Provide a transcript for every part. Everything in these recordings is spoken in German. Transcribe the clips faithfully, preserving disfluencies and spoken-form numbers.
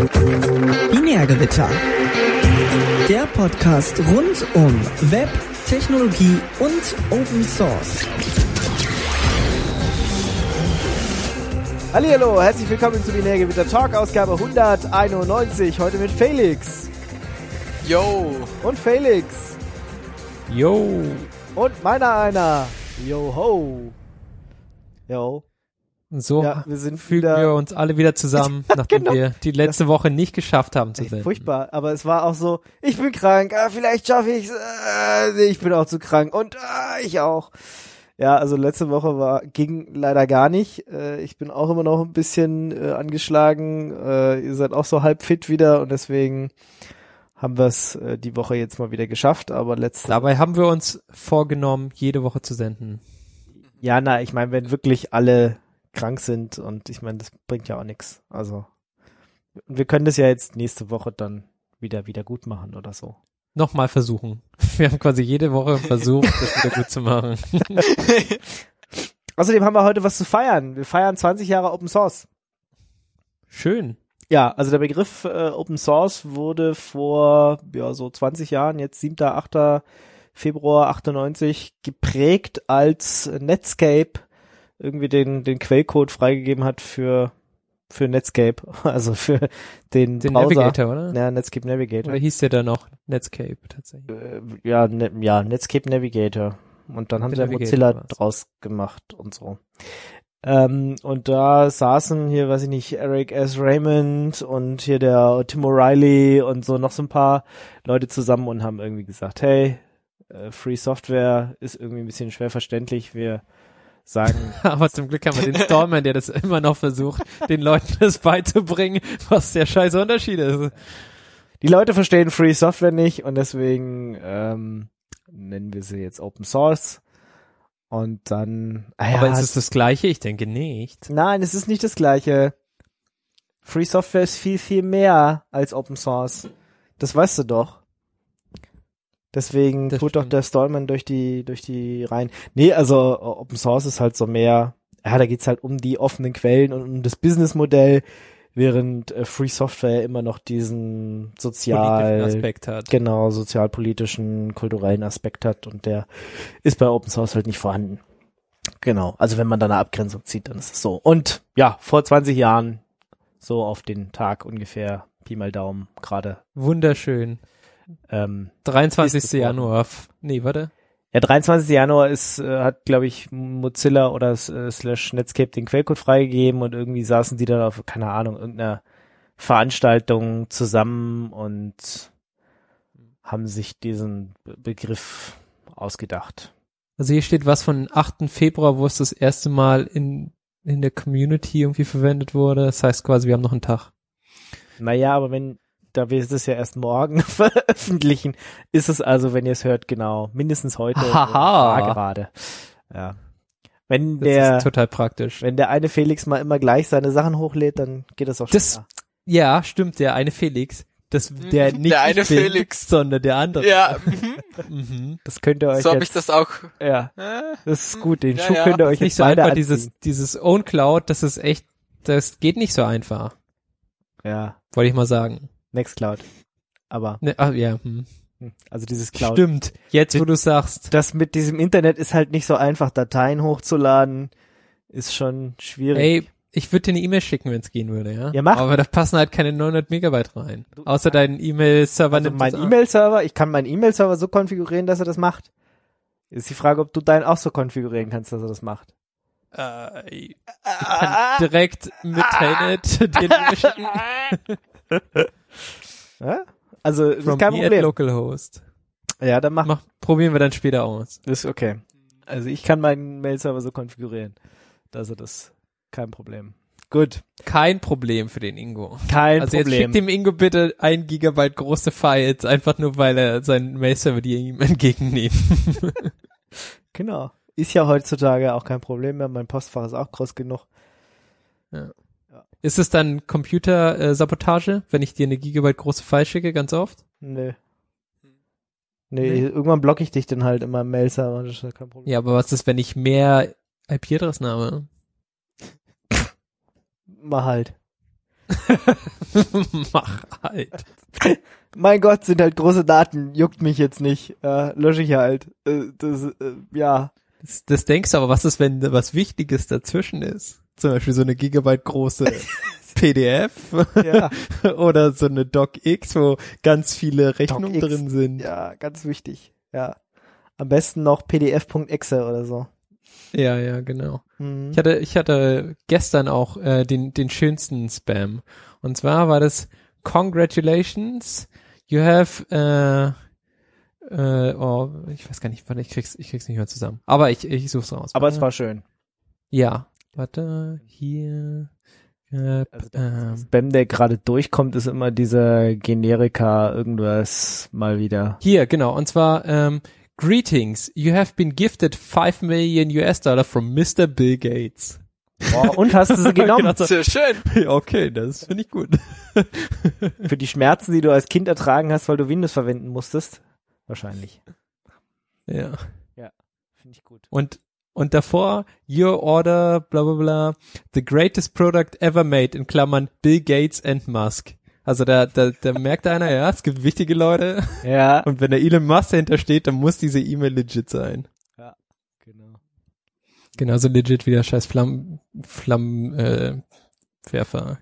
Binärgewitter. Der Podcast rund um Web, Technologie und Open Source. Hallihallo, herzlich willkommen zu Binärgewitter Talk, Ausgabe hunderteinundneunzig. Heute mit Felix. Yo. Und Felix. Yo. Und meiner einer. Yo ho. Yo. So ja, wir sind fühlen wieder, wir uns alle wieder zusammen, nachdem genau. wir die letzte Woche nicht geschafft haben zu Echt senden. furchtbar, aber es war auch so, ich bin krank, ah, vielleicht schaffe ich's, äh, nee, ich bin auch zu krank und ah, ich auch. Ja, also letzte Woche war ging leider gar nicht. Äh, ich bin auch immer noch ein bisschen äh, angeschlagen. Äh, ihr seid auch so halb fit wieder und deswegen haben wir es äh, die Woche jetzt mal wieder geschafft. Aber letzte Dabei haben wir uns vorgenommen, jede Woche zu senden. Ja, na, ich meine, wenn wirklich alle krank sind und ich meine, das bringt ja auch nichts. Also wir können das ja jetzt nächste Woche dann wieder wieder gut machen oder so. Nochmal versuchen. Wir haben quasi jede Woche versucht, das wieder gut zu machen. Außerdem haben wir heute was zu feiern. Wir feiern zwanzig Jahre Open Source. Schön. Ja, also der Begriff äh, Open Source wurde vor ja so zwanzig Jahren, jetzt siebter achter Februar achtundneunzig, geprägt, als Netscape irgendwie den den Quellcode freigegeben hat für für Netscape, also für den, den Browser. Navigator, oder? Ja, Netscape Navigator. Oder hieß der da noch Netscape tatsächlich? Äh, ja, ne, ja, Netscape Navigator. Und dann haben Der sie ja Navigator Mozilla war's. draus gemacht und so. Ähm, und da saßen hier, weiß ich nicht, Eric S. Raymond und hier der Tim O'Reilly und so noch so ein paar Leute zusammen und haben irgendwie gesagt, hey, äh, Free Software ist irgendwie ein bisschen schwer verständlich, wir sagen. Aber zum Glück haben wir den Stallman, der das immer noch versucht, den Leuten das beizubringen, was der scheiß Unterschied ist. Die Leute verstehen Free Software nicht und deswegen ähm, nennen wir sie jetzt Open Source. Und dann. Ah ja, Aber ist es das Gleiche? Ich denke nicht. Nein, es ist nicht das Gleiche. Free Software ist viel, viel mehr als Open Source. Das weißt du doch. Deswegen Das tut doch stimmt. der Stallman durch die, durch die Reihen. Nee, also Open Source ist halt so mehr, ja, da geht's halt um die offenen Quellen und um das Businessmodell, während äh, Free Software immer noch diesen sozial, Politischen Aspekt hat. genau, sozialpolitischen, kulturellen Aspekt hat und der ist bei Open Source halt nicht vorhanden. Genau, also wenn man da eine Abgrenzung zieht, dann ist es so. Und ja, vor zwanzig Jahren, so auf den Tag ungefähr, Pi mal Daumen, gerade. Wunderschön. Ähm, dreiundzwanzigster Ist geworden. Januar. Nee, warte. ja, dreiundzwanzigster Januar ist, äh, hat, glaube ich, Mozilla oder äh, slash Netscape den Quellcode freigegeben und irgendwie saßen die dann auf, keine Ahnung, irgendeiner Veranstaltung zusammen und haben sich diesen Be- Begriff ausgedacht. Also hier steht was von achten Februar, wo es das erste Mal in, in der Community irgendwie verwendet wurde. Das heißt quasi, wir haben noch einen Tag. Naja, aber wenn, da wir es ja erst morgen veröffentlichen, ist es also, wenn ihr es hört, genau, mindestens heute Haha. oder gerade. Ja. Wenn Das der, ist total praktisch. wenn der eine Felix mal immer gleich seine Sachen hochlädt, dann geht das auch Das- schneller. Ja, stimmt, der eine Felix. Das, der nicht Der eine ich bin, Felix. sondern der andere. Ja, Mhm. Das könnt ihr euch so habe ich jetzt, das auch. ja, Äh, das ist gut, den Ja, Schuh ja. könnt ihr euch Nicht jetzt so beide einfach, anziehen. dieses, dieses Own Cloud, das ist echt, das geht nicht so einfach. Ja, Wollte ich mal sagen. Nextcloud. Aber, Ne, ach, ja, hm. hm, also dieses Cloud. Stimmt. Jetzt, wo du sagst. Das mit diesem Internet ist halt nicht so einfach, Dateien hochzuladen, ist schon schwierig. Ey, ich würde dir eine E-Mail schicken, wenn es gehen würde, ja? Ja, mach. Aber da passen halt keine neunhundert Megabyte rein. Außer deinen E-Mail-Server Also nimmt mein das an. E-Mail-Server, ich kann meinen E-Mail-Server so konfigurieren, dass er das macht. Ist die Frage, ob du deinen auch so konfigurieren kannst, dass er das macht. Äh, ich kann direkt mit Telnet dir eine E-Mail schicken. Ja? Also, das From ist kein me at Problem. localhost. Ja, dann mach. Mach, probieren wir dann später aus. Ist okay. Also ich kann meinen Mail-Server so konfigurieren, dass er das, kein Problem. Gut. Kein Problem für den Ingo. Kein Also jetzt Problem. schick dem Ingo bitte ein Gigabyte große Files, einfach nur weil er seinen Mail-Server dir ihm entgegennehmen. Genau. Ist ja heutzutage auch kein Problem mehr. Mein Postfach ist auch groß genug. Ist es dann Computer-Sabotage, wenn ich dir eine Gigabyte große File schicke, ganz oft? Nee. Nee, Nee. irgendwann blocke ich dich dann halt in meinem Mail-Server. Das ist ja kein Problem. Ja, aber was ist, wenn ich mehr I P-Adressen habe? Mal halt. Mach halt. Mein Gott, sind halt große Daten, juckt mich jetzt nicht, äh, lösche ich halt. Äh, das, äh, ja. Das, das denkst du aber, was ist, wenn was Wichtiges dazwischen ist? Zum Beispiel so eine Gigabyte große P D F Ja. oder so eine DocX, wo ganz viele Rechnungen DocX. drin sind. Ja, ganz wichtig, ja. Am besten noch P D F.exe oder so. Ja, ja, genau. Mhm. Ich hatte, ich hatte gestern auch äh, den, den schönsten Spam. Und zwar war das Congratulations, you have, äh, äh, oh, ich weiß gar nicht, warte, ich krieg's, ich krieg's nicht mehr zusammen. Aber ich, ich such's raus. Aber Warte. es war schön. Ja, warte, hier, äh, Also der ähm, Spam, der gerade durchkommt, ist immer dieser Generika irgendwas mal wieder. hier, genau, und zwar, ähm, Greetings, you have been gifted five million U S Dollar from Mister Bill Gates. Boah, und hast du sie genommen? Genau so. Sehr schön. Ja, okay, das finde ich gut. Für die Schmerzen, die du als Kind ertragen hast, weil du Windows verwenden musstest? Wahrscheinlich. Ja. Finde ich gut. Und, und davor, your order, bla, bla, bla, the greatest product ever made, in Klammern, Bill Gates and Musk. Also da, da, da merkt einer, ja, es gibt wichtige Leute. Ja. Und wenn der Elon Musk dahinter steht, dann muss diese E-Mail legit sein. Genau. Genauso legit wie der scheiß Flamm, Flamm, äh, Werfer.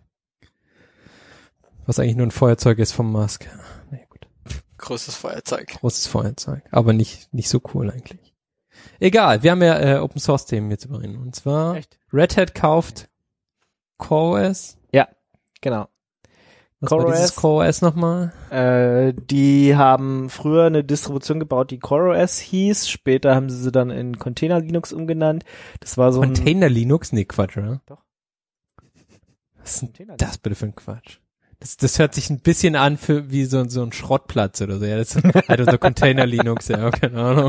Was eigentlich nur ein Feuerzeug ist vom Musk. Nee, gut. Großes Feuerzeug. Großes Feuerzeug. Aber nicht, nicht so cool eigentlich. Egal, wir haben ja äh, Open Source Themen jetzt zu reden. Und zwar, Echt? Red Hat kauft CoreOS. Genau. Was war dieses CoreOS? CoreOS nochmal? Äh, die haben früher eine Distribution gebaut, die CoreOS hieß. Später haben sie sie dann in Container Linux umgenannt. Das war so ein Container Linux? Nee, Quatsch, oder? Doch. Was ist denn Container das bitte für ein Quatsch? Das, das hört sich ein bisschen an für wie so, so ein Schrottplatz oder so. Ja, das ist halt unser Container Linux, ja, keine Ahnung.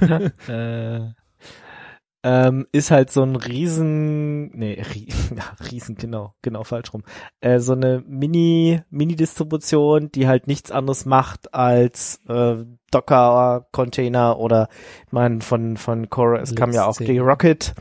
äh, ähm, ist halt so ein riesen, nee, rie, ja, riesen, genau, genau falsch rum. Äh, so eine Mini, Mini-Distribution, die halt nichts anderes macht als äh, Docker-Container oder, ich meine, von von CoreOS kam ja auch Linux die Rocket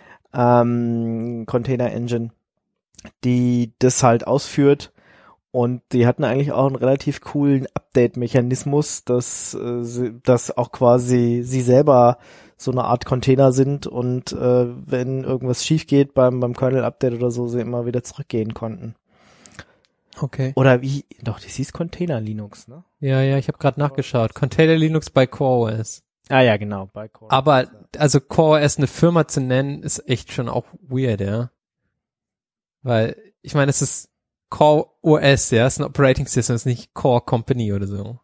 ähm, Container Engine, die das halt ausführt. Und die hatten eigentlich auch einen relativ coolen Update-Mechanismus, dass, äh, sie, dass auch quasi sie selber so eine Art Container sind und äh, wenn irgendwas schief geht beim beim Kernel-Update oder so, sie immer wieder zurückgehen konnten. Okay. Oder wie, doch, das hieß Container Linux, ne? Ja, ja, ich habe gerade nachgeschaut. Container Linux bei CoreOS. Ah ja, genau, bei CoreOS. Aber, also CoreOS eine Firma zu nennen, ist echt schon auch weird, ja. Weil, ich meine, es ist CoreOS, ja, es ist ein Operating System, es ist nicht Core Company oder so.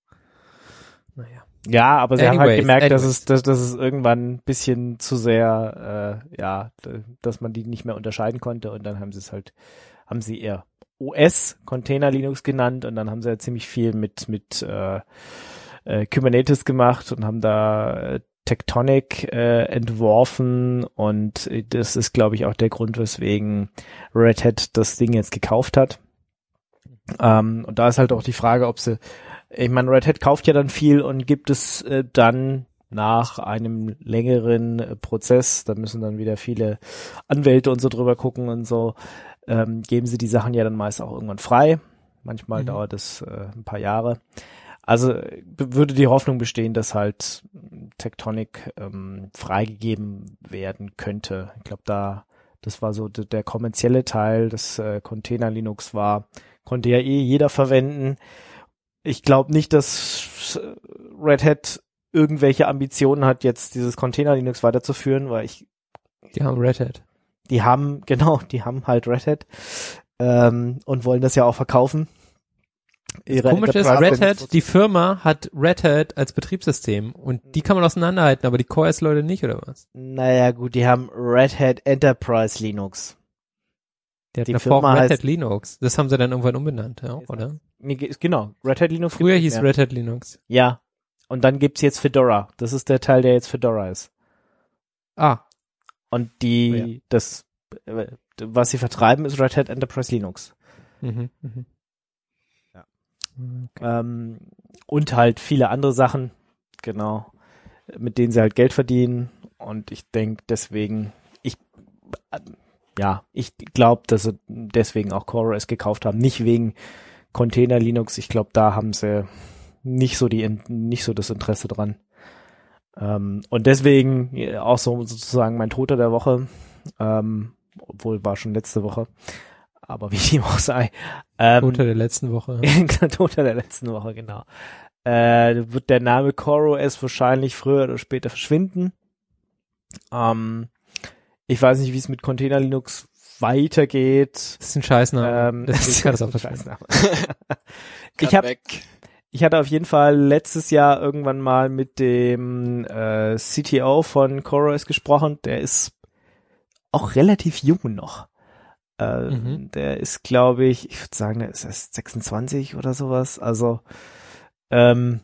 Naja. Ja, aber sie haben halt Anyways, gemerkt, dass anyways. es, dass, dass es irgendwann ein bisschen zu sehr, äh, ja, d- dass man die nicht mehr unterscheiden konnte und dann haben sie es halt, haben sie eher O S, Container Linux genannt und dann haben sie ja ziemlich viel mit, mit äh, äh, Kubernetes gemacht und haben da äh, Tectonic äh, entworfen und äh, das ist, glaube ich, auch der Grund, weswegen Red Hat das Ding jetzt gekauft hat. Ähm, und da ist halt auch die Frage, ob sie, ich meine, Red Hat kauft ja dann viel und gibt es äh, dann nach einem längeren äh, Prozess, da müssen dann wieder viele Anwälte und so drüber gucken und so, ähm, geben sie die Sachen ja dann meist auch irgendwann frei. Manchmal Mhm. dauert es äh, ein paar Jahre. Also äh, b- würde die Hoffnung bestehen, dass halt Tectonic ähm, freigegeben werden könnte. Ich glaube, da das war so d- der kommerzielle Teil des äh, Container Linux war, konnte ja eh jeder verwenden. Ich glaube nicht, dass Red Hat irgendwelche Ambitionen hat, jetzt dieses Container Linux weiterzuführen, weil ich, Die haben Red Hat. die haben, genau, die haben halt Red Hat ähm, und wollen das ja auch verkaufen. Ihre Komisch ist, Enterprise- Red Hat, die Firma hat Red Hat als Betriebssystem und die kann man auseinanderhalten, aber die CoreOS-Leute nicht, oder was? Naja, gut, die haben Red Hat Enterprise Linux. Die hatten Die davor Firma Red heißt- Hat Linux. Das haben sie dann irgendwann umbenannt, ja, oder? Nee, ge- genau, Red Hat Linux. Früher gibt's hieß nicht mehr. Red Hat Linux. Ja. Und dann gibt's jetzt Fedora. Das ist der Teil, der jetzt Fedora ist. Ah, Und die, Oh ja. das, äh, was sie vertreiben, ist Red Hat Enterprise Linux. mhm, mhm. Ja. Okay. Ähm, und halt viele andere Sachen, genau, mit denen sie halt Geld verdienen. Und ich denke deswegen, ich, ja, ich glaube, dass sie deswegen auch CoreOS gekauft haben, nicht wegen Container Linux. Ich glaube, da haben sie nicht so die, nicht so das Interesse dran. Ähm, und deswegen auch so sozusagen mein Toter der Woche, ähm, obwohl war schon letzte Woche, aber wie dem auch sei. Ähm, Toter der letzten Woche. Toter der letzten Woche, genau. Äh, wird der Name CoreOS wahrscheinlich früher oder später verschwinden. Ähm, ich weiß nicht, wie es mit Container Linux weitergeht. Das ist ein Scheißname. Ähm, Deswegen kann das auch ein verschwinden. ich habe Ich hatte auf jeden Fall letztes Jahr irgendwann mal mit dem äh, C T O von CoreOS gesprochen. Der ist auch relativ jung noch. Äh, mhm. Der ist, glaube ich, ich würde sagen, der ist erst sechsundzwanzig oder sowas. Also, ähm,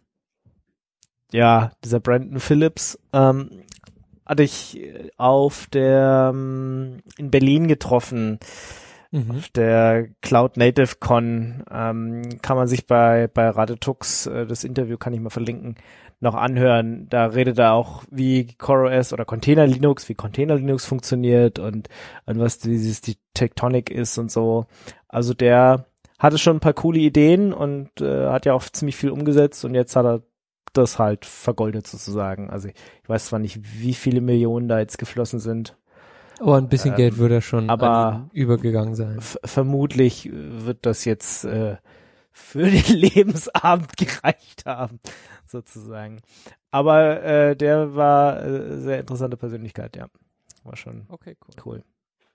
ja, dieser Brandon Phillips ähm, hatte ich auf der ähm, in Berlin getroffen. Mhm. Auf der Cloud Native Con ähm, kann man sich bei bei Radetux, äh, das Interview kann ich mal verlinken, noch anhören. Da redet er auch, wie CoreOS oder Container Linux, wie Container Linux funktioniert und, und was dieses die Tectonic ist und so. Also der hatte schon ein paar coole Ideen und äh, hat ja auch ziemlich viel umgesetzt und jetzt hat er das halt vergoldet sozusagen. Also ich, ich weiß zwar nicht, wie viele Millionen da jetzt geflossen sind. Aber ein bisschen ähm, Geld würde schon aber übergegangen sein. F- vermutlich wird das jetzt äh, für den Lebensabend gereicht haben, sozusagen. Aber äh, der war äh, sehr interessante Persönlichkeit, ja. War schon okay, cool. cool.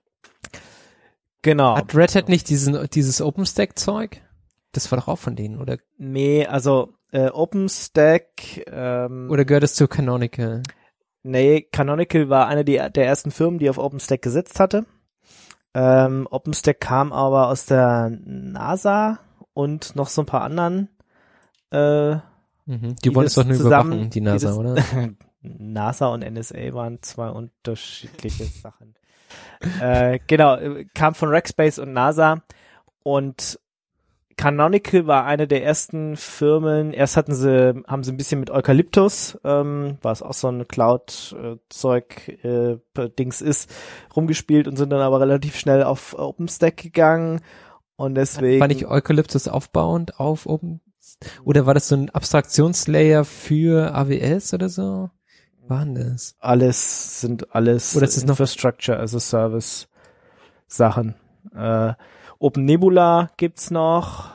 Genau. Hat Red Hat nicht diesen, dieses OpenStack-Zeug? Das war doch auch von denen, oder? Nee, also äh, OpenStack ähm, oder gehört es zu Canonical? Nee, Canonical war eine der, der ersten Firmen, die auf OpenStack gesetzt hatte. Ähm, OpenStack kam aber aus der NASA und noch so ein paar anderen. Äh, mhm. Die, die wollen es doch nur zusammen, überwachen, die NASA, die das, oder? NASA und N S A waren zwei unterschiedliche Sachen. äh, genau, kam von Rackspace und NASA und Canonical war eine der ersten Firmen. Erst hatten sie, haben sie ein bisschen mit Eucalyptus, ähm, was auch so ein Cloud-Zeug äh, Dings ist, rumgespielt und sind dann aber relativ schnell auf OpenStack gegangen und deswegen. War nicht Eucalyptus aufbauend auf Open, oder war das so ein Abstraktionslayer für A W S oder so? Waren das? Alles sind alles oder ist es Infrastructure as a Service Sachen. Äh, OpenNebula gibt's noch,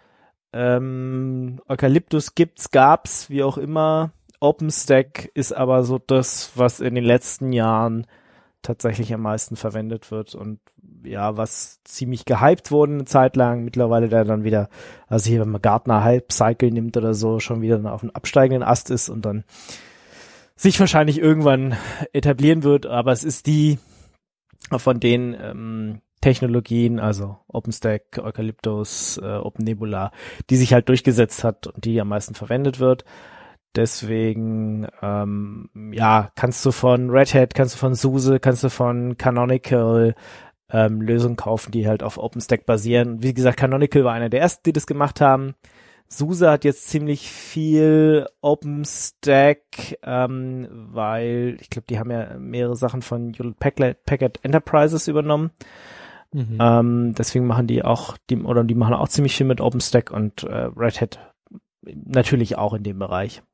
ähm, Eucalyptus gibt's, gab's, wie auch immer. OpenStack ist aber so das, was in den letzten Jahren tatsächlich am meisten verwendet wird und ja, was ziemlich gehypt wurde eine Zeit lang, mittlerweile der dann wieder, also hier, wenn man Gartner Hype Cycle nimmt oder so, schon wieder auf einem absteigenden Ast ist und dann sich wahrscheinlich irgendwann etablieren wird, aber es ist die von den ähm, Technologien, also OpenStack, Eucalyptus, äh, OpenNebula, die sich halt durchgesetzt hat und die am meisten verwendet wird. Deswegen, ähm, ja, kannst du von Red Hat, kannst du von SUSE, kannst du von Canonical ähm, Lösungen kaufen, die halt auf OpenStack basieren. Wie gesagt, Canonical war einer der ersten, die das gemacht haben. SUSE hat jetzt ziemlich viel OpenStack, ähm, weil ich glaube, die haben ja mehrere Sachen von Hewlett Packard Enterprises übernommen. Mhm. Ähm, deswegen machen die auch, die oder die machen auch ziemlich viel mit OpenStack und äh, Red Hat natürlich auch in dem Bereich.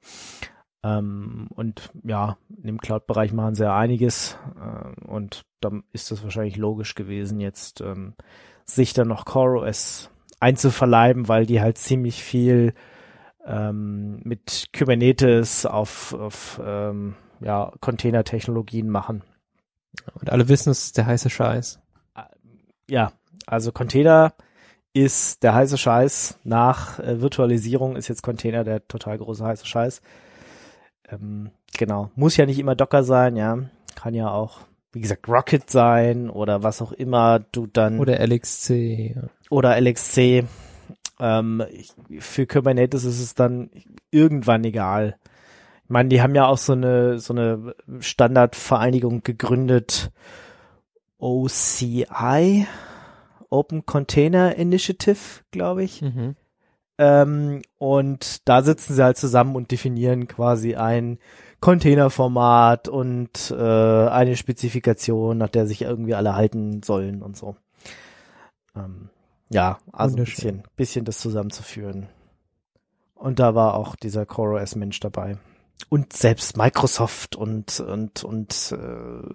Ähm, und ja, in dem Cloud-Bereich machen sie ja einiges äh, und dann ist das wahrscheinlich logisch gewesen, jetzt ähm, sich dann noch CoreOS einzuverleiben, weil die halt ziemlich viel ähm, mit Kubernetes auf, auf ähm, ja, Container-Technologien machen. Und alle wissen, es ist der heiße Scheiß. Ja, also Container ist der heiße Scheiß. Nach äh, Virtualisierung ist jetzt Container der total große heiße Scheiß. Ähm, genau. Muss ja nicht immer Docker sein, ja. Kann ja auch, wie gesagt, Rocket sein oder was auch immer du dann. Oder L X C. Ja. Oder L X C. Ähm, ich, für Kubernetes ist es dann irgendwann egal. Ich meine, die haben ja auch so eine, so eine Standardvereinigung gegründet. O C I, Open Container Initiative, glaube ich. Mhm. Ähm, und da sitzen sie halt zusammen und definieren quasi ein Containerformat und äh, eine Spezifikation, nach der sich irgendwie alle halten sollen und so. Ähm, ja, also ein bisschen, bisschen das zusammenzuführen. Und da war auch dieser CoreOS-Mensch dabei. Und selbst Microsoft und und und äh,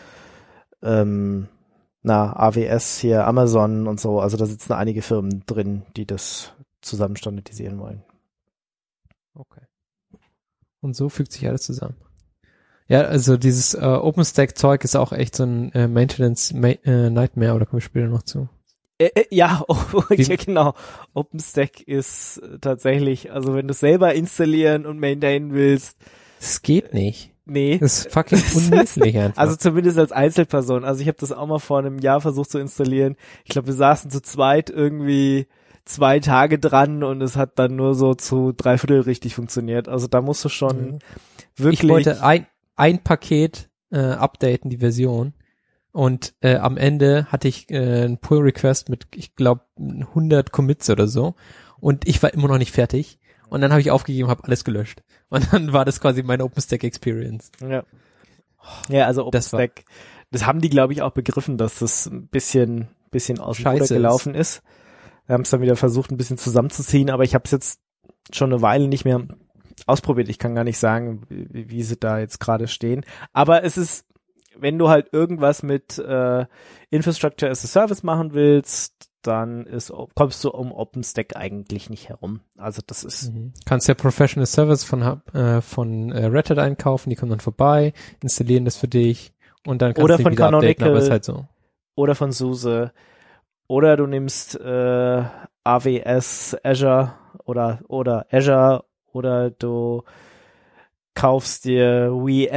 ähm, na, A W S hier, Amazon und so. Also da sitzen einige Firmen drin, die das zusammen standardisieren wollen. Okay. Und so fügt sich alles zusammen. Ja, also dieses äh, OpenStack-Zeug ist auch echt so ein äh, Maintenance-Nightmare, äh, oder kommen wir später noch zu? Äh, äh, ja, oh, ja, genau. OpenStack ist äh, tatsächlich, also wenn du es selber installieren und maintainen willst. Es geht nicht. Nee. Das ist fucking unmöglich einfach. Also zumindest als Einzelperson. Also ich habe das auch mal vor einem Jahr versucht zu installieren. Ich glaube, wir saßen zu zweit irgendwie zwei Tage dran und es hat dann nur so zu drei Viertel richtig funktioniert. Also da musst du schon mhm. wirklich... Ich wollte ein, ein Paket äh, updaten, die Version. Und äh, am Ende hatte ich äh, einen Pull-Request mit, ich glaube, hundert Commits oder so. Und ich war immer noch nicht fertig. Und dann habe ich aufgegeben, habe alles gelöscht. Und dann war das quasi meine OpenStack-Experience. Ja, ja, also OpenStack, das, das haben die, glaube ich, auch begriffen, dass das ein bisschen, bisschen aus dem Ruder gelaufen ist. Wir haben es dann wieder versucht, ein bisschen zusammenzuziehen, aber ich habe es jetzt schon eine Weile nicht mehr ausprobiert. Ich kann gar nicht sagen, wie, wie sie da jetzt gerade stehen. Aber es ist, wenn du halt irgendwas mit äh, Infrastructure as a Service machen willst, dann ist, kommst du um OpenStack eigentlich nicht herum. Also das ist... Mhm. Kannst ja Professional Service von äh, von äh, Red Hat einkaufen, die kommen dann vorbei, installieren das für dich und dann kannst oder du von wieder Canonical, updaten, aber ist halt so. Oder von SUSE. Oder du nimmst äh, A W S, Azure oder oder Azure oder du kaufst dir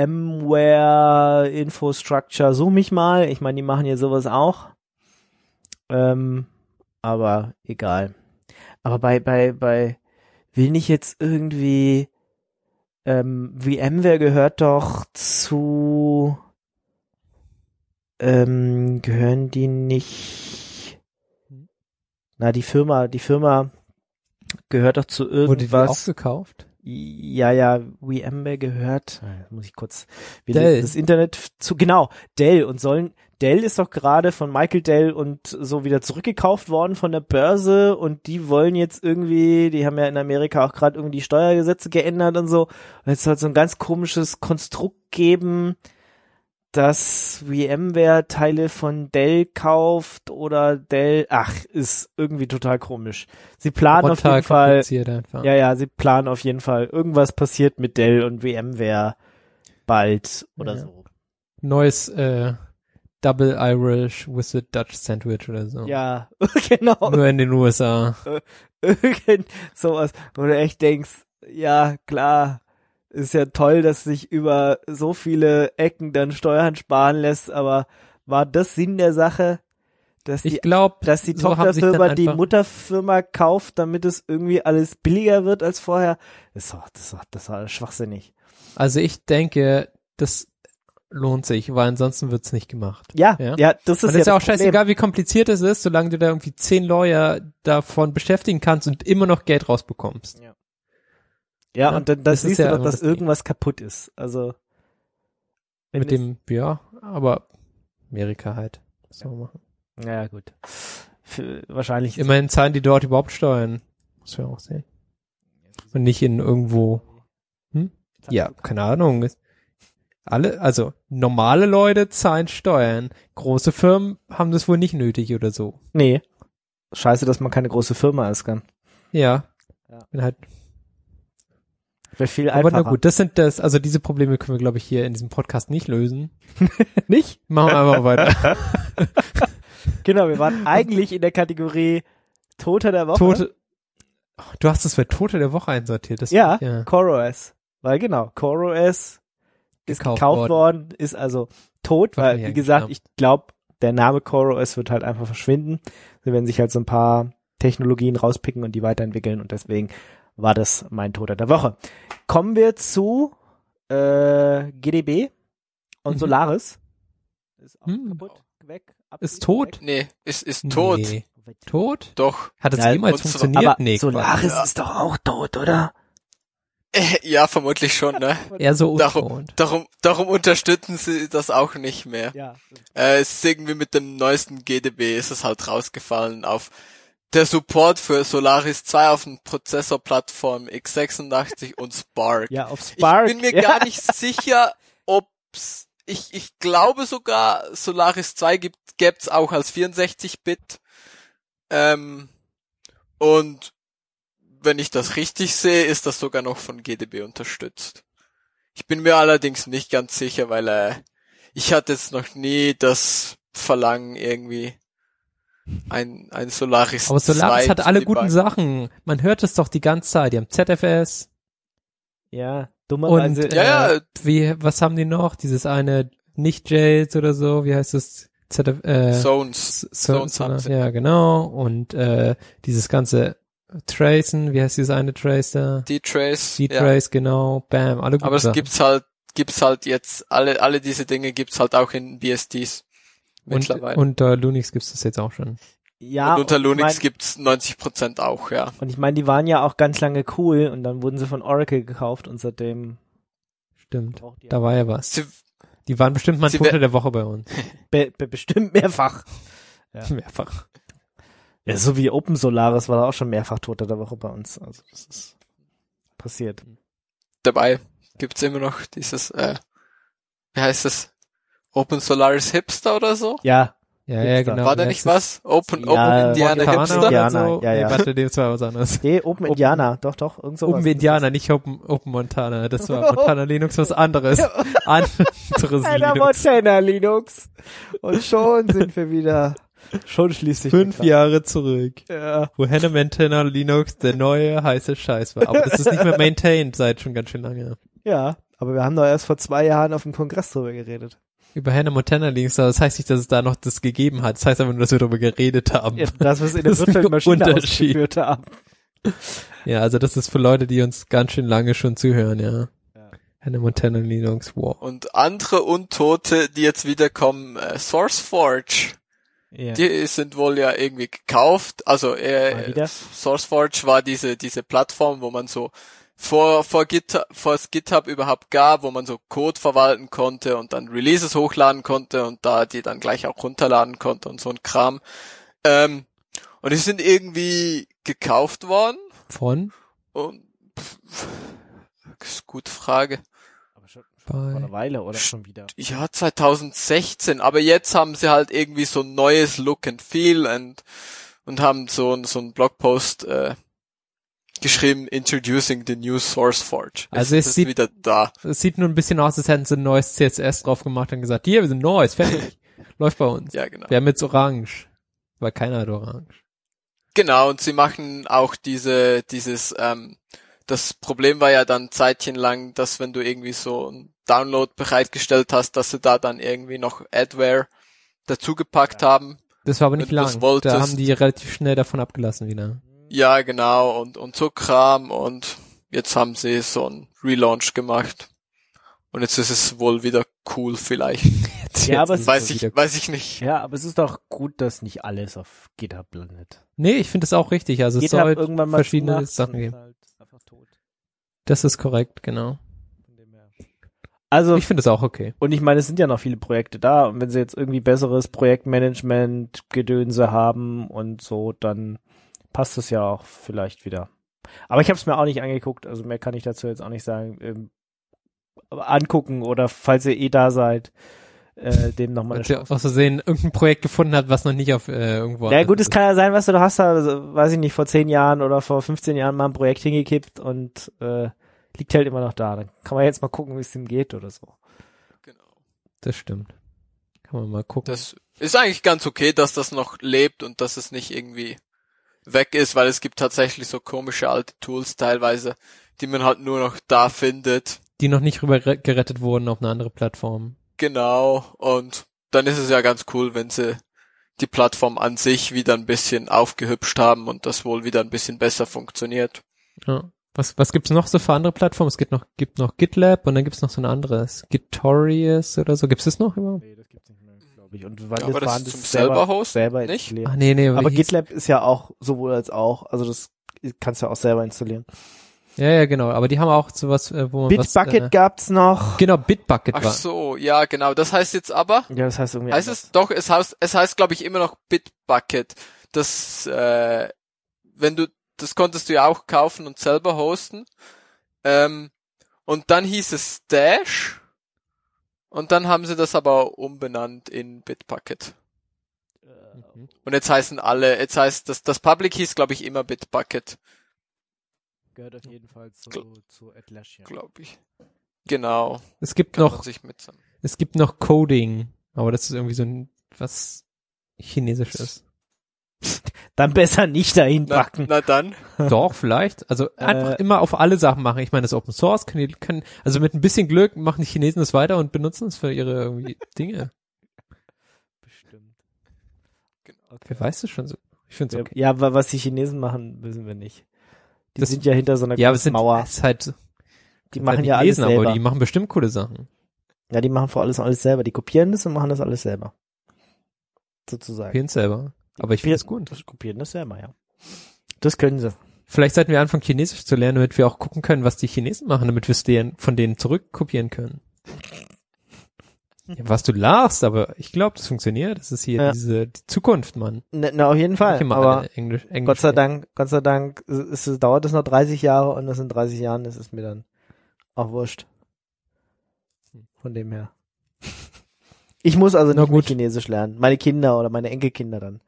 VMware Infrastructure, such mich mal. Ich meine, die machen ja sowas auch. Ähm, aber egal. Aber bei, bei, bei, will nicht jetzt irgendwie, ähm, VMware gehört doch zu, ähm, gehören die nicht, na, die Firma, die Firma gehört doch zu irgendwas. Wurde die auch gekauft? Ja, ja, VMware gehört, muss ich kurz wieder das Internet zu, genau, Dell und sollen, Dell ist doch gerade von Michael Dell und so wieder zurückgekauft worden von der Börse und die wollen jetzt irgendwie, die haben ja in Amerika auch gerade irgendwie die Steuergesetze geändert und so und jetzt soll es so ein ganz komisches Konstrukt geben, dass VMware Teile von Dell kauft oder Dell, ach, ist irgendwie total komisch. Sie planen auf jeden Fall, ja, ja, sie planen auf jeden Fall, irgendwas passiert mit Dell und VMware bald oder ja. so. Neues, äh, Double Irish with a Dutch Sandwich oder so. Ja, genau. Nur in den U S A. Irgend sowas, wo du echt denkst, ja, klar, ist ja toll, dass sich über so viele Ecken dann Steuern sparen lässt, aber war das Sinn der Sache, dass die, ich glaub, dass die so Tochterfirma die Mutterfirma kauft, damit es irgendwie alles billiger wird als vorher? Das ist doch, das ist doch, das ist doch schwachsinnig. Also ich denke, das lohnt sich, weil ansonsten wird's nicht gemacht. Ja, ja, ja, das ist und ja ist ja auch Problem. Scheißegal, wie kompliziert es ist, solange du da irgendwie zehn Lawyer davon beschäftigen kannst und immer noch Geld rausbekommst. Ja. Ja, ja, und dann das siehst du ja doch, dass das irgendwas kaputt ist. Also mit dem, ja, aber Amerika halt. Was soll man machen? Naja, gut. Für, wahrscheinlich. Immerhin zahlen die dort überhaupt Steuern. Muss man auch sehen. Und nicht in irgendwo. Hm? Ja, keine Ahnung. Alle, also normale Leute zahlen Steuern. Große Firmen haben das wohl nicht nötig oder so. Nee. Scheiße, dass man keine große Firma ist, kann. Ja. ja. Bin halt. Wäre viel einfacher. Aber na gut, das sind das, also diese Probleme können wir, glaube ich, hier in diesem Podcast nicht lösen. Nicht? Machen wir einfach weiter. Genau, wir waren eigentlich in der Kategorie Tote der Woche. Tote. Du hast es für Tote der Woche einsortiert. Das ja, ich, ja, CoreOS. Weil genau, CoreOS ist gekauft, gekauft worden. worden, ist also tot, War weil, wie gesagt, genau. ich glaube, der Name CoreOS wird halt einfach verschwinden. Sie werden sich halt so ein paar Technologien rauspicken und die weiterentwickeln und deswegen war das mein Toter der Woche. Kommen wir zu äh, G D B und mhm. Solaris. Ist auch hm. kaputt, weg. Ist tot? Nee, ist, ist tot. Nee. Tot? Doch. Hat es ja, jemals funktioniert? Aber nee, Solaris ja. ist doch auch tot, oder? Äh, ja, vermutlich schon, ne? Eher so Darum, ungewohnt. darum, darum unterstützen sie das auch nicht mehr. Ja. Äh, es ist irgendwie mit dem neuesten G D B ist es halt rausgefallen auf der Support für Solaris zwei auf den Prozessorplattformen x sechsundachtzig und Spark. Ja, auf Spark. Ich bin mir ja. gar nicht sicher, ob's, ich, ich glaube sogar Solaris zwei gibt, gibt's auch als vierundsechzig Bit, ähm, und wenn ich das richtig sehe, ist das sogar noch von G D B unterstützt. Ich bin mir allerdings nicht ganz sicher, weil äh, ich hatte jetzt noch nie das Verlangen irgendwie ein ein Solaris Aber Solaris zwei hat zu alle debuggen. guten Sachen. Man hört es doch die ganze Zeit. Die haben Z F S Ja, dummerweise. und Ja, äh, ja. wie, was haben die noch? Dieses eine Nicht-Jades oder so, wie heißt das? Z F, äh, Zones. so, Zones so, haben sie. ja, genau. Und äh, dieses ganze Tracen, wie heißt dieses eine Trace da? D-Trace. D-Trace, genau. Bam, alle guten Aber es Sachen. gibt's halt, gibt's halt jetzt, alle, alle diese Dinge gibt's halt auch in B S Ds und mittlerweile. unter Linux gibt's das jetzt auch schon. ja, und unter und Linux ich mein, gibt's neunzig Prozent auch, ja. und ich meine, die waren ja auch ganz lange cool und dann wurden sie von Oracle gekauft und seitdem Stimmt. braucht die Da war ja was. Sie, Die waren bestimmt mal Sie Tote wär- der Woche bei uns. be be bestimmt mehrfach. Ja. Mehrfach. Ja, so wie Open Solaris war da auch schon mehrfach Tote der Woche bei uns. Also das ist passiert. dabei gibt's immer noch dieses, äh, wie heißt das? Open Solaris Hipster oder so? Ja, Ja, Gibt's ja, da. genau. War da Wie nicht heißt was? Open, Ja, Open Indiana Montana Hipster? oder Indiana, so? ja, ja. Nee, warte, das war was anderes. nee, Open Indiana, doch, doch, irgend sowas. Open Indiana, nicht Open, Open Montana. Das war Montana Linux was anderes. Anderes Einer Linux. Montana Linux. Und schon sind wir wieder, schon schließt sich Fünf der Kreis. Jahre zurück. Ja. Wo Hannah Montana Linux der neue heiße Scheiß war. Aber das ist nicht mehr maintained seit schon ganz schön lange. Ja, aber wir haben doch erst vor zwei Jahren auf dem Kongress drüber geredet. Über Hannah Montana Linux, das heißt nicht, dass es da noch das gegeben hat. Das heißt aber nur, dass wir darüber geredet haben. Ja, dass wir es in der Das ist ein virtuellen Maschine Unterschied. ausgeführt haben. Ja, also das ist für Leute, die uns ganz schön lange schon zuhören, ja. Ja. Hannah Montana Linux, wow. Und andere Untote, die jetzt wiederkommen, äh, SourceForge. Ja. Die sind wohl ja irgendwie gekauft. Also Mal äh, wieder? SourceForge war diese diese Plattform, wo man so vor vor GitHub, vor es GitHub überhaupt gab, wo man so Code verwalten konnte und dann Releases hochladen konnte und da die dann gleich auch runterladen konnte und so ein Kram. Ähm, und die sind irgendwie gekauft worden. Von? Und pff, das ist eine gute Frage. Aber schon, schon vor einer Bei, Weile oder schon wieder. Ja, zwanzig sechzehn, aber jetzt haben sie halt irgendwie so ein neues Look and Feel und, und haben so, ein- so einen Blogpost äh, geschrieben, Introducing the New SourceForge. Also es es ist sieht- wieder da. es sieht nur ein bisschen aus, als hätten sie ein neues C S S drauf gemacht und gesagt, hier, wir sind neu, ist fertig. Läuft bei uns. Ja, genau. Wir haben jetzt Orange. Weil keiner hat Orange. Genau, und sie machen auch diese, dieses, ähm, das Problem war ja dann Zeitchen lang, dass wenn du irgendwie so einen Download bereitgestellt hast, dass sie da dann irgendwie noch Adware dazugepackt haben. Das war aber nicht Wenn du das lang. wolltest. Da haben die relativ schnell davon abgelassen wieder. Ja, genau, und, und so Kram, und jetzt haben sie so einen Relaunch gemacht. Und jetzt ist es wohl wieder cool, vielleicht. Jetzt, Ja, aber ist es- Weiß es ich, wieder- weiß ich nicht. Ja, aber es ist doch gut, dass nicht alles auf GitHub landet. Nee, ich finde das auch richtig. Also es GitHub soll irgendwann mal verschiedene zumacht, Sachen dann ist geben. halt einfach tot. Das ist korrekt, genau. Von dem her. Also, Ich finde das auch okay. und ich meine, es sind ja noch viele Projekte da und wenn sie jetzt irgendwie besseres Projektmanagement, Gedönse haben und so, dann passt es ja auch vielleicht wieder. Aber ich habe es mir auch nicht angeguckt, also mehr kann ich dazu jetzt auch nicht sagen. Ähm, aber angucken oder falls ihr eh da seid, äh, dem nochmal eine Weil sie Chance. aus Versehen irgendein Projekt gefunden hat, was noch nicht auf äh, irgendwo Ja anders gut, es ist. kann ja sein, weißt du, du hast da, also, weiß ich nicht, vor zehn Jahren oder vor fünfzehn Jahren mal ein Projekt hingekippt und äh, liegt halt immer noch da. Dann kann man jetzt mal gucken, wie es dem geht oder so. Genau. Das stimmt. Kann man mal gucken. Das ist eigentlich ganz okay, dass das noch lebt und dass es nicht irgendwie weg ist, weil es gibt tatsächlich so komische alte Tools teilweise, die man halt nur noch da findet. Die noch nicht rüber gerettet wurden auf eine andere Plattform. Genau, und dann ist es ja ganz cool, wenn sie die Plattform an sich wieder ein bisschen aufgehübscht haben und das wohl wieder ein bisschen besser funktioniert. Ja. Was, was gibt's noch so für andere Plattformen? Es gibt noch, gibt noch GitLab und dann gibt's noch so ein anderes. Gitorious oder so. Gibt's das noch überhaupt? Nee, das gibt's nicht mehr, glaube ich. Und wann Ja, aber das waren ist zum selber, selber hosten, selber nicht? installieren. Ach nee, nee. Aber hieß- GitLab ist ja auch sowohl als auch, also das kannst du ja auch selber installieren. Ja, ja, genau. Aber die haben auch sowas, äh, wo man Bitbucket was, äh, gab's noch. genau, Bitbucket Ach war. so, ja, genau. Das heißt jetzt aber, Ja, das heißt irgendwie heißt anders. es doch, es heißt, es heißt, glaube ich, immer noch Bitbucket. Das, äh, wenn du, das konntest du ja auch kaufen und selber hosten. Ähm, und dann hieß es Stash. Und dann haben sie das aber umbenannt in Bitbucket. Mhm. Und jetzt heißen alle, jetzt heißt das, das Public hieß, glaube ich, immer Bitbucket, Gehört auf jeden Fall zu, Gl- zu Atlassian. glaube ich. Genau. Es gibt Kann man noch, sich mit zusammen. es gibt noch Coding, aber das ist irgendwie so ein, was Chinesisches. Dann besser nicht dahin Na, packen. na dann. Doch, vielleicht. Also einfach Äh. immer auf alle Sachen machen. Ich meine, das Open Source können, die- können, also mit ein bisschen Glück machen die Chinesen das weiter und benutzen es für ihre irgendwie Dinge. Bestimmt. Genau. Wer weiß es schon so? Ich finde es okay. Ja, wa- was die Chinesen machen, wissen wir nicht. Die Das- sind ja hinter so einer Ja, aber es großen sind, Mauer. es ist halt, Die sind machen halt ja nicht alles lesen, selber. aber die machen bestimmt coole Sachen. Ja, die machen vor alles alles selber. Die kopieren das und machen das alles selber. Sozusagen. Kopieren selber. Aber ich finde es gut. Das kopieren das selber, ja. Das können sie. Vielleicht sollten wir anfangen, Chinesisch zu lernen, damit wir auch gucken können, was die Chinesen machen, damit wir es denen, von denen zurückkopieren können. Ja, was du lachst, aber ich glaube, das funktioniert. Das ist hier Ja. diese die Zukunft, Mann. Na, na auf jeden Nicht Fall. immer Aber alle Englisch, Englisch Gott sei Dank, Gott sei Dank ist, es dauert es noch dreißig Jahre und das in dreißig Jahren ist es mir dann auch wurscht. Von dem her. Ich muss also Na nicht mehr gut. Chinesisch lernen. Meine Kinder oder meine Enkelkinder dann.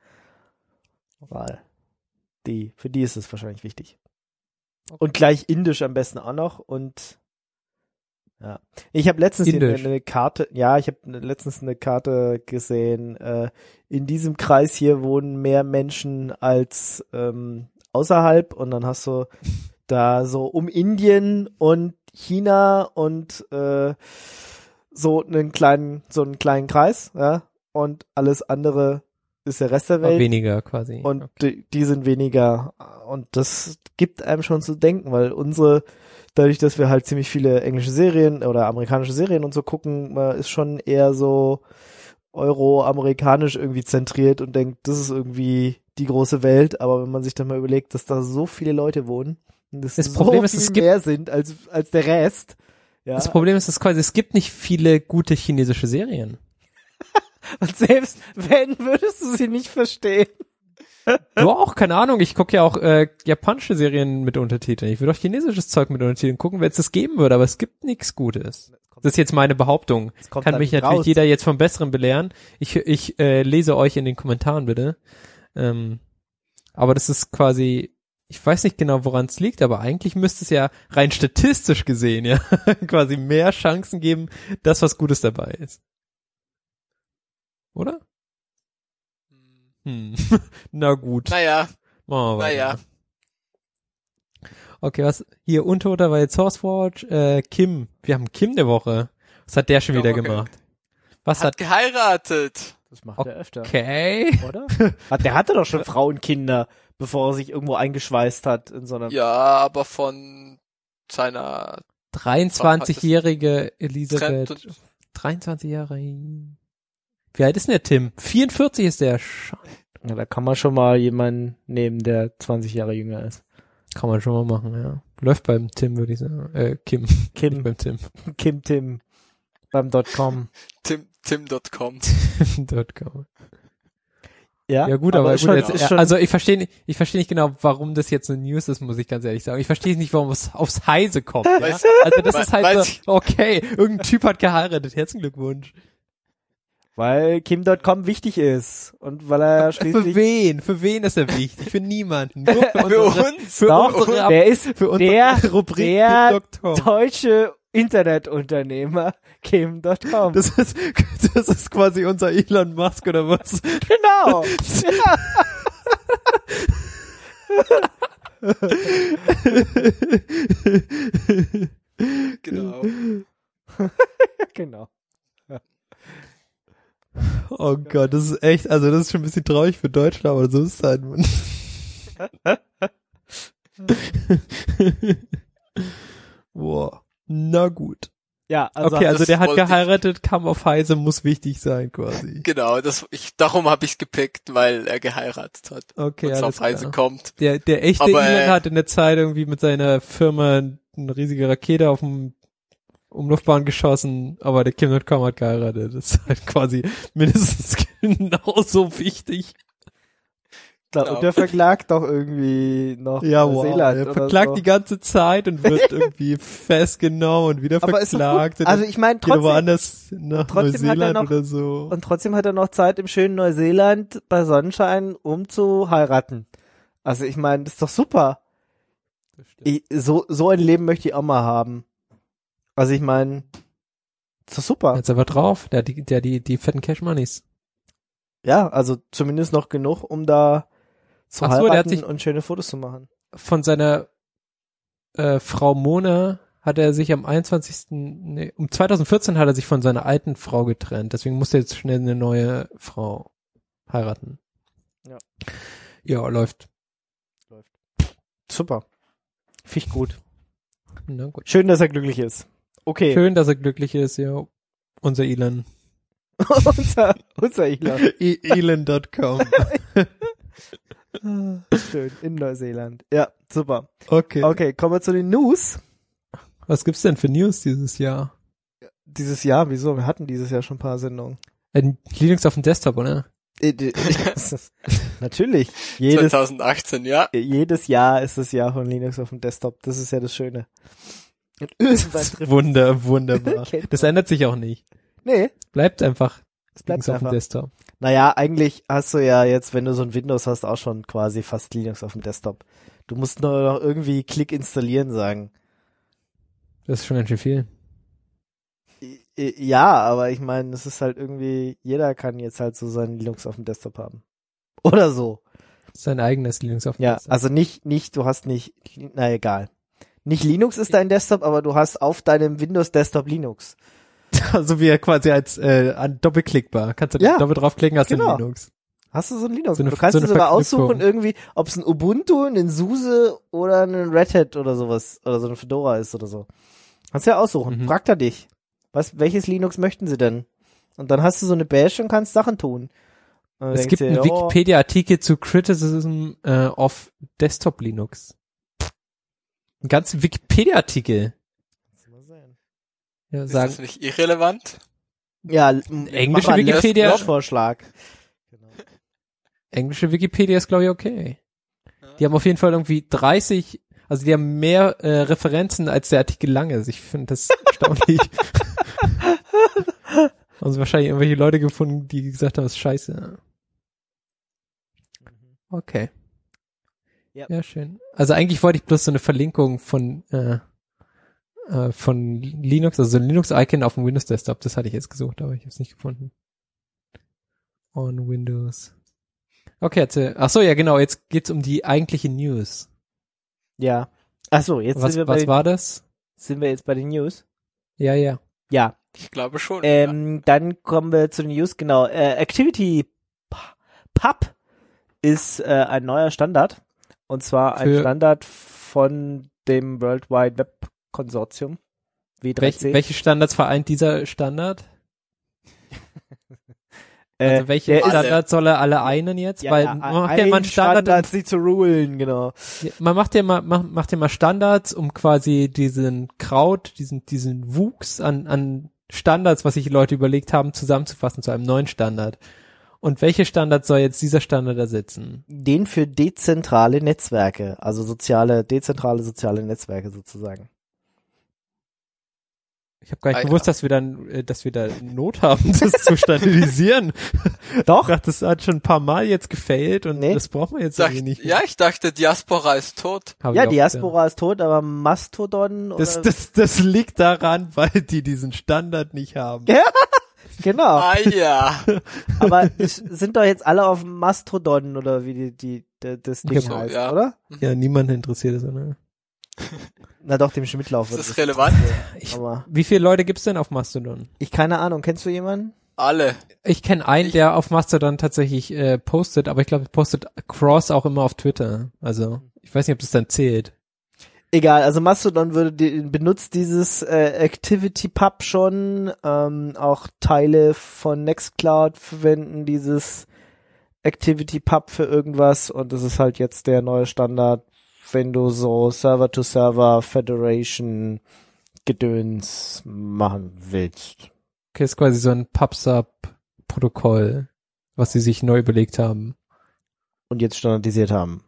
Weil die, für die ist es wahrscheinlich wichtig. Und gleich Indisch am besten auch noch und ja. Ich habe letztens hier eine, Indisch. eine Karte, ja, ich habe letztens eine Karte gesehen. Äh, in diesem Kreis hier wohnen mehr Menschen als ähm, außerhalb und dann hast du da so um Indien und China und äh, so einen kleinen, so einen kleinen Kreis, ja, und alles andere ist der Rest der Aber Welt. weniger quasi. Und Okay. die, die sind weniger. Und das gibt einem schon zu denken, weil unsere, dadurch, dass wir halt ziemlich viele englische Serien oder amerikanische Serien und so gucken, man ist schon eher so euro-amerikanisch irgendwie zentriert und denkt, das ist irgendwie die große Welt. Aber wenn man sich dann mal überlegt, dass da so viele Leute wohnen, und das, Das so Problem ist, viel es gibt- mehr sind als, als der Rest. Ja. Das Problem ist, dass quasi, es gibt nicht viele gute chinesische Serien. Und selbst wenn, würdest du sie nicht verstehen. Du auch, keine Ahnung, ich gucke ja auch äh, japanische Serien mit Untertiteln. Ich würde auch chinesisches Zeug mit Untertiteln gucken, wenn es das geben würde, aber es gibt nichts Gutes. Das ist jetzt meine Behauptung. Es kommt Kann dann mich nicht natürlich raus. jeder jetzt vom Besseren belehren. Ich, ich äh, lese euch in den Kommentaren bitte. Ähm, aber das ist quasi, ich weiß nicht genau, woran es liegt, aber eigentlich müsste es ja rein statistisch gesehen ja quasi mehr Chancen geben, dass was Gutes dabei ist. Oder? Hm. Na gut. Naja, Machen wir weiter. naja. Okay, was hier Untoter war jetzt Sourcewatch, äh, Kim. Wir haben Kim der Woche. Was hat der schon wieder Okay. gemacht? Was Hat hat, geheiratet. Das macht er öfter. okay. Oder? Hat, der hatte doch schon Frau und Kinder, bevor er sich irgendwo eingeschweißt hat in so einer. Ja, aber von seiner dreiundzwanzigjährige Trend Elisabeth. und dreiundzwanzig Jahre. Wie alt ist denn der Tim? vierundvierzig ist der. Sch- Ja, da kann man schon mal jemanden nehmen, der zwanzig Jahre jünger ist. Kann man schon mal machen, ja. Läuft beim Tim, würde ich sagen. Äh, Kim. Nicht Kim, beim Tim. Kim Tim beim .com. Tim, tim Punkt com. Dot com. Ja, Ja gut, aber, ist gut, schon, jetzt, ist schon, also ich verstehe nicht, ich verstehe nicht genau, warum das jetzt eine News ist, muss ich ganz ehrlich sagen. Ich verstehe nicht, warum es aufs Heise kommt. Ja? Weiß- Also das weiß- ist halt weiß so, ich- okay, irgendein Typ hat geheiratet, herzlichen Glückwunsch. weil Kim Punkt com wichtig ist und weil er Für schließlich wen? Für wen ist er wichtig? Für niemanden. Nur für, Für unsere, uns. Für Doch, unsere, der ist für unsere der, Rubrik der Kim Punkt com. deutsche Internetunternehmer Kim Punkt com. Das ist, das ist quasi unser Elon Musk oder was? Genau. Ja. Genau. Genau. Oh Gott, das ist echt, also das ist schon ein bisschen traurig für Deutschland, aber so ist es halt. Mann. Boah, na gut. Ja, also okay, also das der hat wollte ich- geheiratet, kam auf Heise, muss wichtig sein quasi. Genau, das ich darum habe ich es gepickt, weil er geheiratet hat. Okay, und es alles auf Heise klar. kommt. Der, der echte Aber, Elon äh, hat in der Zeit irgendwie mit seiner Firma eine riesige Rakete auf dem Umlaufbahn geschossen, aber der Kim Dotcom hat geheiratet. Das ist halt quasi mindestens genauso wichtig. Klar, Genau. und der verklagt doch irgendwie noch Ja, wow. Neuseeland Er oder verklagt so. die ganze Zeit und wird irgendwie festgenommen und wieder Aber ist doch verklagt. gut. und Also ich meine geht aber trotzdem, woanders nach trotzdem hat er Neuseeland noch- oder so. und trotzdem hat er noch Zeit im schönen Neuseeland bei Sonnenschein, um zu heiraten. Also ich meine, das ist doch super. Ich, so, so ein Leben möchte ich auch mal haben. Also ich meine, ist doch super. Jetzt aber drauf, der hat die, der hat die, die fetten Cash Moneys. Ja, also zumindest noch genug, um da zu Ach so, der hat heiraten sich- und schöne Fotos zu machen. Von seiner äh, Frau Mona hat er sich am einundzwanzigsten Nee, um zweitausendvierzehn hat er sich von seiner alten Frau getrennt. Deswegen musste er jetzt schnell eine neue Frau heiraten. Ja. Ja, läuft. Super. Finde ich gut. Na gut. Schön, dass er glücklich ist. Okay. Schön, dass er glücklich ist, ja. Unser Elon. unser, unser Elon. E- Elon Punkt com. Schön. In Neuseeland. Ja, super. Okay. Okay, kommen wir zu den News. Was gibt's denn für News dieses Jahr? Dieses Jahr, wieso? Wir hatten dieses Jahr schon ein paar Sendungen. Äh, Linux auf dem Desktop, oder? Äh, d- Natürlich. Jedes, zweitausendachtzehn, ja. jedes Jahr ist das Jahr von Linux auf dem Desktop. Das ist ja das Schöne. Und irgendwann trifft Wunder, wunderbar. Kennt Das man. ändert sich auch nicht. Nee, Bleibt einfach es bleibt Linux auf dem einfach. Desktop. Naja, eigentlich hast du ja jetzt, wenn du so ein Windows hast, auch schon quasi fast Linux auf dem Desktop. Du musst nur noch irgendwie Klick installieren sagen. Das ist schon ganz schön viel. I- i- Ja, aber ich meine, es ist halt irgendwie, jeder kann jetzt halt so seinen Linux auf dem Desktop haben. Oder so. Sein eigenes Linux auf dem Ja, Desktop. also nicht, nicht, du hast nicht, na egal. Nicht Linux ist dein Desktop, aber du hast auf deinem Windows Desktop Linux. Also wie er quasi als äh, an doppelklickbar. Kannst du Ja, doppelt draufklicken, hast du genau. Linux. Hast du so ein Linux? So eine- du kannst so dir eine sogar Verknüpfung. aussuchen irgendwie, ob es ein Ubuntu, ein SUSE oder ein Red Hat oder sowas, oder so ein Fedora ist oder so. Kannst ja aussuchen. Mhm. Fragt er dich. Was, welches Linux möchten sie denn? Und dann hast du so eine Bash und kannst Sachen tun. Und dann Es denkst gibt du einen dir, oh, Wikipedia-Artikel zu Criticism äh, of Desktop Linux. Ein ganzer Wikipedia-Artikel. Ja, Ist sagen, das nicht irrelevant? ja, englische Wikipedia- Vorschlag. englische Wikipedia ist glaube ich okay. Die haben auf jeden Fall irgendwie dreißig, also die haben mehr äh, Referenzen als der Artikel lang ist. Ich finde das erstaunlich. Haben sie wahrscheinlich irgendwelche Leute gefunden, die gesagt haben, das ist scheiße. Okay. Ja. Ja, schön. Also eigentlich wollte ich bloß so eine Verlinkung von äh, äh, von Linux, also so ein Linux-Icon auf dem Windows-Desktop. Das hatte ich jetzt gesucht, aber ich habe es nicht gefunden. On Windows. Okay, jetzt, äh, ach so, ja genau, jetzt geht's um die eigentliche News. Ja. Ach so, jetzt Was, sind wir bei was den, war das? sind wir jetzt bei den News? Ja, ja. Ja. Ich glaube schon. Ähm, dann kommen wir zu den News, genau. Äh, Activity Pub ist äh, ein neuer Standard. Und zwar ein Für- Standard von dem World Wide Web Konsortium. W drei C. Welch, welche Standards vereint dieser Standard? Äh, Also welche der ist- Standards soll er alle einen jetzt? ja, Weil ja, man macht ja ein mal einen Standard, Standard, sie zu rulen, genau. um, man macht ja mal, macht, macht ja mal Standards, um quasi diesen Kraut, diesen, diesen Wuchs an, an Standards, was sich die Leute überlegt haben, zusammenzufassen zu einem neuen Standard. Und welche Standards soll jetzt dieser Standard ersetzen? Den für dezentrale Netzwerke, also soziale, dezentrale soziale Netzwerke sozusagen. Ich habe gar nicht Ah, ja. gewusst, dass wir dann, äh, dass wir da Not haben, das zu standardisieren. Doch. Ich dachte, das hat schon ein paar Mal jetzt gefailt und Nee. das brauchen wir jetzt Sag, irgendwie nicht. ja, ich dachte, Diaspora ist tot. Hab Ja, ich auch Diaspora ist tot, aber Mastodon Das, oder, das, das liegt daran, weil die diesen Standard nicht haben. Ja. genau. Ah ja. Aber es sind doch jetzt alle auf Mastodon oder wie die, die, die das Ding So, heißt, ja. oder? Ja, niemand interessiert es, oder? Na doch, dem Schmidtlauf Ist wird das das relevant? Ich, Aber wie viele Leute gibt's denn auf Mastodon? ich keine Ahnung, kennst du jemanden? Alle. Ich kenne einen, Ich- der auf Mastodon tatsächlich äh, postet, aber ich glaube, postet Cross auch immer auf Twitter. Also, ich weiß nicht, ob das dann zählt. Egal, also Mastodon würde die, benutzt dieses äh, ActivityPub schon, ähm, auch Teile von Nextcloud verwenden dieses ActivityPub für irgendwas und das ist halt jetzt der neue Standard, wenn du so Server-to-Server Federation Gedöns machen willst. Okay, ist quasi so ein PubSub-Protokoll, was sie sich neu überlegt haben. Und jetzt standardisiert haben.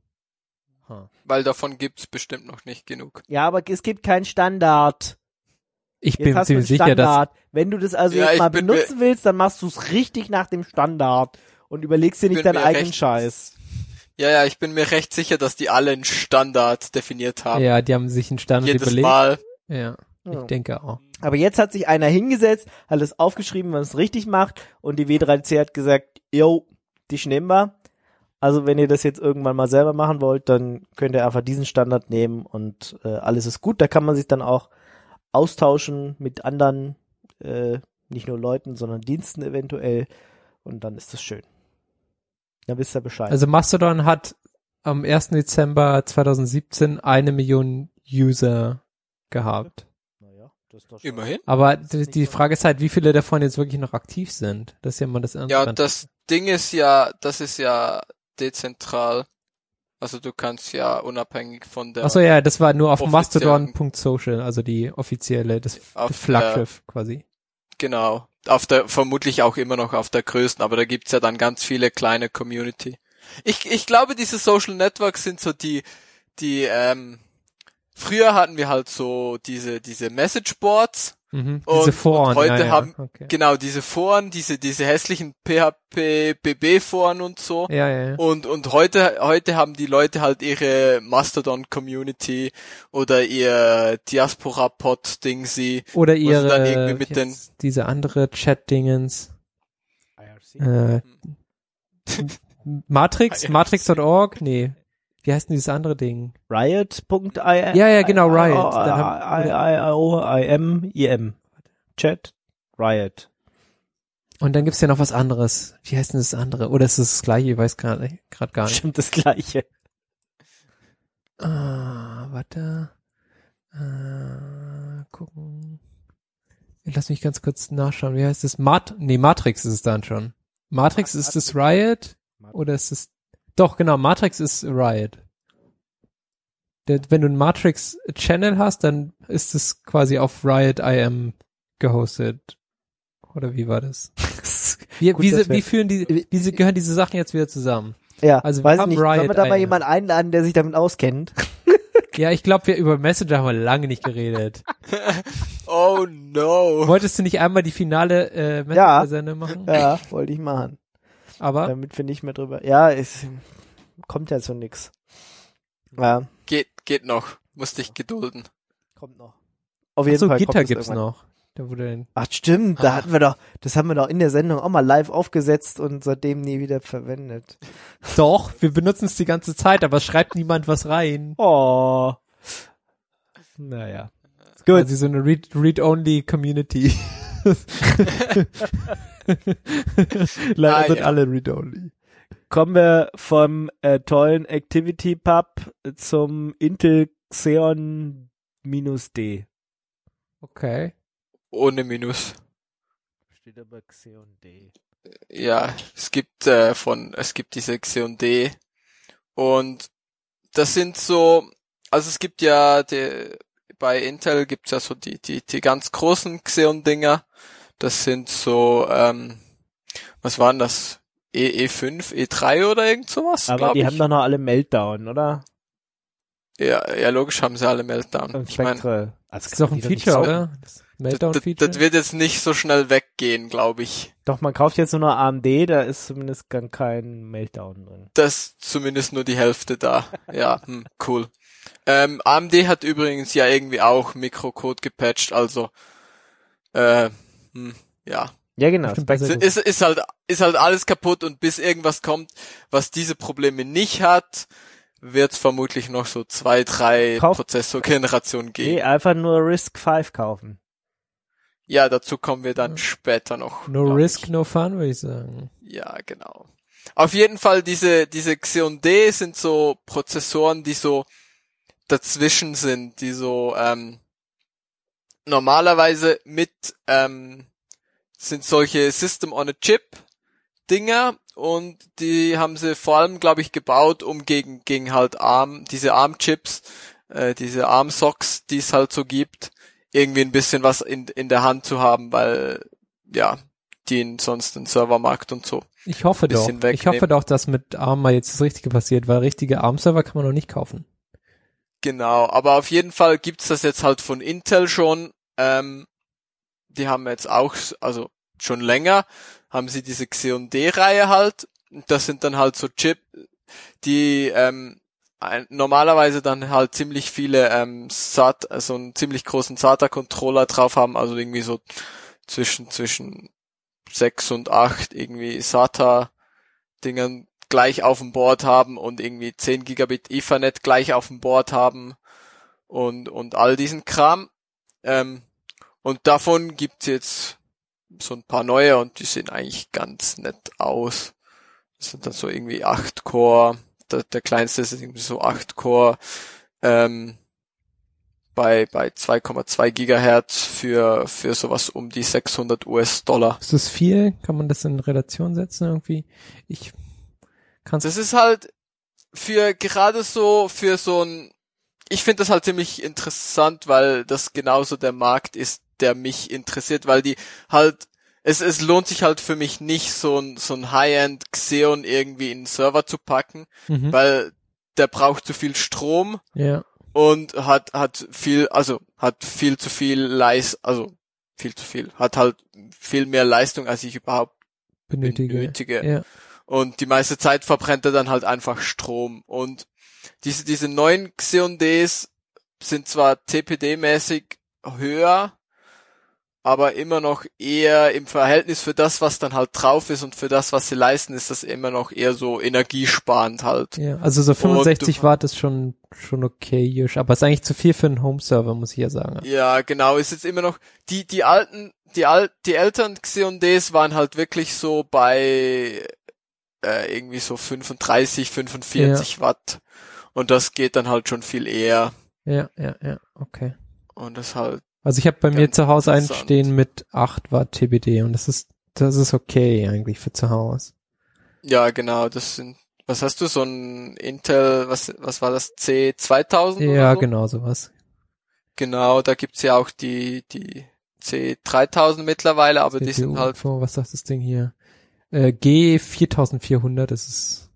Weil davon gibt's bestimmt noch nicht genug. Ja, aber es gibt keinen Standard. Ich Jetzt bin hast du einen ziemlich sicher, dass Standard. Wenn du das also Ja, jetzt ich mal bin benutzen willst, dann machst du es richtig nach dem Standard und überlegst dir nicht bin deinen mir eigenen recht- Scheiß. Ja, ja, ich bin mir recht sicher, dass die alle einen Standard definiert haben. ja, die haben sich einen Standard Jedes überlegt. Mal. Ja, ich Ja. denke auch. Aber jetzt hat sich einer hingesetzt, hat es aufgeschrieben, was es richtig macht und die W drei C hat gesagt, yo, dich nehmen wir. Also wenn ihr das jetzt irgendwann mal selber machen wollt, dann könnt ihr einfach diesen Standard nehmen und äh, alles ist gut. Da kann man sich dann auch austauschen mit anderen, äh, nicht nur Leuten, sondern Diensten eventuell und dann ist das schön. Dann wisst ihr Bescheid. Also Mastodon hat am ersten Dezember zweitausendsiebzehn eine Million User gehabt. Naja, das ist doch schon- Immerhin. Aber Das ist die, nicht die so- Frage ist halt, wie viele davon jetzt wirklich noch aktiv sind. Das ist ja mal das Ernste. Ja, das Ding ist ja, das ist ja dezentral. Also du kannst ja unabhängig von der Achso, ja, das war nur auf offiziellen- mastodon punkt social, also die offizielle, das, Auf das Flaggschiff quasi. Genau. Auf der, vermutlich auch immer noch auf der größten, aber da gibt's ja dann ganz viele kleine Community. Ich, ich glaube, diese Social Networks sind so die, die, ähm, früher hatten wir halt so diese, diese Message Boards. Mhm. Und- Diese Foren. und heute ja, ja. haben- okay. Genau, diese Foren, diese, diese hässlichen P H P B B Foren und so. Ja, ja, ja. Und, und heute, heute haben die Leute halt ihre Mastodon-Community oder ihr Diaspora-Pod-Dingsy. Oder wo sie ihre, dann irgendwie mit den- jetzt diese andere Chat-Dingens. Äh, Matrix? I R C. Matrix punkt org? Nee. Wie heißt denn dieses andere Ding? Riot punkt i m. Ja, ja, genau, Riot. I, Dann haben- I, I, O, I, M, I, M. Chat, Riot. Und dann gibt's ja noch was anderes. Wie heißt denn das andere? Oder ist es das gleiche? Ich weiß gerade gerade gar nicht. Stimmt das Gleiche. Ah, warte. Äh, gucken. Lass mich ganz kurz nachschauen. Wie heißt das? Mat nee, Matrix ist es dann schon. Matrix ist das Riot? Oder ist es... Doch, genau, Matrix ist Riot. Der, wenn du einen Matrix-Channel hast, dann ist es quasi auf Riot I M gehostet. Oder wie war das? Wie, Gut, wie, dass sie- wir- wie führen die, wie sie, gehören diese Sachen jetzt wieder zusammen? Ja, Also wir weiß haben nicht, sollen wir Riot da mal eine. jemanden einladen, der sich damit auskennt? Ja, ich glaube, wir über Messenger haben wir lange nicht geredet. Oh no. Wolltest du nicht einmal die finale äh, Ja. Messenger-Sendung machen? Ja, wollte ich machen. Aber Damit wir nicht mehr drüber... Ja, es kommt ja so nix. Ja, Geht, geht noch. Musst dich gedulden. kommt noch. Auf jeden achso, Fall kommt Gitter es gibt's irgendwann. noch. Da wurde dann, Ach stimmt, da Ah. hatten wir doch, das haben wir doch in der Sendung auch mal live aufgesetzt und seitdem nie wieder verwendet. doch, wir benutzen es die ganze Zeit, aber es schreibt niemand was rein. Oh. Naja. Gut. Quasi so eine Read- Read-Only-Community. Leider Ah, sind ja. alle Read-Only. Kommen wir vom äh, tollen ActivityPub zum Intel Xeon D. Okay. Ohne Minus. Steht aber Xeon D. Ja, es gibt äh, von, es gibt diese Xeon D und das sind so, also es gibt ja die, bei Intel gibt's ja so die die die ganz großen Xeon-Dinger. Das sind so, ähm, was waren das? E E5, E drei oder irgend sowas? Aber glaub die ich. haben doch noch alle Meltdown, oder? ja, ja, logisch haben sie alle Meltdown. Und Ich meine, Spectre. Also Das ist doch ein die nicht Feature, so- oder? Das das, das, Meltdown-Feature? das wird jetzt nicht so schnell weggehen, glaube ich. Doch, man kauft jetzt nur noch A M D, da ist zumindest gar kein Meltdown drin. Das ist zumindest nur die Hälfte da. Ja, hm, cool. Ähm, A M D hat übrigens ja irgendwie auch Mikrocode gepatcht, also äh, hm, ja. Ja, genau. Bestimmt Spectre. besser Ist, ist halt ist halt alles kaputt und bis irgendwas kommt, was diese Probleme nicht hat, wird es vermutlich noch so zwei, drei Kauf- Prozessorgenerationen geben. Nee, einfach nur Risk fünf kaufen. Ja, dazu kommen wir dann später noch. No glaub risk, ich. no fun, würde ich sagen. Ja, genau. Auf jeden Fall diese diese Xeon D sind so Prozessoren, die so dazwischen sind, die so ähm, normalerweise mit ähm, sind solche System on a Chip Dinger und die haben sie vor allem, glaube ich, gebaut, um gegen gegen halt ARM, diese ARM-Chips, äh, diese ARM-Socks, die es halt so gibt, irgendwie ein bisschen was in in der Hand zu haben, weil ja, die sonst den Servermarkt und so. Ich hoffe doch. Wegnehmen. Ich hoffe doch, dass mit ARM mal jetzt das Richtige passiert, weil richtige ARM-Server kann man noch nicht kaufen. Genau, aber auf jeden Fall gibt's das jetzt halt von Intel schon. Ähm, die haben jetzt auch, also schon länger, haben sie diese Xeon D-Reihe halt. Das sind dann halt so Chip, die ähm, ein, normalerweise dann halt ziemlich viele ähm, S A T, also einen ziemlich großen S A T A-Controller drauf haben, also irgendwie so zwischen zwischen sechs und acht irgendwie S A T A-Dingern gleich auf dem Board haben und irgendwie zehn Gigabit Ethernet gleich auf dem Board haben und und all diesen Kram. Ähm, und davon gibt's jetzt so ein paar neue und die sehen eigentlich ganz nett aus. Das sind dann so irgendwie acht Core. Der, der kleinste ist irgendwie so acht Core. Ähm, bei bei zwei Komma zwei Gigahertz für für sowas um die sechshundert US-Dollar. Ist das viel? Kann man das in Relation setzen irgendwie? Ich kann's. Das ist halt für gerade so für so ein, ich finde das halt ziemlich interessant, weil das genauso der Markt ist, der mich interessiert, weil die halt es es lohnt sich halt für mich nicht, so ein so ein High-End Xeon irgendwie in einen Server zu packen, Mhm. weil der braucht zu viel Strom. Ja. Und hat, hat viel, also, hat viel zu viel Leist, also, viel zu viel, hat halt viel mehr Leistung, als ich überhaupt Benötige. benötige. Ja. Und die meiste Zeit verbrennt er dann halt einfach Strom. Und diese, diese neuen Xeon Ds sind zwar T P D-mäßig höher, aber immer noch eher im Verhältnis für das, was dann halt drauf ist und für das, was sie leisten, ist das immer noch eher so energiesparend halt. Ja, also so fünfundsechzig du- Watt ist schon schon okay, aber ist eigentlich zu viel für einen Home-Server, muss ich ja sagen. Ja, genau, ist jetzt immer noch, die, die alten, die al die älteren Xeon Ds waren halt wirklich so bei, äh, irgendwie so fünfunddreißig, fünfundvierzig Watt. Und das geht dann halt schon viel eher. Ja, ja, ja, okay. Und das halt, Also ich habe bei mir Ganz zu Hause einen interessant. stehen mit acht Watt T B D und das ist das ist okay eigentlich für zu Hause. ja, genau, das sind, was hast du, so ein Intel, was, was war das, C zweitausend Ja, oder so? genau, sowas. Genau, da gibt's ja auch die, die C dreitausend mittlerweile, aber die C P U sind halt, Info, was sagt das Ding hier? Äh, G viertausendvierhundert, das ist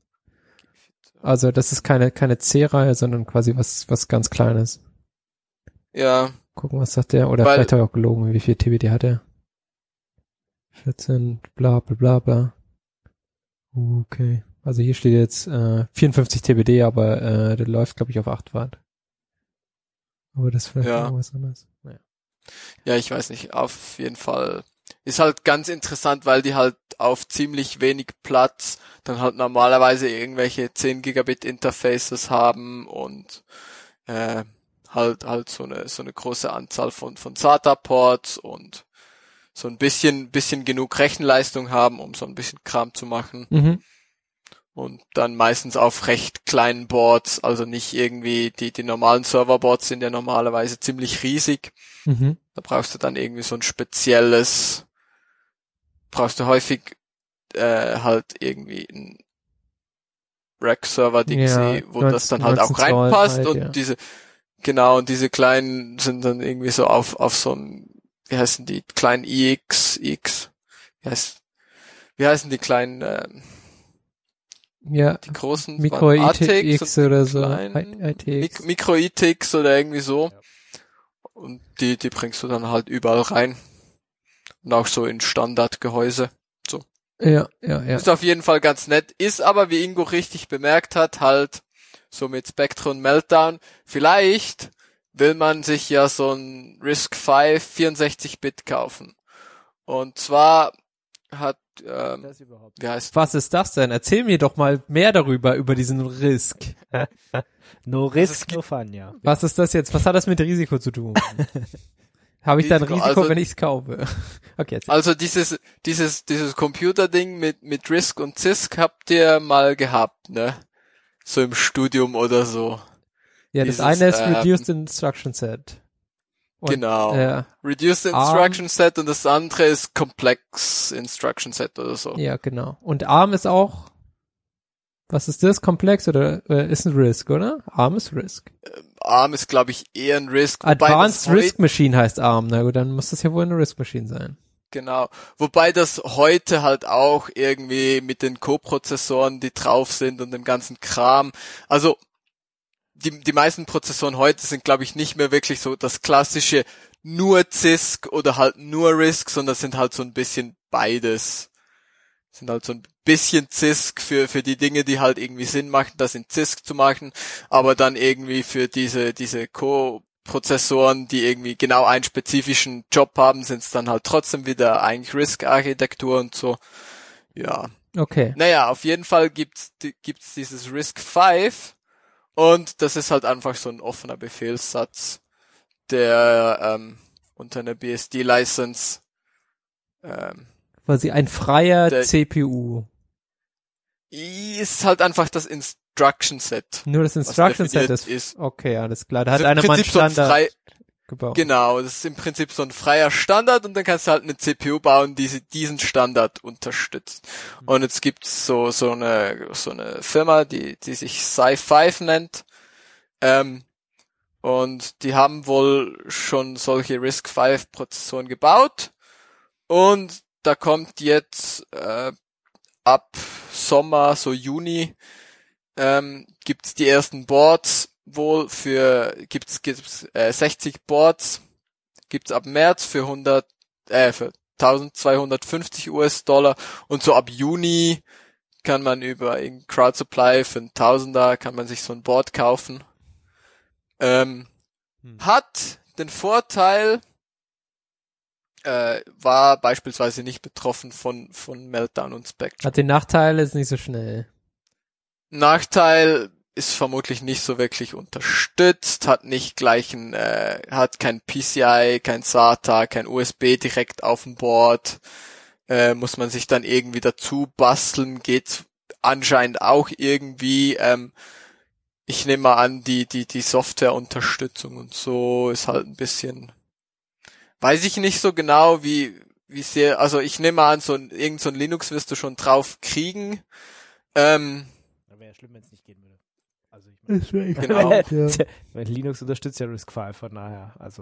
also das ist keine keine C-Reihe, sondern quasi was was ganz Kleines. ja, Gucken, was sagt der? Oder Weil- vielleicht habe ich auch gelogen, wie viel T B D hat er? vierzehn, bla bla bla bla. Okay. Also hier steht jetzt äh, vierundfünfzig T B D, aber äh, der läuft, glaube ich, auf acht Watt. Aber das ist vielleicht Ja. noch was anderes. Naja. ja, ich weiß nicht, auf jeden Fall. Ist halt ganz interessant, weil die halt auf ziemlich wenig Platz dann halt normalerweise irgendwelche zehn Gigabit Interfaces haben und äh, halt halt so eine so eine große Anzahl von von SATA-Ports und so ein bisschen bisschen genug Rechenleistung haben, um so ein bisschen Kram zu machen. Mhm. Und dann meistens auf recht kleinen Boards, also nicht irgendwie, die, die normalen Serverboards sind ja normalerweise ziemlich riesig. Mhm. Da brauchst du dann irgendwie so ein spezielles, brauchst du häufig äh, halt irgendwie ein Rack-Server-Ding, Ja, wo das dann halt auch neunzehn Zoll reinpasst halt, und ja. diese, genau, und diese kleinen sind dann irgendwie so auf, auf so ein, wie heißen die, kleinen I X, X, wie heißt, wie heißen die kleinen, ähm, Ja, die großen Micro waren A T X I T X und oder so. kleinen I T X. Mik- Micro I T X oder irgendwie so. Ja. Und die, die bringst du dann halt überall rein. Und auch so in Standardgehäuse. Ja, ja, ja. Ist auf jeden Fall ganz nett. Ist aber, wie Ingo richtig bemerkt hat, halt so mit Spectrum Meltdown. Vielleicht will man sich ja so ein RISC fünf vierundsechzig Bit kaufen. Und zwar hat, ähm, Das überhaupt. wie heißt Was ist das denn? Erzähl mir doch mal mehr darüber, über diesen Risk. No Also es risk, no fun, ja. Was ist das jetzt? Was hat das mit Risiko zu tun? Habe ich da ein Risiko, Risiko, also- wenn ich es kaufe? Okay, erzähl. Also dieses, dieses, dieses Computerding mit, mit RISC und C I S C habt ihr mal gehabt, ne? So im Studium oder so. Ja, dieses, das eine ist ähm, Reduced Instruction Set. Und, genau. Äh, Reduced ARM. Instruction Set und das andere ist Complex Instruction Set oder so. ja, genau. Und ARM ist auch, was ist das? Komplex oder äh, ist ein Risk, oder? ARM ist Risk. ARM ist, glaube ich, eher ein Risk. Wobei Advanced das heu- Risk Machine heißt ARM. Na gut, dann muss das ja wohl eine Risk Machine sein. Genau. Wobei das heute halt auch irgendwie mit den Co-Prozessoren, die drauf sind und dem ganzen Kram, also die, die meisten Prozessoren heute sind, glaube ich, nicht mehr wirklich so das klassische nur C I S C oder halt nur RISC, sondern sind halt so ein bisschen beides. Sind halt so ein bisschen C I S C für, für die Dinge, die halt irgendwie Sinn machen, das in C I S C zu machen, aber dann irgendwie für diese, diese Co-Prozessoren, die irgendwie genau einen spezifischen Job haben, sind es dann halt trotzdem wieder eigentlich RISC-Architektur und so. Ja. Okay. Naja, auf jeden Fall gibt's, die- gibt's dieses RISC fünf und das ist halt einfach so ein offener Befehlssatz, der ähm, unter einer B S D-License ähm, Quasi ein freier Der- C P U. ist halt einfach das Instruction Set. Nur das Instruction Set definiert ist, ist. okay, alles klar. Da Also hat im einer mal einen Prinzip so ein Standard frei, gebaut. genau, das ist im Prinzip so ein freier Standard und dann kannst du halt eine C P U bauen, die sie- diesen Standard unterstützt. Und jetzt gibt's so so eine so eine Firma, die die sich Sci fünf nennt. Ähm, und die haben wohl schon solche RISC fünf Prozessoren gebaut und da kommt jetzt äh, ab Sommer, so Juni, ähm, gibt's die ersten Boards wohl für, gibt's, gibt's äh, sechzig Boards, gibt's ab März für hundert, äh, für eintausendzweihundertfünfzig US-Dollar und so ab Juni kann man über irgendein Crowd Supply für einen Tausender kann man sich so ein Board kaufen. Ähm, Hm. hat den Vorteil, äh, war beispielsweise nicht betroffen von, von Meltdown und Spectrum. Hat den Nachteil, ist nicht so schnell. Nachteil ist vermutlich nicht so wirklich unterstützt, hat nicht gleich ein, äh, hat kein P C I, kein SATA, kein U S B direkt auf dem Board, äh, muss man sich dann irgendwie dazu basteln, geht anscheinend auch irgendwie, ähm, ich nehme mal an, die, die, die Softwareunterstützung und so ist halt ein bisschen, weiß ich nicht so genau, wie, wie sehr, also ich nehme mal an, so ein, irgend so ein Linux wirst du schon drauf kriegen, ähm, Wäre ja schlimm, wenn es nicht gehen würde. Also ich meine, Das wäre echt Genau. gut, ja. weil Linux unterstützt ja RISC fünf, von daher, also.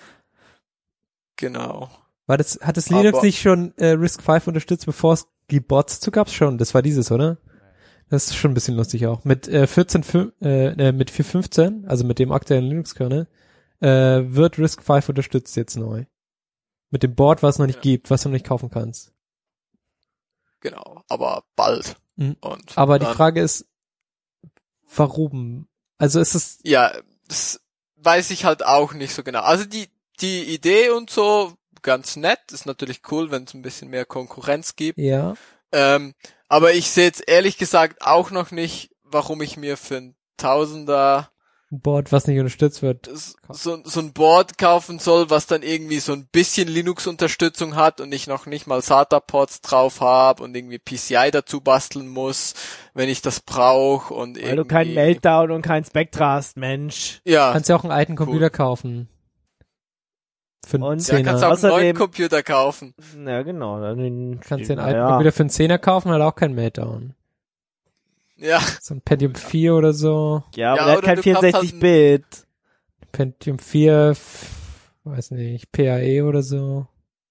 genau. War das, hat das Linux Aber- nicht schon äh, RISC fünf unterstützt, bevor es die Bots zu gab's schon? Das war dieses, oder? Das ist schon ein bisschen lustig auch. Mit äh, vierzehn, fün- äh, äh, mit vier Punkt fünfzehn, also mit dem aktuellen Linux-Kernel, äh, wird RISC fünf unterstützt jetzt neu. Mit dem Board, was es noch nicht Ja. gibt, was du noch nicht kaufen kannst. Genau, aber bald. Mhm. Und Aber die dann, Frage ist, warum? Also ist es, ja, das weiß ich halt auch nicht so genau. Also die die Idee und so ganz nett, ist natürlich cool, wenn es ein bisschen mehr Konkurrenz gibt. ja, Ähm, aber ich sehe jetzt ehrlich gesagt auch noch nicht, warum ich mir für ein Tausender ein Board, was nicht unterstützt wird. so, so ein Board kaufen soll, was dann irgendwie so ein bisschen Linux-Unterstützung hat und ich noch nicht mal SATA-Ports drauf habe und irgendwie P C I dazu basteln muss, wenn ich das brauche und Weil irgendwie... du keinen Meltdown und kein Spectra hast, Mensch. Ja, Kannst ja auch einen alten cool. Computer kaufen. Für einen Und- ja, Zehner. kannst du auch einen neuen Außerdem- Computer kaufen. Ja, genau. Dann den, Kannst dir einen na alten ja. Computer für einen Zehner kaufen, hat auch keinen Meltdown. Ja, So ein Pentium vier oder so. Ja, aber Ja, der hat oder kein du kannst halt vierundsechzig Bit. Pentium vier, f- weiß nicht, P A E oder so.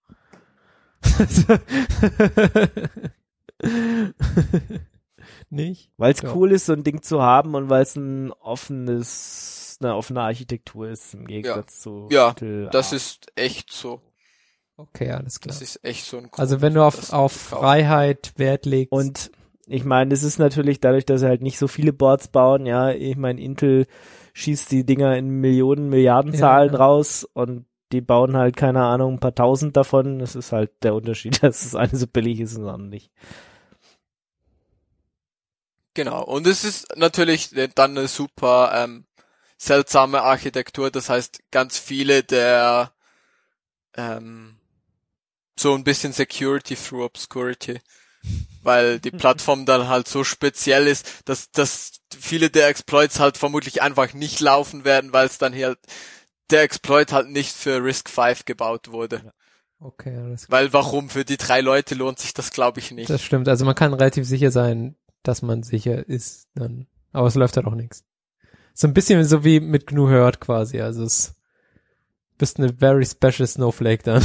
Nicht? Weil es Ja. cool ist, so ein Ding zu haben und weil es ein offenes, eine offene Architektur ist im Gegensatz zu Ja, Intel das A. ist echt so. Okay, alles klar. Das ist echt so ein Grund, Also wenn du das auf, zu auf kaufen. Freiheit Wert legst. Und ich meine, es ist natürlich dadurch, dass sie halt nicht so viele Boards bauen, ja, ich meine, Intel schießt die Dinger in Millionen, Milliardenzahlen Ja. raus und die bauen halt, keine Ahnung, ein paar tausend davon. Das ist halt der Unterschied, dass das eine so billig ist und das andere nicht. Genau. Und es ist natürlich dann eine super ähm, seltsame Architektur. Das heißt, ganz viele der ähm, so ein bisschen Security through Obscurity. weil die Plattform dann halt so speziell ist, dass, dass viele der Exploits halt vermutlich einfach nicht laufen werden, weil es dann hier halt, der Exploit halt nicht für Risk fünf gebaut wurde. Ja. Okay, alles Weil warum? Für die drei Leute lohnt sich das, glaube ich, nicht. Das stimmt. Also man kann relativ sicher sein, dass man sicher ist dann. Aber es läuft halt auch nichts. So ein bisschen so wie mit G N U Hurt quasi. Also es bist eine very special Snowflake dann.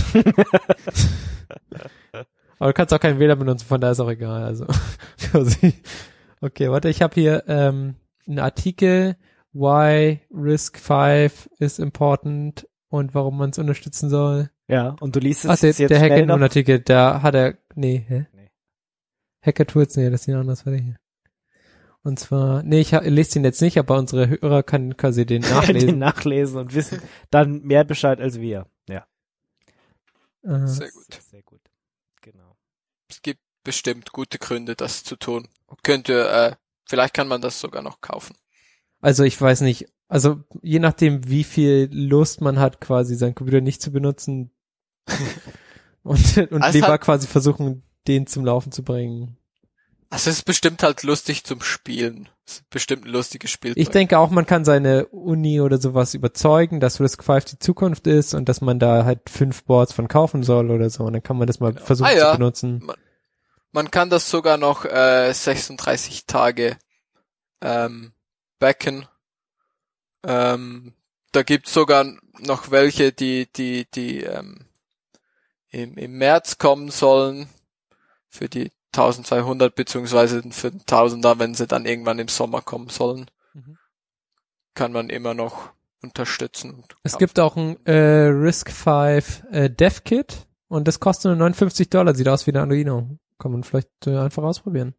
Aber du kannst auch keinen Wähler benutzen, von daher ist auch egal. Also okay, warte, ich habe hier ähm, einen Artikel, why Risk fünf is important und warum man es unterstützen soll. Ja, und du liest es Ach, der, jetzt der schnell noch. Hacker-Artikel, da hat er, nee, hä? Nee. Hacker-Tools, nee, das ist ja anders, warte hier. Und zwar, nee, ich ha, lese den jetzt nicht, aber unsere Hörer können quasi den nachlesen. den nachlesen und wissen dann mehr Bescheid als wir. Ja. Äh, Sehr gut. Sehr gut. Genau. Es gibt bestimmt gute Gründe, das zu tun. Könnte, äh, vielleicht kann man das sogar noch kaufen. Also ich weiß nicht, also je nachdem, wie viel Lust man hat, quasi seinen Computer nicht zu benutzen und, und Also lieber halt, quasi versuchen, den zum Laufen zu bringen. also es ist bestimmt halt lustig zum Spielen. Es ist bestimmt ein lustiges Spiel. Ich denke auch, man kann seine Uni oder sowas überzeugen, dass Risk fünf die Zukunft ist und dass man da halt fünf Boards von kaufen soll oder so. Und dann kann man das mal Genau. versuchen Ah, ja. zu benutzen. Man, man kann das sogar noch äh, sechsunddreißig Tage ähm, backen. Ähm, da gibt's sogar noch welche, die die die ähm, im, im März kommen sollen für die eintausendzweihundert beziehungsweise für den Tausender, wenn sie dann irgendwann im Sommer kommen sollen, Mhm. kann man immer noch unterstützen. Und Es kaufen. gibt auch ein äh, Risk fünf äh, Dev Kit und das kostet nur neunundfünfzig Dollar. Sieht aus wie ein Arduino. Kann man vielleicht äh, einfach ausprobieren.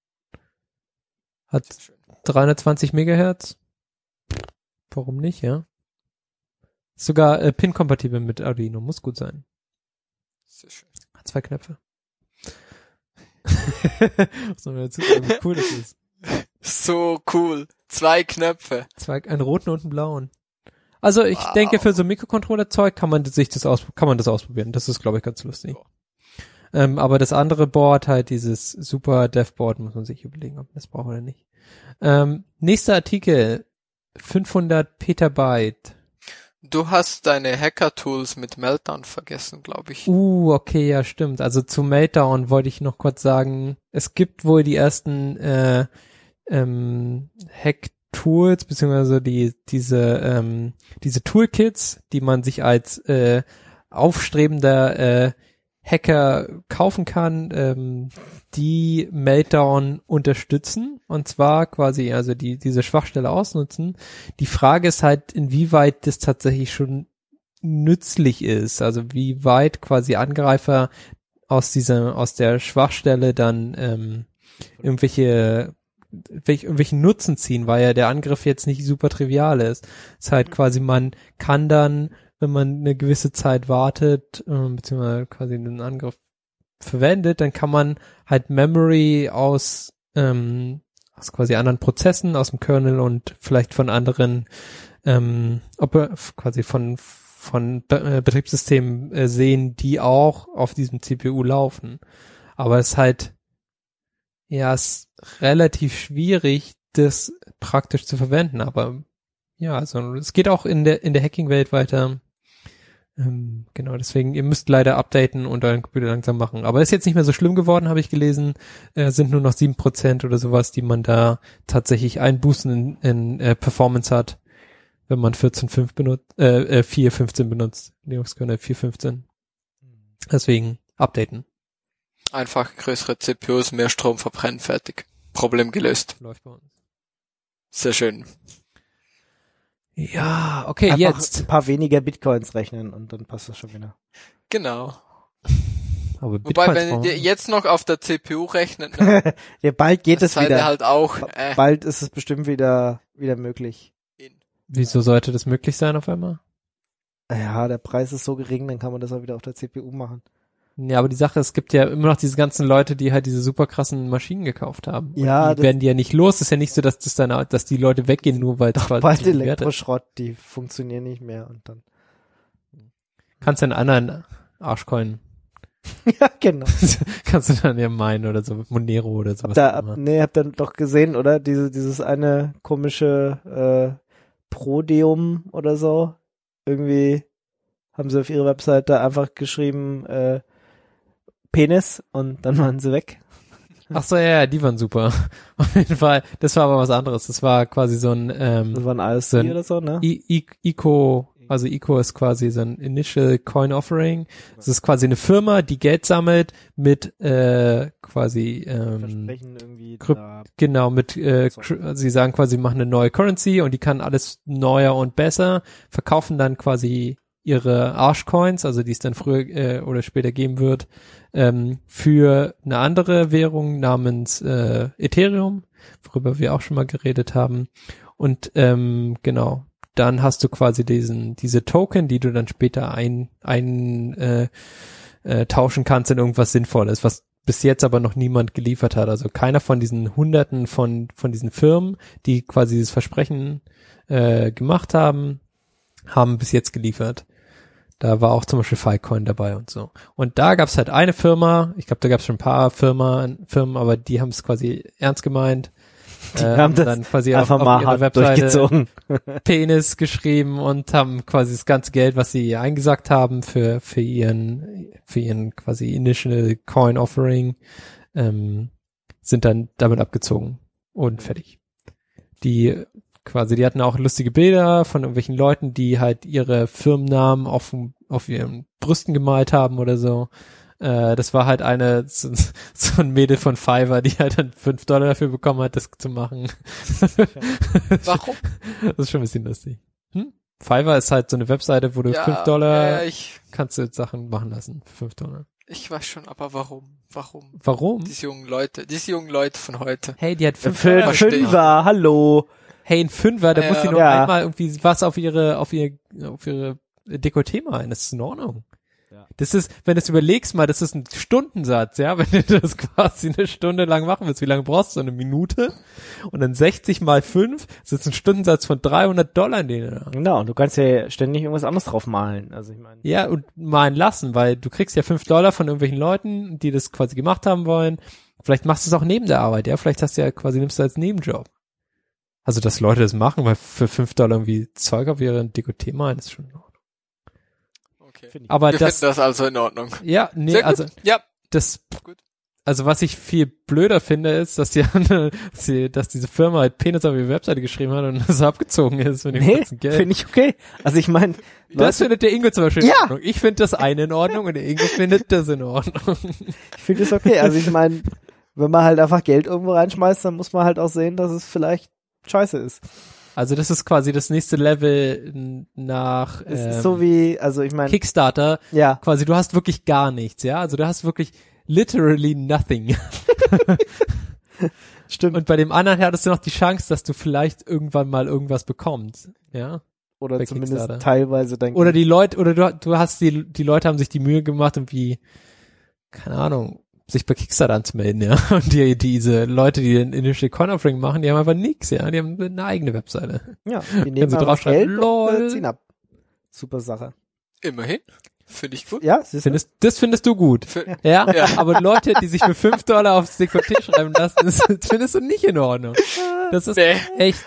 Hat Sehr schön. dreihundertzwanzig Megahertz. Warum nicht, ja? Ist sogar äh, Pin-kompatibel mit Arduino. Muss gut sein. Sehr schön. Hat zwei Knöpfe. Was soll man dazu sagen, wie cool das ist? So cool. Zwei Knöpfe. Zwei, einen roten und einen blauen. Also ich Wow. denke, für so Mikrocontroller-Zeug kann man sich das aus, kann man das ausprobieren. Das ist, glaube ich, ganz lustig. Ja. Ähm, aber das andere Board, halt dieses Super Dev Board, muss man sich überlegen, ob man das braucht oder nicht. Ähm, nächster Artikel. fünfhundert Petabyte. Du hast deine Hacker-Tools mit Meltdown vergessen, glaube ich. Uh, okay, ja, stimmt. Also zu Meltdown wollte ich noch kurz sagen, es gibt wohl die ersten äh, ähm, Hack-Tools, beziehungsweise die diese ähm, diese Toolkits, die man sich als äh, aufstrebender äh, Hacker kaufen kann, ähm, die Meltdown unterstützen und zwar quasi also die diese Schwachstelle ausnutzen. Die Frage ist halt, inwieweit das tatsächlich schon nützlich ist, also wie weit quasi Angreifer aus dieser aus der Schwachstelle dann ähm, irgendwelche welch, irgendwelchen Nutzen ziehen, weil ja der Angriff jetzt nicht super trivial ist. Es ist halt quasi, man kann dann, wenn man eine gewisse Zeit wartet, äh, beziehungsweise quasi einen Angriff verwendet, dann kann man halt Memory aus, ähm, aus quasi anderen Prozessen, aus dem Kernel und vielleicht von anderen, ähm, ob, quasi von von Be- äh, Betriebssystemen äh, sehen, die auch auf diesem C P U laufen. Aber es ist halt, ja, es ist relativ schwierig, das praktisch zu verwenden. Aber ja, also es geht auch in der in der Hacking-Welt weiter. Ähm, genau, deswegen, ihr müsst leider updaten und euren Computer langsam machen. Aber ist jetzt nicht mehr so schlimm geworden, habe ich gelesen. Äh, sind nur noch sieben Prozent oder sowas, die man da tatsächlich einbußen in, in äh, Performance hat, wenn man vierzehn Punkt fünf benutzt, äh, äh, vier Punkt fünfzehn benutzt. Linux-Kernel vier Punkt fünfzehn. Deswegen updaten. Einfach größere C P Us, mehr Strom verbrennen, fertig. Problem gelöst. Läuft bei uns. Sehr schön. Ja, okay, Einfach jetzt. ein paar weniger Bitcoins rechnen und dann passt das schon wieder. Genau. Aber Wobei, Bitcoins wenn brauchen- ihr jetzt noch auf der C P U rechnet, ne, Ja, bald geht das es seid wieder. ihr halt auch äh, Bald ist es bestimmt wieder wieder möglich. in. Wieso sollte das möglich sein auf einmal? Ja, der Preis ist so gering, dann kann man das auch wieder auf der C P U machen. Ja, aber die Sache, es gibt ja immer noch diese ganzen Leute, die halt diese super krassen Maschinen gekauft haben. Und Ja, die das- werden die ja nicht los. Es ist ja nicht so, dass das dann, dass die Leute weggehen, nur weil es Doch quasi bald so wert ist. Elektroschrott, die funktionieren nicht mehr und dann. Kannst du einen anderen Arschcoin Ja, genau. Kannst du dann ja meinen oder so, Monero oder sowas. Da, ab, nee, habt ihr doch gesehen, oder? Diese, dieses eine komische äh, Prodeum oder so. Irgendwie haben sie auf ihrer Webseite einfach geschrieben äh, Penis und dann waren sie weg. Ach so, ja, ja, die waren super. Auf jeden Fall. Das war aber was anderes. Das war quasi so ein ähm, Das war ein I S so C ein oder so, ne? I- I- I C O, also I C O ist quasi so ein Initial Coin Offering. Das ist quasi eine Firma, die Geld sammelt mit äh, quasi ähm, Versprechen irgendwie Kryp- da. genau mit äh, cr- sie sagen quasi, machen eine neue Currency und die kann alles neuer und besser, verkaufen dann quasi ihre Arschcoins, also die es dann früher äh, oder später geben wird, ähm, für eine andere Währung namens äh, Ethereum, worüber wir auch schon mal geredet haben. Und ähm, genau, dann hast du quasi diesen diese Token, die du dann später ein ein äh, äh, tauschen kannst in irgendwas Sinnvolles, was bis jetzt aber noch niemand geliefert hat. Also keiner von diesen Hunderten von von diesen Firmen, die quasi dieses Versprechen äh, gemacht haben, haben bis jetzt geliefert. Da war auch zum Beispiel Filecoin dabei und so. Und da gab es halt eine Firma, ich glaube, da gab es schon ein paar Firma, Firmen, aber die haben es quasi ernst gemeint. Die äh, haben das dann quasi einfach auf, auf mal ihrer hart Webseite durchgezogen. Penis geschrieben und haben quasi das ganze Geld, was sie eingesagt haben für für ihren für ihren quasi Initial Coin Offering, ähm, sind dann damit abgezogen und fertig. Die quasi, die hatten auch lustige Bilder von irgendwelchen Leuten, die halt ihre Firmennamen auf auf ihren Brüsten gemalt haben oder so. Äh, das war halt eine, so, so ein Mädel von Fiverr, die halt dann fünf Dollar dafür bekommen hat, das zu machen. Warum? Das ist schon ein bisschen lustig. Hm? Fiverr ist halt so eine Webseite, wo du Ja, fünf Dollar ja, ich, kannst du Sachen machen lassen. Für fünf Dollar. ich weiß schon, aber warum? Warum? Warum? Diese jungen Leute, diese jungen Leute von heute. Hey, die hat fünf Für Dollar. verstehe ich. Fünfer, hallo. Hey, ein Fünfer, da Ja, muss sie nur ja. einmal irgendwie was auf ihre, auf ihr, auf ihre Dekolleté malen. Das ist in Ordnung. Ja. Das ist, wenn du es überlegst mal, das ist ein Stundensatz, ja, wenn du das quasi eine Stunde lang machen willst. Wie lange brauchst du? So eine Minute? Und dann sechzig mal fünf, das ist ein Stundensatz von dreihundert Dollar, den du da. Genau, und du kannst ja ständig irgendwas anderes drauf malen. Also ich meine. Ja, und malen lassen, weil du kriegst ja fünf Dollar von irgendwelchen Leuten, die das quasi gemacht haben wollen. Vielleicht machst du es auch neben der Arbeit, ja, vielleicht hast du ja quasi, nimmst du als Nebenjob. Also, dass Leute das machen, weil für fünf Dollar irgendwie Zeug auf ihren Dekolleté malen, ist schon in Ordnung. Okay. Finde ich. Aber Wir das, finden das also in Ordnung. ja, nee, Sehr gut. also, Ja, das, Gut. also was ich viel blöder finde, ist, dass die, dass, die dass diese Firma halt Penis auf ihre Webseite geschrieben hat und das abgequofinde ist mit dem Nee, ganzen Geld. finde ich okay. Also ich meine, Das findet der Ingo zum Beispiel Ja. in Ordnung. Ich finde das eine in Ordnung und der Ingo findet das in Ordnung. ich finde es okay. Also ich meine, wenn man halt einfach Geld irgendwo reinschmeißt, dann muss man halt auch sehen, dass es vielleicht scheiße ist. Also das ist quasi das nächste Level nach Es ähm, ist so wie, also ich meine, Kickstarter. ja, Quasi, du hast wirklich gar nichts, ja? Also du hast wirklich literally nothing. stimmt. Und bei dem anderen hattest du noch die Chance, dass du vielleicht irgendwann mal irgendwas bekommst, ja? Oder bei zumindest Kickstarter. teilweise dann. Oder die Leute, oder du, du hast die, die Leute haben sich die Mühe gemacht, irgendwie, keine Ahnung, sich bei Kickstarter anzumelden, ja. Und die, diese Leute, die den Initial Coin Offering machen, die haben einfach nix, ja. Die haben eine eigene Webseite. ja, die Können nehmen sie einfach draufschreiben, Geld lol. und äh, ziehen ab. Super Sache. immerhin. Finde ich gut. Ja, siehst du? Findest, das findest du gut. Für, Ja, Ja. aber Leute, die sich für fünf Dollar aufs Dekolleté schreiben lassen, das findest du nicht in Ordnung. Das ist Nee. echt,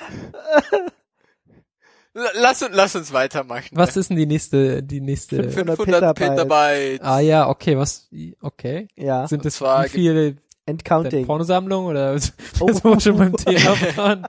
L- Lass, uns- lass uns weitermachen. was ist denn die nächste, die nächste, fünfhundert fünfhundert Petabyte. Petabyte. ah ja, okay, was, okay. Ja, Sind das zwar wie viele, and deine counting. Pornosammlung oder, das Oh. wir schon beim Thema waren?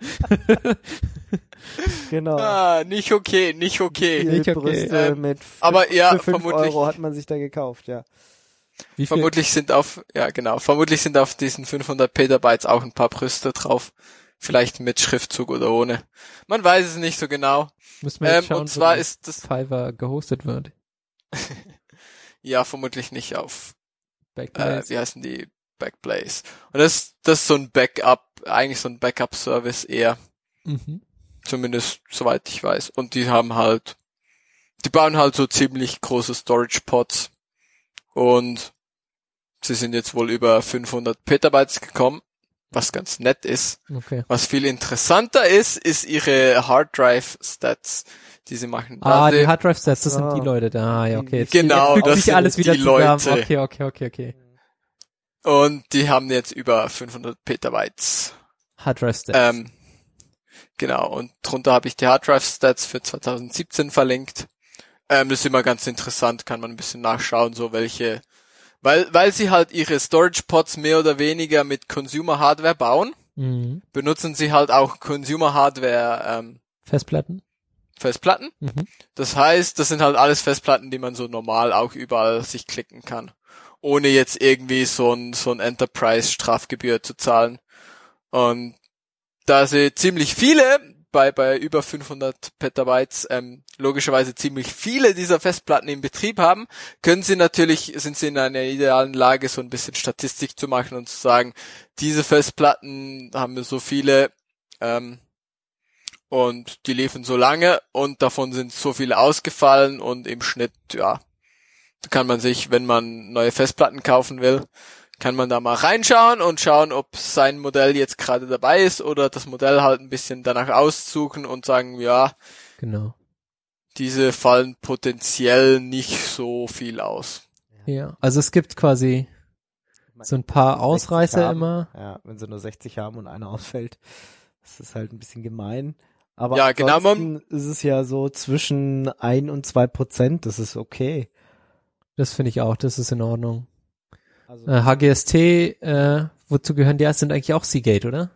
Genau. Ah, nicht okay, nicht okay. Viel nicht okay. Brüste Ähm, mit aber ja, für fünf vermutlich- Euro hat man sich da gekauft, ja. Wie viel, Vermutlich sind auf, ja genau, vermutlich sind auf diesen fünfhundert Petabytes auch ein paar Brüste drauf. Vielleicht mit Schriftzug oder ohne. Man weiß es nicht so genau. müssen wir jetzt Ähm, schauen, und zwar wo ist das, Fiverr gehostet wird. ja, vermutlich nicht auf, äh, Backblaze. wie heißen die, Backblaze. Und das, das ist so ein Backup, eigentlich so ein Backup-Service eher. Mhm. Zumindest soweit ich weiß. Und die haben halt, die bauen halt so ziemlich große Storage-Pods. Und sie sind jetzt wohl über fünfhundert Petabytes gekommen. was ganz nett ist. Okay. Was viel interessanter ist, ist ihre Hard Drive Stats, die sie machen. Ah, Also, die Hard Drive Stats, das so. sind die Leute da. Ah, ja, okay. Jetzt, Genau, jetzt fügt das sich sind alles wieder die zusammen. Leute. Okay, okay, okay, okay. und die haben jetzt über fünfhundert Petabytes. Hard Drive Stats. Ähm, genau, und drunter habe ich die Hard Drive Stats für zwanzig siebzehn verlinkt. Ähm, das ist immer ganz interessant, kann man ein bisschen nachschauen, so welche, weil, weil sie halt ihre Storage Pods mehr oder weniger mit Consumer Hardware bauen, mhm. benutzen sie halt auch Consumer Hardware, ähm, Festplatten. Festplatten. Mhm. Das heißt, das sind halt alles Festplatten, die man so normal auch überall sich klicken kann. Ohne jetzt irgendwie so ein, so ein Enterprise-Strafgebühr zu zahlen. Und da sie ziemlich viele, bei, bei über fünfhundert Petabytes, ähm, logischerweise ziemlich viele dieser Festplatten im Betrieb haben, können sie natürlich, sind sie in einer idealen Lage, so ein bisschen Statistik zu machen und zu sagen, diese Festplatten haben wir so viele, ähm, und die liefen so lange und davon sind so viele ausgefallen und im Schnitt, ja, kann man sich, wenn man neue Festplatten kaufen will, kann man da mal reinschauen und schauen, ob sein Modell jetzt gerade dabei ist oder das Modell halt ein bisschen danach aussuchen und sagen, ja, Genau. diese fallen potenziell nicht so viel aus. Ja, also es gibt quasi so ein paar Ausreißer haben, immer. Ja, wenn sie nur sechzig haben und einer ausfällt, das ist halt ein bisschen gemein. Aber Ja, genau, ansonsten ist es ja so zwischen ein und zwei Prozent, das ist okay. Das finde ich auch, das ist in Ordnung. Also, Äh, H G S T, äh, wozu gehören die? Das sind eigentlich auch Seagate, oder?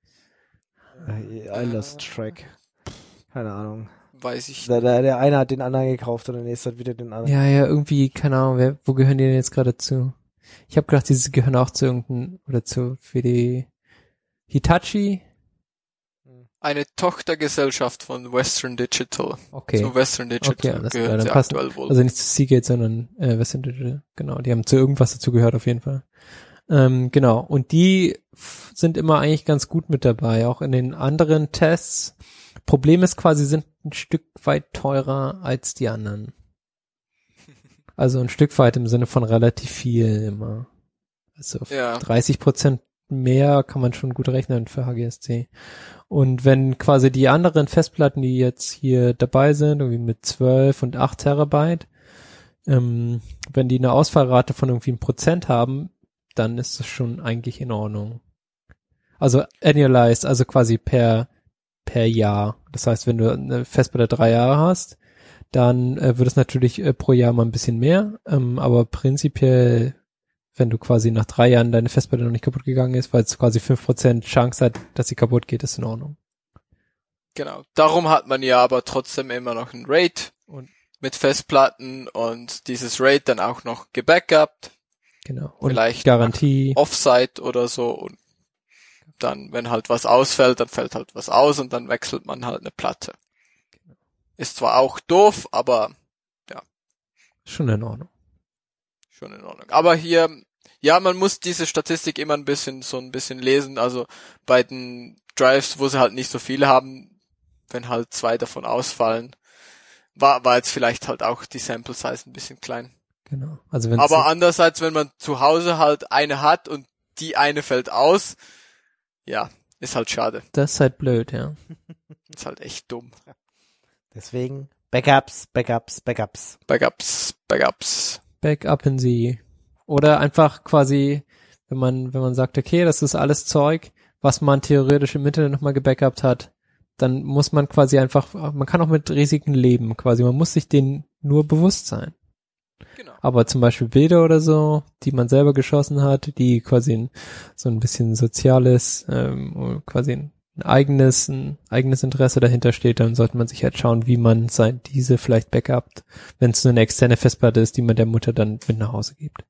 äh, I lost track. Keine Ahnung. Weiß ich. Der, der, der eine hat den anderen gekauft und der nächste hat wieder den anderen. Ja, ja, irgendwie, keine Ahnung, wer, wo gehören die denn jetzt gerade zu? Ich habe gedacht, diese gehören auch zu irgendeinem, oder zu, für die Hitachi. Eine Tochtergesellschaft von Western Digital. Okay. Zu Western Digital Okay, alles klar, gehört dann sie passt. aktuell wohl. Also nicht zu Seagate, sondern äh, Western Digital. Genau, die haben zu irgendwas dazu gehört auf jeden Fall. Ähm, genau, und die f- sind immer eigentlich ganz gut mit dabei, auch in den anderen Tests. Problem ist quasi, sind ein Stück weit teurer als die anderen. Also ein Stück weit im Sinne von relativ viel immer. Also Ja. dreißig Prozent mehr kann man schon gut rechnen für H G S T. Und wenn quasi die anderen Festplatten, die jetzt hier dabei sind, irgendwie mit zwölf und acht Terabyte, ähm, wenn die eine Ausfallrate von irgendwie ein Prozent haben, dann ist das schon eigentlich in Ordnung. Also annualized, also quasi per per Jahr. Das heißt, wenn du eine Festplatte drei Jahre hast, dann äh, wird es natürlich äh, pro Jahr mal ein bisschen mehr, ähm, aber prinzipiell, wenn du quasi nach drei Jahren deine Festplatte noch nicht kaputt gegangen ist, weil es quasi fünf Prozent Chance hat, dass sie kaputt geht, ist in Ordnung. Genau. Darum hat man ja aber trotzdem immer noch ein RAID Und mit Festplatten und dieses RAID dann auch noch gebackupt, genau. Und vielleicht Garantie. Offsite oder so und dann, wenn halt was ausfällt, dann fällt halt was aus und dann wechselt man halt eine Platte. Ist zwar auch doof, aber Schon in Ordnung. schon in Ordnung. Aber hier, ja, man muss diese Statistik immer ein bisschen, so ein bisschen lesen, also bei den Drives, wo sie halt nicht so viele haben, wenn halt zwei davon ausfallen, war, war jetzt vielleicht halt auch die Sample Size ein bisschen klein. Genau. Also wenn Aber andererseits, wenn man zu Hause halt eine hat und die eine fällt aus, ja, ist halt schade. das ist halt blöd, ja. Ist halt echt dumm. Deswegen Backups, Backups, Backups. Backups, Backups. Backuppen sie. Oder einfach quasi, wenn man, wenn man sagt, okay, das ist alles Zeug, was man theoretisch im Internet nochmal gebackupt hat, dann muss man quasi einfach, man kann auch mit Risiken leben, quasi. Man muss sich denen nur bewusst sein. Genau. Aber zum Beispiel Bilder oder so, die man selber geschossen hat, die quasi ein, so ein bisschen soziales, ähm, quasi ein eigenes, ein eigenes Interesse dahinter steht, dann sollte man sich halt schauen, wie man sein, diese vielleicht backupt, wenn es nur eine externe Festplatte ist, die man der Mutter dann mit nach Hause gibt.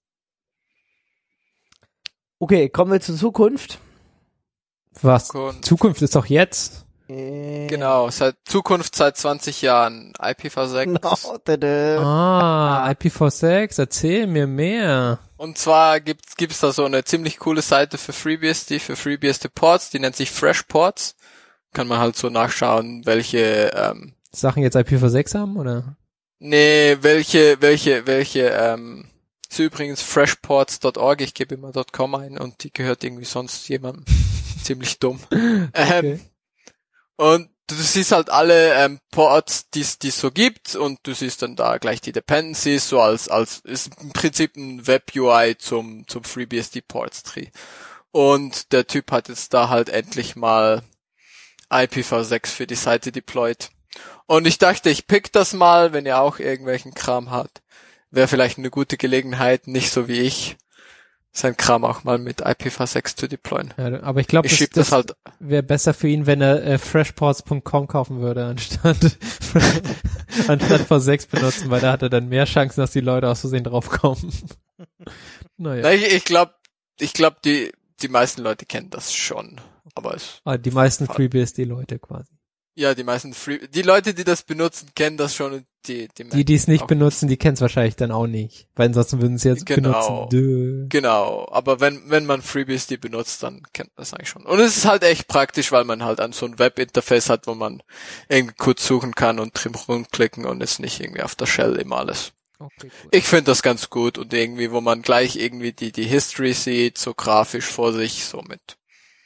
Okay, kommen wir zur Zukunft. Was? Zukunft. Zukunft ist doch jetzt. Äh, Genau, seit Zukunft seit zwanzig Jahren. I P v sechs. Genau, tada. Ah, I P v sechs, erzähl mir mehr. Und zwar gibt's gibt's da so eine ziemlich coole Seite für FreeBSD, für FreeBSD Ports, die nennt sich Fresh Ports. Kann man halt so nachschauen, welche ähm, Sachen jetzt I P v sechs haben, oder? nee, welche welche welche ähm, Ist übrigens freshports Punkt org, ich gebe immer .com ein und die gehört irgendwie sonst jemandem. Ziemlich dumm. Okay. Ähm, und du siehst halt alle ähm, Ports, die es so gibt, und du siehst dann da gleich die Dependencies, so als als ist im Prinzip ein Web-U I zum zum FreeBSD Ports Tree. Und der Typ hat jetzt da halt endlich mal I P v sechs für die Seite deployed. Und ich dachte, ich pick das mal, wenn ihr auch irgendwelchen Kram habt. Wäre vielleicht eine gute Gelegenheit, nicht so wie ich, sein Kram auch mal mit I P v sechs zu deployen. Ja, aber ich glaube, Ich das, schieb das das halt. wäre besser für ihn, wenn er äh, freshports Punkt com kaufen würde, anstatt anstatt v sechs benutzen, weil da hat er dann mehr Chancen, dass die Leute aus Versehen draufkommen. Naja. Na, ich ich glaube, ich glaube, die die meisten Leute kennen das schon. Aber es, Ah, die meisten FreeBSD-Leute quasi. ja, die meisten Free, die Leute, die das benutzen, kennen das schon, und die, die, Die, die es nicht auch benutzen, die kennen es wahrscheinlich dann auch nicht. Weil ansonsten würden sie jetzt Genau. benutzen. Dö. Genau, aber wenn wenn man FreeBSD benutzt, dann kennt man das eigentlich schon. Und es ist halt echt praktisch, weil man halt an so ein Webinterface hat, wo man irgendwie kurz suchen kann und drin rumklicken und ist nicht irgendwie auf der Shell immer alles. Okay, cool. Ich finde das ganz gut, und irgendwie, wo man gleich irgendwie die die History sieht, so grafisch vor sich, so mit.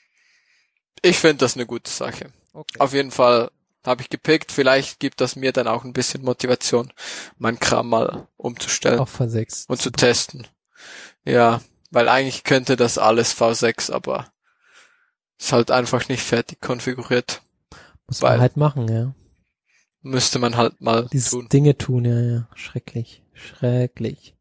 Ich finde das eine gute Sache. Okay. Auf jeden Fall habe ich gepickt. Vielleicht gibt das mir dann auch ein bisschen Motivation, mein Kram mal umzustellen Auch v sechs. und zu testen. Ja, weil eigentlich könnte das alles v sechs, aber ist halt einfach nicht fertig konfiguriert. Muss weil- man halt machen, ja. Müsste man halt mal Dieses tun. Dinge tun, ja, ja. Schrecklich. Schrecklich.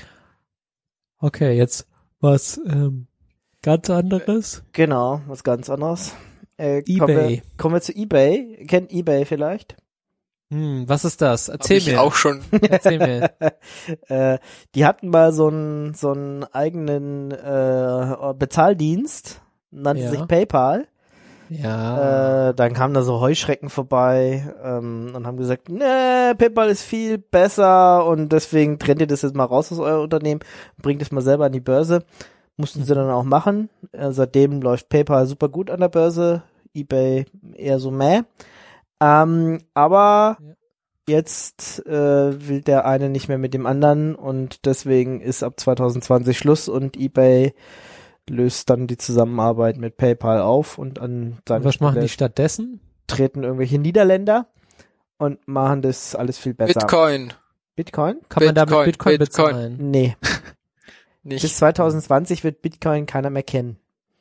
Okay, jetzt was ähm, ganz anderes. Genau, was ganz anderes. Äh, eBay. Kommen wir, kommen wir zu eBay. Kennt eBay vielleicht? Hm, was ist das? Hab Erzähl ich mir. auch schon. Erzähl mir. äh, die hatten mal so einen so einen eigenen äh, Bezahldienst, nannte Ja. sich PayPal. Ja. Äh, dann kamen da so Heuschrecken vorbei ähm, und haben gesagt, ne, PayPal ist viel besser und deswegen trennt ihr das jetzt mal raus aus eurem Unternehmen, bringt es mal selber an die Börse. Mussten sie dann auch machen. Äh, seitdem läuft PayPal super gut an der Börse, eBay eher so mäh. Ähm, aber Ja. jetzt äh, will der eine nicht mehr mit dem anderen und deswegen ist ab zwanzig zwanzig Schluss und eBay löst dann die Zusammenarbeit mit PayPal auf und an Und seine was machen Stelle die stattdessen? treten irgendwelche Niederländer und machen das alles viel besser. Bitcoin. Bitcoin? Kann man da mit Bitcoin, Bitcoin Bitcoin. bezahlen? Nee. Nicht. Bis zwanzig zwanzig wird Bitcoin keiner mehr kennen.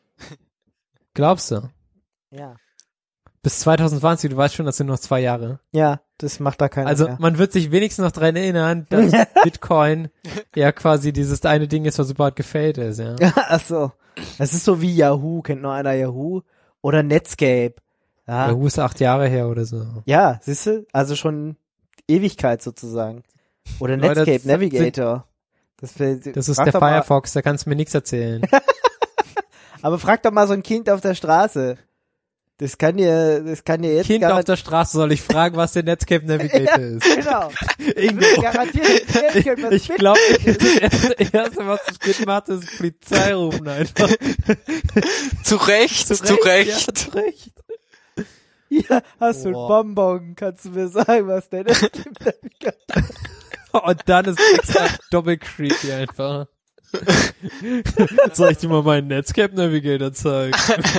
Glaubst du? Ja. Bis zwanzig zwanzig, du weißt schon, das sind noch zwei Jahre. Ja, das macht da keiner Also mehr. man wird sich wenigstens noch dran erinnern, dass Bitcoin ja quasi dieses eine Ding ist, was super gefällt ist, ja. Ach so. Es ist so wie Yahoo. Kennt noch einer Yahoo? Oder Netscape. Ja, Yahoo ist acht Jahre her oder so. ja, siehst du? Also schon Ewigkeit sozusagen. Oder Leute, Netscape das sind- Navigator. Das, wär- Das ist frag der doch mal- Firefox, da kannst du mir nichts erzählen. Aber frag doch mal so ein Kind auf der Straße. Das kann dir, das kann dir jetzt Kind gar auf der Straße soll ich fragen, was der Netscape Navigator ist. Genau. Ingo. Garantiert erzählen können, was Ich Bitcoin glaube, ist. das erste, erste, was das Kind macht, ist Polizei rufen einfach. Zu Recht, zu Ja, Recht. zu Recht. Ja, hast du Boah. einen Bonbon? Kannst du mir sagen, was denn ist? Und dann ist extra doppel creepy einfach. Soll ich dir mal meinen Netscape Navigator zeigen?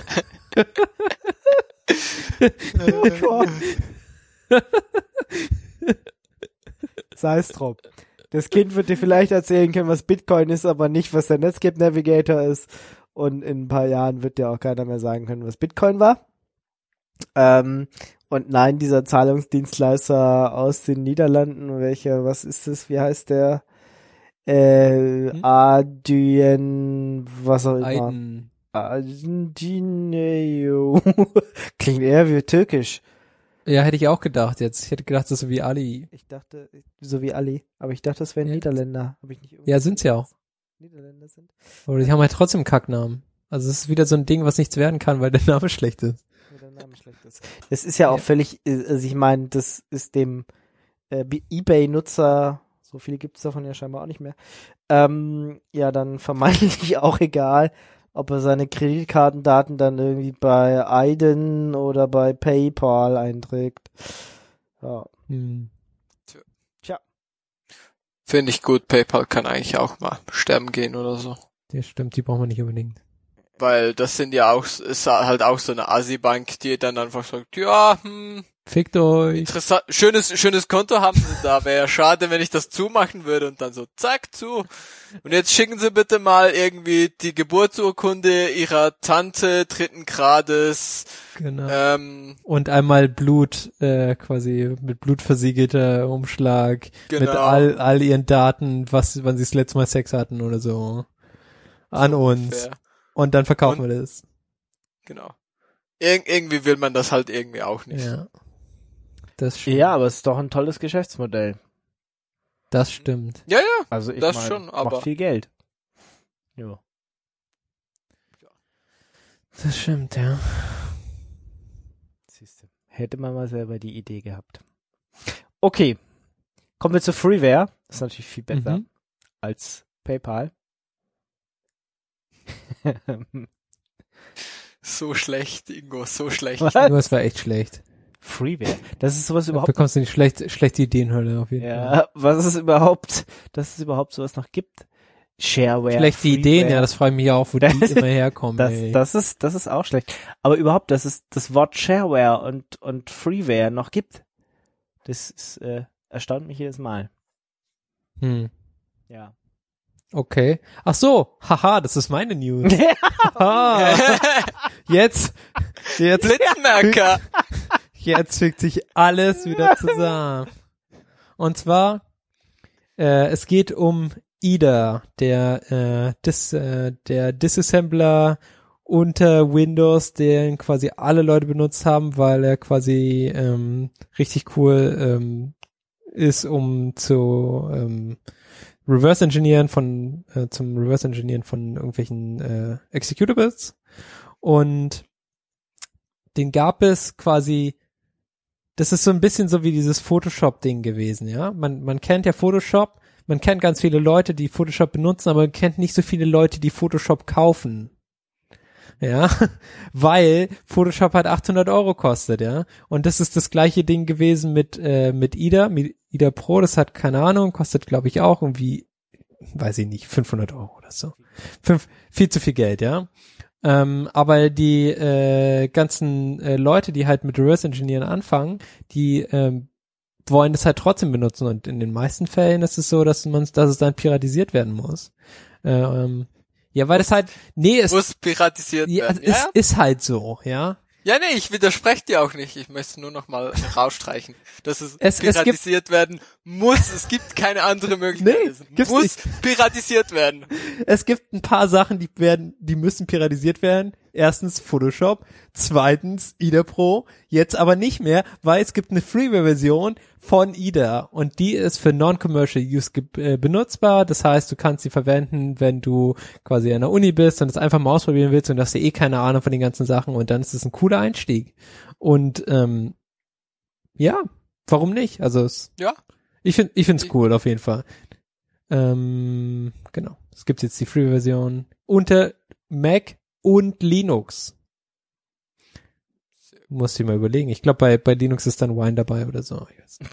Sei es drum. Das Kind wird dir vielleicht erzählen können, was Bitcoin ist, aber nicht, was der Netscape Navigator ist. Und in ein paar Jahren wird dir auch keiner mehr sagen können, was Bitcoin war. Ähm, und nein, dieser Zahlungsdienstleister aus den Niederlanden, welcher, was ist das, wie heißt der? Äh, Hm? Adyen, was auch immer. Aiden. Adineo. Klingt eher wie türkisch. Ja, hätte ich auch gedacht jetzt. Ich hätte gedacht, das ist so wie Ali. Ich dachte, so wie Ali, aber ich dachte, das wären Ja. Niederländer. Hab ich nicht Ja, sind's ja auch. Niederländer sind. Aber die haben halt trotzdem einen Kacknamen. Also es ist wieder so ein Ding, was nichts werden kann, weil der Name schlecht ist. Wo der Name schlecht ist. Das ist ja auch Ja. völlig, äh, also ich meine, das ist dem äh, eBay-Nutzer, so viele gibt's davon ja scheinbar auch nicht mehr, ähm, ja dann vermeintlich auch egal, ob er seine Kreditkartendaten dann irgendwie bei Aiden oder bei PayPal einträgt. Ja. Hm. Tja. Finde ich gut. PayPal kann eigentlich auch mal sterben gehen oder so. Ja, stimmt, die brauchen wir nicht unbedingt. Weil das sind ja auch, ist halt auch so eine Assi-Bank, die dann einfach sagt, ja, hm, Fickt euch. interessant, schönes, schönes Konto haben sie da, wäre ja schade, wenn ich das zumachen würde und dann so, zack, zu. Und jetzt schicken sie bitte mal irgendwie die Geburtsurkunde ihrer Tante dritten Grades, Genau. ähm, Und einmal Blut, äh, quasi mit Blut versiegelter Umschlag, Genau. mit all, all ihren Daten, was, wann sie das letzte Mal Sex hatten oder so, an so uns. ungefähr. Und dann verkaufen Und- wir das. Genau. Ir- irgendwie will man das halt irgendwie auch nicht. Ja. Das stimmt. Ja, aber es ist doch ein tolles Geschäftsmodell. Das stimmt. Ja, ja, Also ich Das mein, schon, aber- macht viel Geld. Ja. Das stimmt, ja. Siehste. Hätte man mal selber die Idee gehabt. Okay. Kommen wir zu Freeware. Das ist natürlich viel besser Mhm. als PayPal. so schlecht, Ingo, so schlecht. Was? Nur es war echt schlecht. Freeware. Das ist sowas Du überhaupt. bekommst du die schlecht, schlechte Ideenhölle auf jeden Fall. Ja, was es überhaupt, dass es überhaupt sowas noch gibt. Shareware. Schlechte Freeware. Ideen, ja, das frage ich mich auch, wo die immer herkommen. Das, ey. das ist, das ist auch schlecht. Aber überhaupt, dass es das Wort Shareware und, und Freeware noch gibt. Das ist, äh, erstaunt mich jedes Mal. Hm. Ja. Okay. Ach so, haha, das ist meine News. Haha. Jetzt, jetzt, Blitzmerker. jetzt fügt sich alles wieder zusammen. Und zwar, äh, es geht um I D A, der, äh, Dis, äh, der Disassembler unter Windows, den quasi alle Leute benutzt haben, weil er quasi ähm, richtig cool ähm, ist, um zu ähm, Reverse Engineeren von äh, zum Reverse Engineeren von irgendwelchen äh, Executables. Und den gab es quasi, das ist so ein bisschen so wie dieses Photoshop-Ding gewesen, ja. Man, man kennt ja Photoshop, man kennt ganz viele Leute, die Photoshop benutzen, aber man kennt nicht so viele Leute, die Photoshop kaufen. Ja, weil Photoshop halt achthundert Euro kostet, ja. Und das ist das gleiche Ding gewesen mit, äh, mit I D A, mit I D A Pro, das hat, keine Ahnung, kostet glaube ich auch irgendwie, weiß ich nicht, fünfhundert Euro oder so. Fünf, viel zu viel Geld, ja. Ähm, aber die äh, ganzen äh, Leute, die halt mit Reverse Engineering anfangen, die ähm, wollen das halt trotzdem benutzen und in den meisten Fällen ist es so, dass man, dass es dann piratisiert werden muss. Ähm, ja, weil das halt, nee, es Muss piratisiert ja, werden. es ist, Ja? ist halt so, ja. Ja, nee, ich widerspreche dir auch nicht. Ich möchte es nur noch mal rausstreichen, dass es, Es- es piratisiert werden muss. Es gibt keine andere Möglichkeit. Nee, es gibt's muss piratisiert werden. Es gibt ein paar Sachen, die werden, die müssen piratisiert werden. Erstens Photoshop, zweitens I D A Pro, jetzt aber nicht mehr, weil es gibt eine Freeware-Version von I D A und die ist für Non-Commercial Use äh, benutzbar. Das heißt, du kannst sie verwenden, wenn du quasi an der Uni bist und es einfach mal ausprobieren willst und hast du eh keine Ahnung von den ganzen Sachen und dann ist es ein cooler Einstieg. Und ähm, ja, warum nicht? Also es, Ja. ich finde, ich finde es cool auf jeden Fall. Ähm, genau. Es gibt jetzt die Free-Version unter Mac und Linux. Muss ich mal überlegen. Ich glaube, bei, bei Linux ist dann Wine dabei oder so.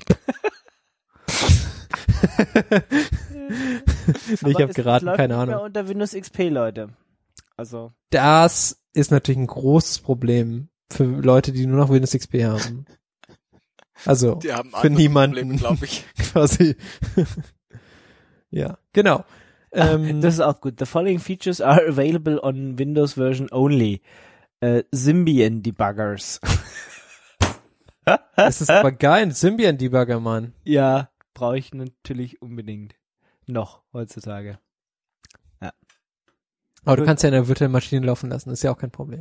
Ich habe geraten, keine Ahnung. Unter Windows X P, Leute. Also. Das ist natürlich ein großes Problem für Leute, die nur noch Windows X P haben. Also, Die haben für niemanden, glaube ich. quasi. Ja, genau. Ähm, Das ist auch gut. The following features are available on Windows version only. Äh, Symbian Debuggers. das ist aber geil, ein Symbian-Debugger, Mann. Ja, brauche ich natürlich unbedingt. Noch, heutzutage. Aber du Gut. kannst ja in der virtuellen Maschine laufen lassen, ist ja auch kein Problem.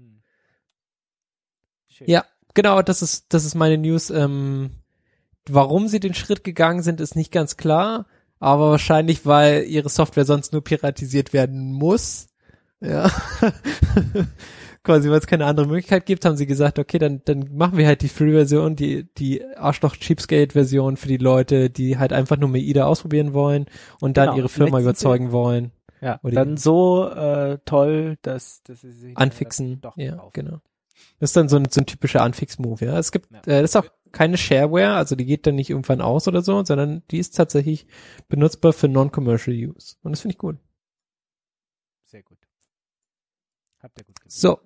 Schön. Ja, genau, das ist, das ist meine News. Ähm, warum sie den Schritt gegangen sind, ist nicht ganz klar, aber wahrscheinlich, weil ihre Software sonst nur piratisiert werden muss. Ja. Quasi, weil es keine andere Möglichkeit gibt, haben sie gesagt, okay, dann, dann machen wir halt die Free-Version, die, die Arschloch-Cheapskate-Version für die Leute, die halt einfach nur mit I D A ausprobieren wollen und dann Genau, ihre Firma vielleicht sind überzeugen wollen. Ja, Oder dann so äh, toll, dass, dass sie sich Anfixen, doch ja, kaufen. genau. Das ist dann so ein, so ein typischer Anfix-Move, ja. Es gibt, Ja. äh, das ist auch keine Shareware, also die geht dann nicht irgendwann aus oder so, sondern die ist tatsächlich benutzbar für Non-Commercial Use. Und das finde ich gut. Sehr gut. Habt ihr gut gemacht. So.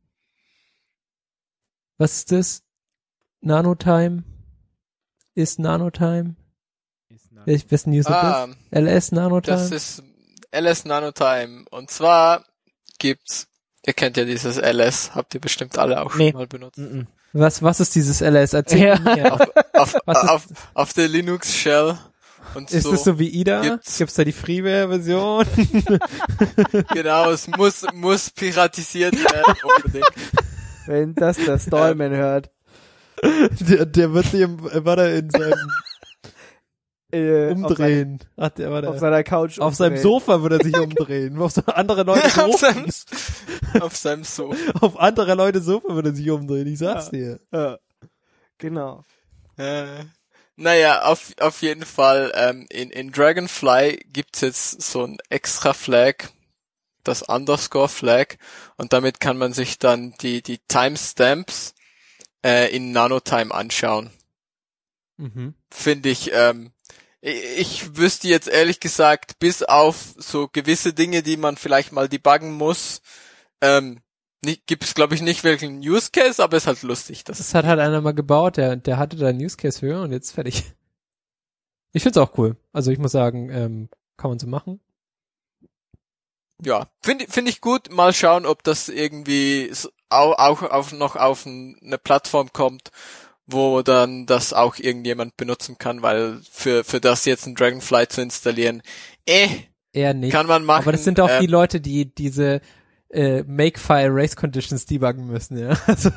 Was ist das? Nanotime? Ist Nanotime? Ist nah- Ich wessen News Ah, ist? L S Nanotime? das ist L S Nanotime. Und zwar gibt's, ihr kennt ja dieses L S, habt ihr bestimmt alle auch Nee. schon mal benutzt. Mhm. Was, was ist dieses L S? Erzähl Ja. mir. Auf, auf, Was ist- auf, auf der Linux Shell. Und Ist so. es so wie I D A? Gibt's. Gibt's da die Freeware-Version? Genau, es muss, muss piratisiert werden, unbedingt. Wenn das der Stallman hört. der, der wird sich im, war da in seinem Äh, Umdrehen. Ach, der war Auf, seine, da. auf seiner Couch. Auf seinem umdrehen. Sofa würde er sich umdrehen. Auf so andere Leute auf, Sofa. seinem, auf seinem Sofa. Auf andere Leute Sofa würde er sich umdrehen. Ich sag's dir. Ja. Genau. Äh, naja, auf, auf jeden Fall, ähm, in, in Dragonfly gibt's jetzt so ein extra Flag, das Underscore Flag, und damit kann man sich dann die, die Timestamps äh, in Nanotime anschauen. Mhm. Finde ich, ähm, ich, ich wüsste jetzt ehrlich gesagt, bis auf so gewisse Dinge, die man vielleicht mal debuggen muss, ähm, nicht, gibt's glaube ich nicht wirklich einen Use Case, aber ist halt lustig. Das Das hat halt einer mal gebaut, der, der hatte da einen Use Case für und jetzt fertig. Ich find's auch cool. Also ich muss sagen, ähm, kann man so machen. ja, finde finde ich gut. Mal schauen, ob das irgendwie so auch, auch auf, noch auf ein, eine Plattform kommt, wo dann das auch irgendjemand benutzen kann, weil für für das jetzt ein Dragonfly zu installieren, eh, Eher nicht. kann man machen. Aber das sind auch äh, die Leute, die diese äh, Makefile Race Conditions debuggen müssen, ja. Also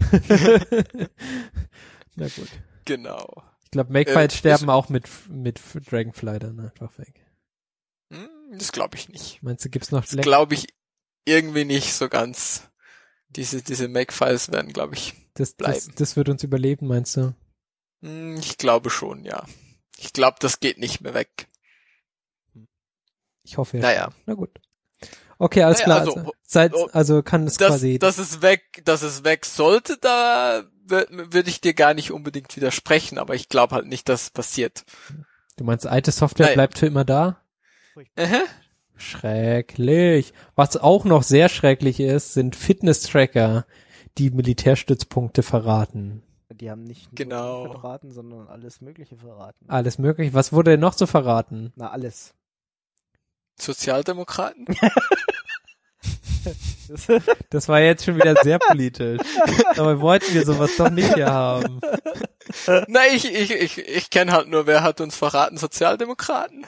na gut. Genau. Ich glaube, Makefiles Äh, sterben auch mit mit Dragonfly dann einfach weg. Hm, das glaube ich nicht. Meinst du, gibt's noch Das glaube ich irgendwie nicht so ganz. Diese diese Makefiles werden, glaube ich, das, das, bleiben. das wird uns überleben, meinst du? hm, ich glaube schon, ja. Ich glaube, das geht nicht mehr weg. Ich hoffe ja. Naja. schon. Na gut. Okay, alles Naja, klar. also, Also, seit, oh, also kann es Dass, quasi. dass es weg, dass es weg sollte, da würde ich dir gar nicht unbedingt widersprechen, aber ich glaube halt nicht, dass es passiert. Du meinst, alte Software Nein. bleibt für immer da? Aha. Schrecklich. Was auch noch sehr schrecklich ist, sind Fitness-Tracker, die Militärstützpunkte verraten. Die haben nicht nur Genau. die verraten, sondern alles Mögliche verraten. Alles möglich. Was wurde denn noch so verraten? Na, alles. Sozialdemokraten? Das war jetzt schon wieder sehr politisch. Aber wollten wir sowas doch nicht hier haben. Na, ich, ich, ich, ich kenne halt nur, wer hat uns verraten? Sozialdemokraten?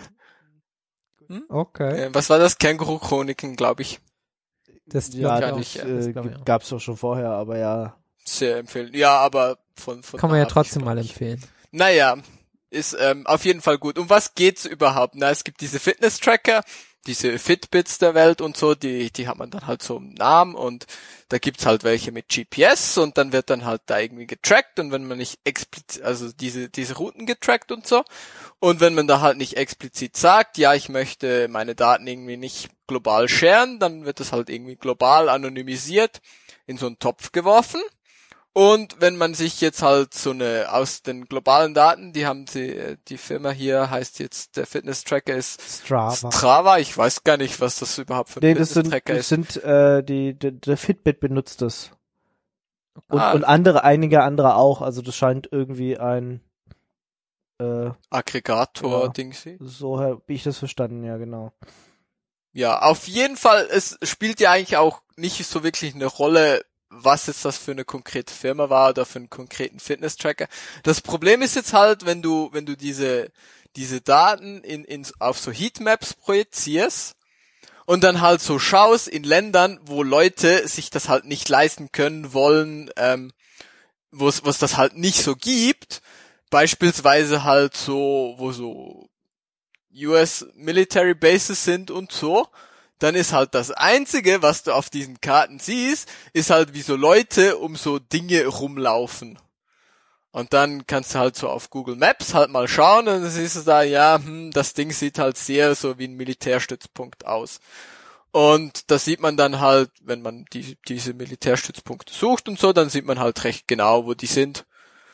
Okay. Äh, was war das? Känguru-Chroniken, glaube ich. Das ja, kann das, ich, äh, das glaub ich auch. gab's doch schon vorher, aber ja. Sehr empfehlen. Ja, aber von, von Kann man ja da hab trotzdem ich, mal glaub ich. empfehlen. Naja, ist ähm, auf jeden Fall gut. Um was geht's überhaupt? Na, es gibt diese Fitness-Tracker, diese Fitbits der Welt und so, die die hat man dann halt so im Namen und da gibt's halt welche mit G P S und dann wird dann halt da irgendwie getrackt und wenn man nicht explizit, also diese diese Routen getrackt und so und wenn man da halt nicht explizit sagt, ja, ich möchte meine Daten irgendwie nicht global sharen, dann wird das halt irgendwie global anonymisiert in so einen Topf geworfen. Und wenn man sich jetzt halt so eine aus den globalen Daten, die haben sie, die Firma hier heißt jetzt, der Fitness-Tracker ist Strava. Strava, ich weiß gar nicht, was das überhaupt für ein Nee, das sind, Fitness-Tracker das ist. sind äh, die, die, der Fitbit benutzt das. Und, Ah. und andere, einige andere auch. Also das scheint irgendwie ein äh, Aggregator, Ja. Dingsy. so habe ich das verstanden, ja genau. Ja, auf jeden Fall, es spielt ja eigentlich auch nicht so wirklich eine Rolle, was jetzt das für eine konkrete Firma war oder für einen konkreten Fitness-Tracker. Das Problem ist jetzt halt, wenn du, wenn du diese, diese Daten in, in, auf so Heatmaps projizierst und dann halt so schaust in Ländern, wo Leute sich das halt nicht leisten können wollen, ähm, wo es, was das halt nicht so gibt, beispielsweise halt so, wo so U S Military Bases sind und so, dann ist halt das Einzige, was du auf diesen Karten siehst, ist halt wie so Leute um so Dinge rumlaufen. Und dann kannst du halt so auf Google Maps halt mal schauen und dann siehst du da, ja, hm, das Ding sieht halt sehr so wie ein Militärstützpunkt aus. Und das sieht man dann halt, wenn man die, diese Militärstützpunkte sucht und so, dann sieht man halt recht genau, wo die sind.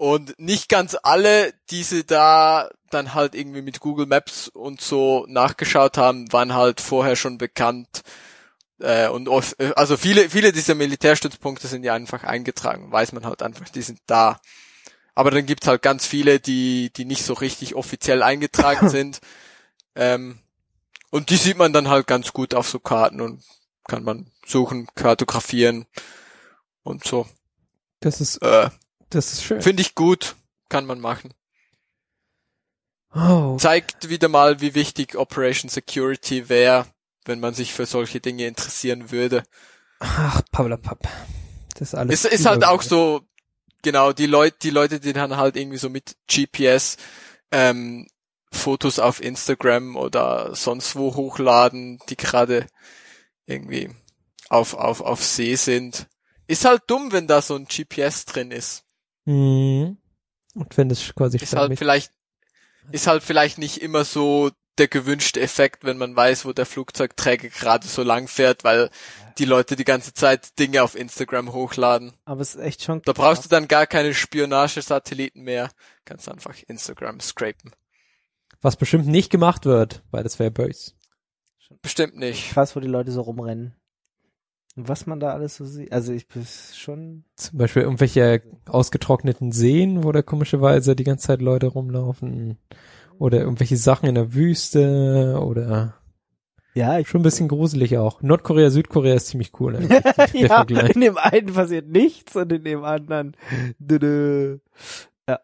Und nicht ganz alle, die sie da dann halt irgendwie mit Google Maps und so nachgeschaut haben, waren halt vorher schon bekannt. Äh, und oft, also viele, viele dieser Militärstützpunkte sind ja einfach eingetragen. Weiß man halt einfach, die sind da. Aber dann gibt's halt ganz viele, die, die nicht so richtig offiziell eingetragen sind. Ähm, und die sieht man dann halt ganz gut auf so Karten und kann man suchen, kartografieren und so. Das ist, Äh, das ist schön. Finde ich gut, kann man machen. Oh. Zeigt wieder mal, wie wichtig Operation Security wäre, wenn man sich für solche Dinge interessieren würde. Ach, Pappelapapp. Das ist alles. Es ist halt auch so, genau, die Leute, die Leute, die dann halt irgendwie so mit G P S ähm, Fotos auf Instagram oder sonst wo hochladen, die gerade irgendwie auf auf auf See sind. Ist halt dumm, wenn da so ein G P S drin ist. Mhm. Und wenn das quasi Ist halt vielleicht ist halt vielleicht nicht immer so der gewünschte Effekt, wenn man weiß, wo der Flugzeugträger gerade so lang fährt, weil die Leute die ganze Zeit Dinge auf Instagram hochladen. Aber es ist echt schon Da brauchst du dann gar keine Spionagesatelliten mehr. Kannst einfach Instagram scrapen. Was bestimmt nicht gemacht wird, weil das wäre böse. Bestimmt nicht. krass, wo die Leute so rumrennen. Und was man da alles so sieht. Also ich bin schon... Zum Beispiel irgendwelche ausgetrockneten Seen, wo da komischerweise die ganze Zeit Leute rumlaufen. Oder irgendwelche Sachen in der Wüste oder Ja, ich schon ein bisschen gruselig auch. Nordkorea, Südkorea ist ziemlich cool. Eigentlich, der ja, Vergleich. in dem einen passiert nichts und in dem anderen... Dö, ja.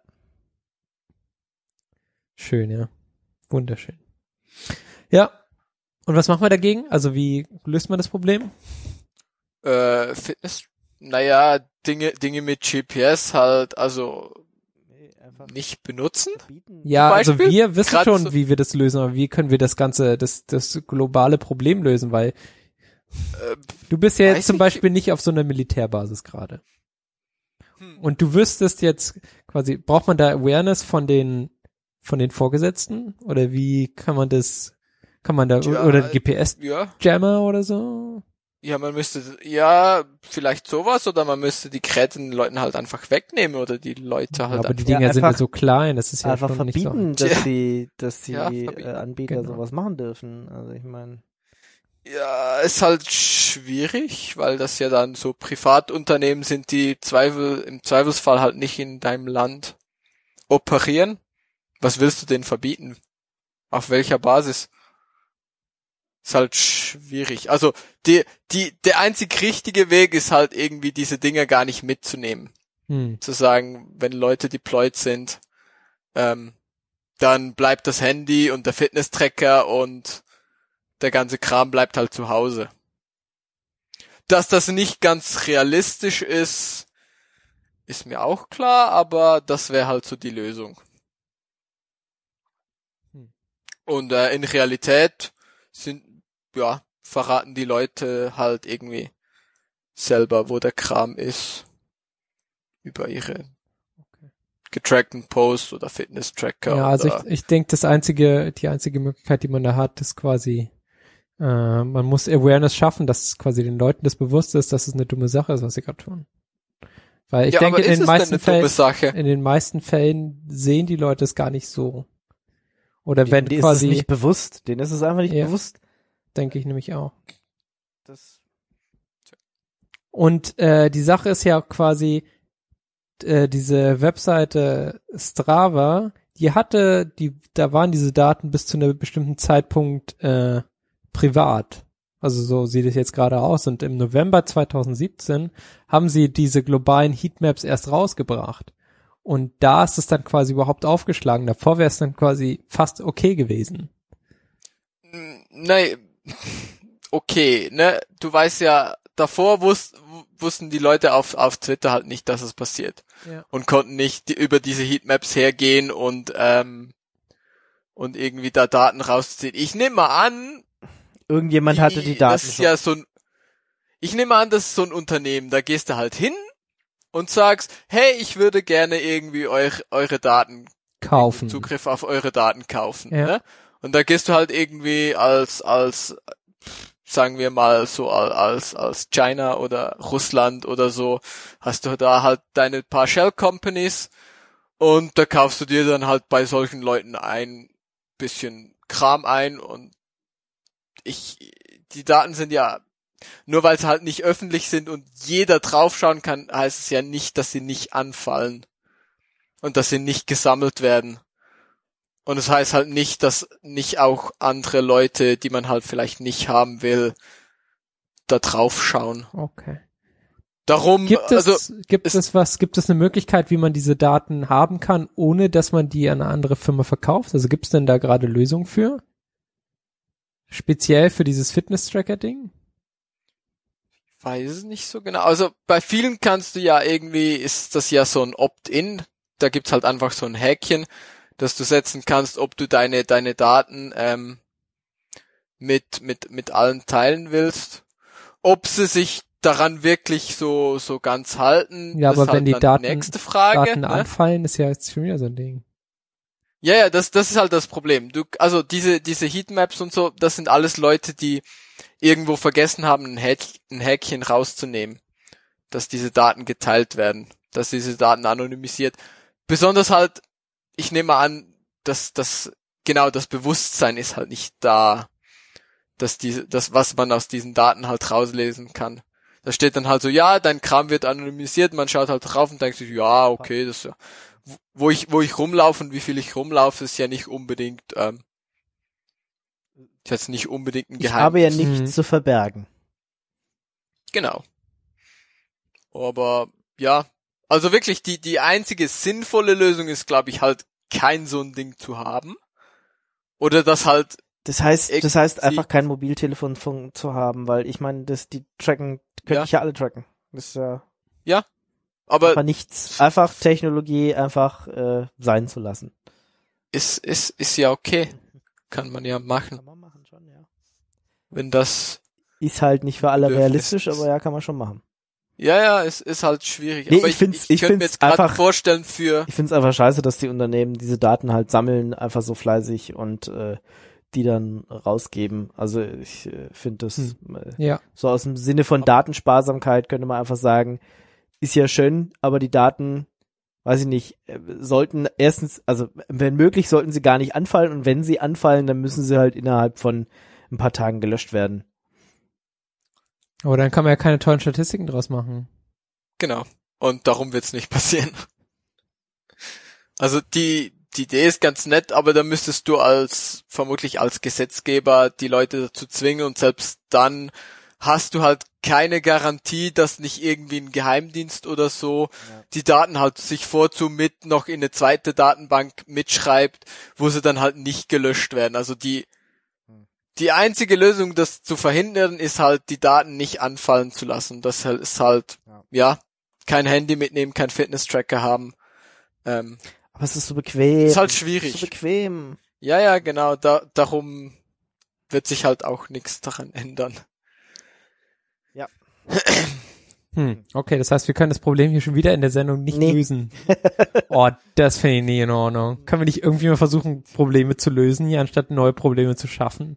Schön, ja. Wunderschön. Ja. Und was machen wir dagegen? Also wie löst man das Problem? Äh, Fitness, naja, Dinge, Dinge mit G P S halt, also nicht benutzen. Ja, also Beispiel? wir wissen Grad schon, so- wie wir das lösen, aber wie können wir das ganze, das, das globale Problem lösen, weil Äh, du bist ja weiß jetzt zum nicht. Beispiel nicht auf so einer Militärbasis gerade. hm. Und du wüsstest jetzt quasi, braucht man da Awareness von den, von den Vorgesetzten? Oder wie kann man das, kann man da, Ja, oder G P S-Jammer Ja, oder so? ja, man müsste, ja, vielleicht sowas oder man müsste die Geräte den Leuten halt einfach wegnehmen oder die Leute halt Aber die einfach, Dinger Ja, sind ja einfach- so klein, das ist ja Einfach schon nicht verbieten, so. dass Tja. die, dass die Ja, äh, verbieten. Anbieter Genau. sowas machen dürfen. Also ich meine... ja, ist halt schwierig, weil das ja dann so Privatunternehmen sind, die Zweifel, im Zweifelsfall halt nicht in deinem Land operieren. Was willst du denen verbieten? Auf welcher Basis? Ist halt schwierig. Also, die, die, der einzig richtige Weg ist halt irgendwie diese Dinger gar nicht mitzunehmen. Hm. Zu sagen, wenn Leute deployed sind, ähm, dann bleibt das Handy und der Fitness-Tracker und der ganze Kram bleibt halt zu Hause. Dass das nicht ganz realistisch ist, ist mir auch klar, aber das wäre halt so die Lösung. Hm. Und äh, in Realität sind, ja, verraten die Leute halt irgendwie selber, wo der Kram ist, über ihre getrackten Posts oder Fitness-Tracker. Ja, also oder ich, ich denke, das einzige, die einzige Möglichkeit, die man da hat, ist quasi, äh, man muss Awareness schaffen, dass quasi den Leuten das bewusst ist, dass es eine dumme Sache ist, was sie gerade tun. Weil ich ja, denke, aber in ist den es denn meisten eine dumme Fällen, Sache? in den meisten Fällen sehen die Leute es gar nicht so. Oder wenn denen ist es quasi, nicht bewusst. Denen ist es einfach nicht Ja. bewusst. denke ich nämlich auch. Das Und äh, die Sache ist ja quasi, äh, diese Webseite Strava, die hatte, die, da waren diese Daten bis zu einem bestimmten Zeitpunkt äh, privat. Also so sieht es jetzt gerade aus. Und im November zweitausendsiebzehn haben sie diese globalen Heatmaps erst rausgebracht. Und da ist es dann quasi überhaupt aufgeschlagen. Davor wäre es dann quasi fast okay gewesen. Nein, okay, ne, du weißt ja, davor wus wussten die Leute auf, auf Twitter halt nicht, dass es passiert. Ja. Und konnten nicht die, über diese Heatmaps hergehen und, ähm, und irgendwie da Daten rausziehen. Ich nehme mal an, irgendjemand hatte die Daten das ist schon. ja so ein, ich nehme an, das ist so ein Unternehmen, da gehst du halt hin und sagst, hey, ich würde gerne irgendwie euch, eure Daten, Kaufen. Zugriff auf eure Daten kaufen, Ja. ne? Und da gehst du halt irgendwie als, als, sagen wir mal so als, als China oder Russland oder so, hast du da halt deine paar Shell Companies Und da kaufst du dir dann halt bei solchen Leuten ein bisschen Kram ein und ich, die Daten sind ja, nur weil sie halt nicht öffentlich sind und jeder draufschauen kann, heißt es ja nicht, dass sie nicht anfallen und dass sie nicht gesammelt werden. Und es heißt halt nicht, dass nicht auch andere Leute, die man halt vielleicht nicht haben will, da draufschauen. Okay. Darum, Gibt es, also, gibt es, es was, gibt es eine Möglichkeit, wie man diese Daten haben kann, ohne dass man die an eine andere Firma verkauft? Also gibt es denn da gerade Lösungen für? Speziell für dieses Fitness-Tracker-Ding? weiß es nicht so genau. Also bei vielen kannst du ja irgendwie, ist das ja so ein Opt-in, da gibt's halt einfach so ein Häkchen, dass du setzen kannst, ob du deine deine Daten ähm, mit mit mit allen teilen willst. Ob sie sich daran wirklich so so ganz halten, Ja, ist aber halt wenn die dann Daten, die nächste Frage. Daten Ne? anfallen, ist ja jetzt schon wieder so ein Ding. Ja, ja, das das ist halt das Problem. Du, also diese diese Heatmaps und so, das sind alles Leute, die irgendwo vergessen haben, ein, Häk, ein Häkchen rauszunehmen, dass diese Daten geteilt werden, dass diese Daten anonymisiert. Besonders halt, ich nehme an, dass das genau das Bewusstsein ist halt nicht da, dass diese, das was man aus diesen Daten halt rauslesen kann. Da steht dann halt so, ja, dein Kram wird anonymisiert, man schaut halt drauf und denkt sich, ja, okay, das ja, wo ich wo ich rumlaufe und wie viel ich rumlaufe, ist ja nicht unbedingt ähm, ist jetzt nicht unbedingt ein Ich Geheimnis. habe ja nichts Mhm. zu verbergen. Genau. Aber ja, also wirklich die die einzige sinnvolle Lösung ist, glaube ich, halt kein so ein Ding zu haben oder das halt Das heißt, das heißt Explizit. einfach kein Mobiltelefon von, zu haben, weil ich meine, das die tracken, könnte Ja. ich ja alle tracken. Das ist ja aber einfach nichts, einfach Technologie einfach äh, sein zu lassen. ist ist ist ja okay, kann man ja machen, Kann man machen schon, ja. wenn das Ist halt nicht für alle Bedürfnis realistisch, ist. aber ja, kann man schon machen. ja ja, es ist halt schwierig, Nee, aber ich ich find's- ich, ich könnte mir find's jetzt gerade einfach- vorstellen für Ich find's einfach scheiße, dass die Unternehmen diese Daten halt sammeln, einfach so fleißig und äh, die dann rausgeben. Also ich äh, finde das Hm. äh, Ja. so aus dem Sinne von Datensparsamkeit könnte man einfach sagen, ist ja schön, aber die Daten, weiß ich nicht, äh, sollten erstens, also wenn möglich, sollten sie gar nicht anfallen und wenn sie anfallen, dann müssen sie halt innerhalb von ein paar Tagen gelöscht werden. Aber dann kann man ja keine tollen Statistiken draus machen. genau. Und darum wird's nicht passieren. Also die die Idee ist ganz nett, aber da müsstest du als vermutlich als Gesetzgeber die Leute dazu zwingen und selbst dann hast du halt keine Garantie, dass nicht irgendwie ein Geheimdienst oder so Ja. die Daten halt sich vorzu mit noch in eine zweite Datenbank mitschreibt, wo sie dann halt nicht gelöscht werden. Also die die einzige Lösung, das zu verhindern, ist halt die Daten nicht anfallen zu lassen. Das ist halt Ja. ja kein Handy mitnehmen, kein Fitness-Tracker haben. Ähm, Aber es ist so bequem. Ist halt Es schwierig. ist so bequem. Ja, ja, genau, da, darum wird sich halt auch nichts daran ändern. Hm. Okay, das heißt, wir können das Problem hier schon wieder in der Sendung nicht Nee. lösen. Oh, das finde ich nie in Ordnung. Können wir nicht irgendwie mal versuchen, Probleme zu lösen hier, anstatt neue Probleme zu schaffen?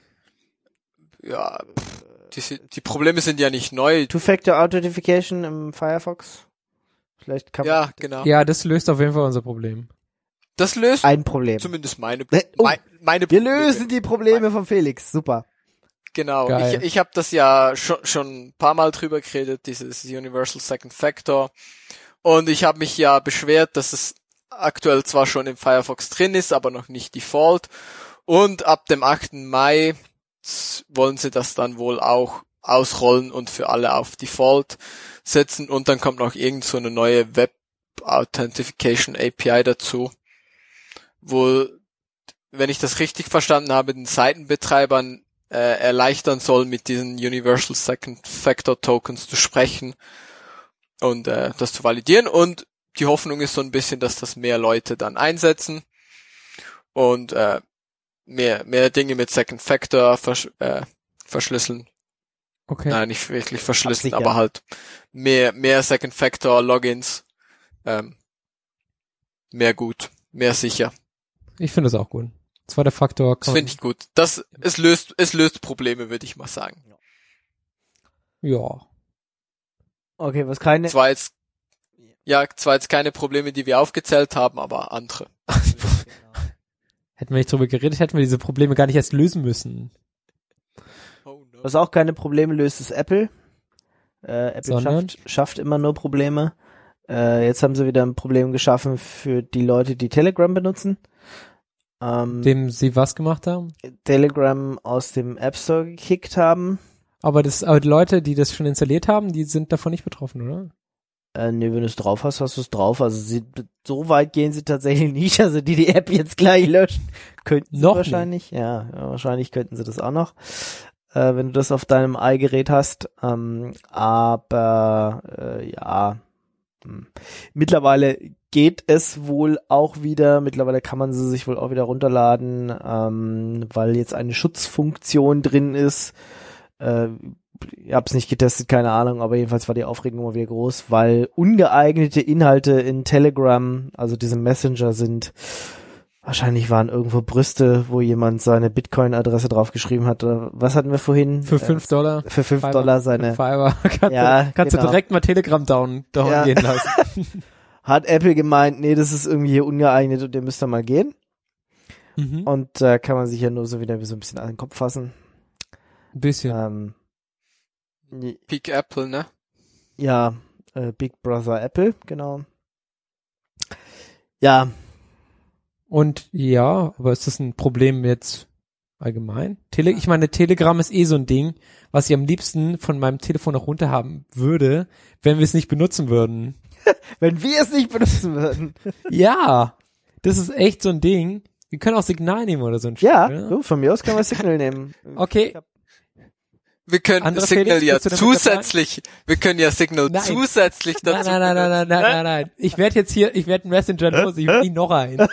Ja, pff, die, die Probleme sind ja nicht neu. Two-Factor Authentication im Firefox. Vielleicht kann man Ja, genau. Ja, das löst auf jeden Fall unser Problem. Das löst ein Problem. zumindest meine, Ne, oh, mein, meine Wir Probleme. lösen die Probleme von Felix. Super. Genau, Geil. ich, ich habe das ja schon, schon ein paar Mal drüber geredet, dieses Universal Second Factor. Und ich habe mich ja beschwert, dass es aktuell zwar schon im Firefox drin ist, aber noch nicht Default. Und ab dem achten Mai wollen sie das dann wohl auch ausrollen und für alle auf Default setzen. Und dann kommt noch irgend so eine neue Web Authentication A P I dazu, wo, wenn ich das richtig verstanden habe, den Seitenbetreibern äh, erleichtern soll, mit diesen Universal Second Factor Tokens zu sprechen und äh, das zu validieren. Und die Hoffnung ist so ein bisschen, dass das mehr Leute dann einsetzen und äh, mehr mehr Dinge mit Second Factor versch äh, verschlüsseln. Okay. Nein, nicht wirklich verschlüsseln, Absichern. aber halt mehr mehr Second Factor Logins, ähm, mehr gut, mehr sicher. Ich finde das auch gut. Zweiter Faktor. Das Kann finde ich gut. Das es löst es löst Probleme, würde ich mal sagen. Ja. Okay, was keine, Das war jetzt Ja, zwar jetzt keine Probleme, die wir aufgezählt haben, aber andere. Hätten wir nicht drüber geredet, hätten wir diese Probleme gar nicht erst lösen müssen. Oh no. Was auch keine Probleme löst, ist Apple. Äh, Apple Sondern? schafft, schafft immer nur Probleme. Äh, jetzt haben sie wieder ein Problem geschaffen für die Leute, die Telegram benutzen. Ähm, Dem sie was gemacht haben? Telegram aus dem App Store gekickt haben. Aber das, aber die Leute, die das schon installiert haben, die sind davon nicht betroffen, oder? Äh, nee, wenn du es drauf hast, hast du es drauf. Also sie, so weit gehen sie tatsächlich nicht. Also die die App jetzt gleich löschen, könnten sie Noch wahrscheinlich. Ja, ja, wahrscheinlich könnten sie das auch noch, äh, wenn du das auf deinem iGerät hast. Ähm, aber äh, ja, hm. mittlerweile geht es wohl auch wieder. Mittlerweile kann man sie sich wohl auch wieder runterladen, ähm, weil jetzt eine Schutzfunktion drin ist. Äh, Ich hab's nicht getestet, keine Ahnung, aber jedenfalls war die Aufregung immer wieder groß, weil ungeeignete Inhalte in Telegram, also diesem Messenger, sind, wahrscheinlich waren irgendwo Brüste, wo jemand seine Bitcoin-Adresse draufgeschrieben hat. Oder was hatten wir vorhin? Für fünf Dollar. Für fünf Fiverr. Dollar seine. Fiverr. Kannst, Ja, du, kannst genau. du direkt mal Telegram down, down Ja. gehen lassen. Hat Apple gemeint, nee, das ist irgendwie hier ungeeignet und ihr müsst da mal gehen. Mhm. Und da äh, kann man sich ja nur so wieder so ein bisschen an den Kopf fassen. Ein bisschen. Ähm, Peak Apple, ne? ja, äh, Big Brother Apple, genau. Ja, Und ja, aber ist das ein Problem jetzt allgemein? Tele ich meine, Telegram ist eh so ein Ding, was ich am liebsten von meinem Telefon noch runter haben würde, wenn wir es nicht benutzen würden. wenn wir es nicht benutzen würden. Ja, das ist echt so ein Ding. Wir können auch Signal nehmen oder so ein Shit, Ja, oder? du, von mir aus können wir Signal nehmen. Okay. Wir können Andere Signal Felix, ja bist du damit zusätzlich, wir können ja Signal Nein. zusätzlich Nein, dazu nein, nein, nein, nein, nein, nein, nein. Ich werde jetzt hier, ich werde einen Messenger los, ich will nie noch einen.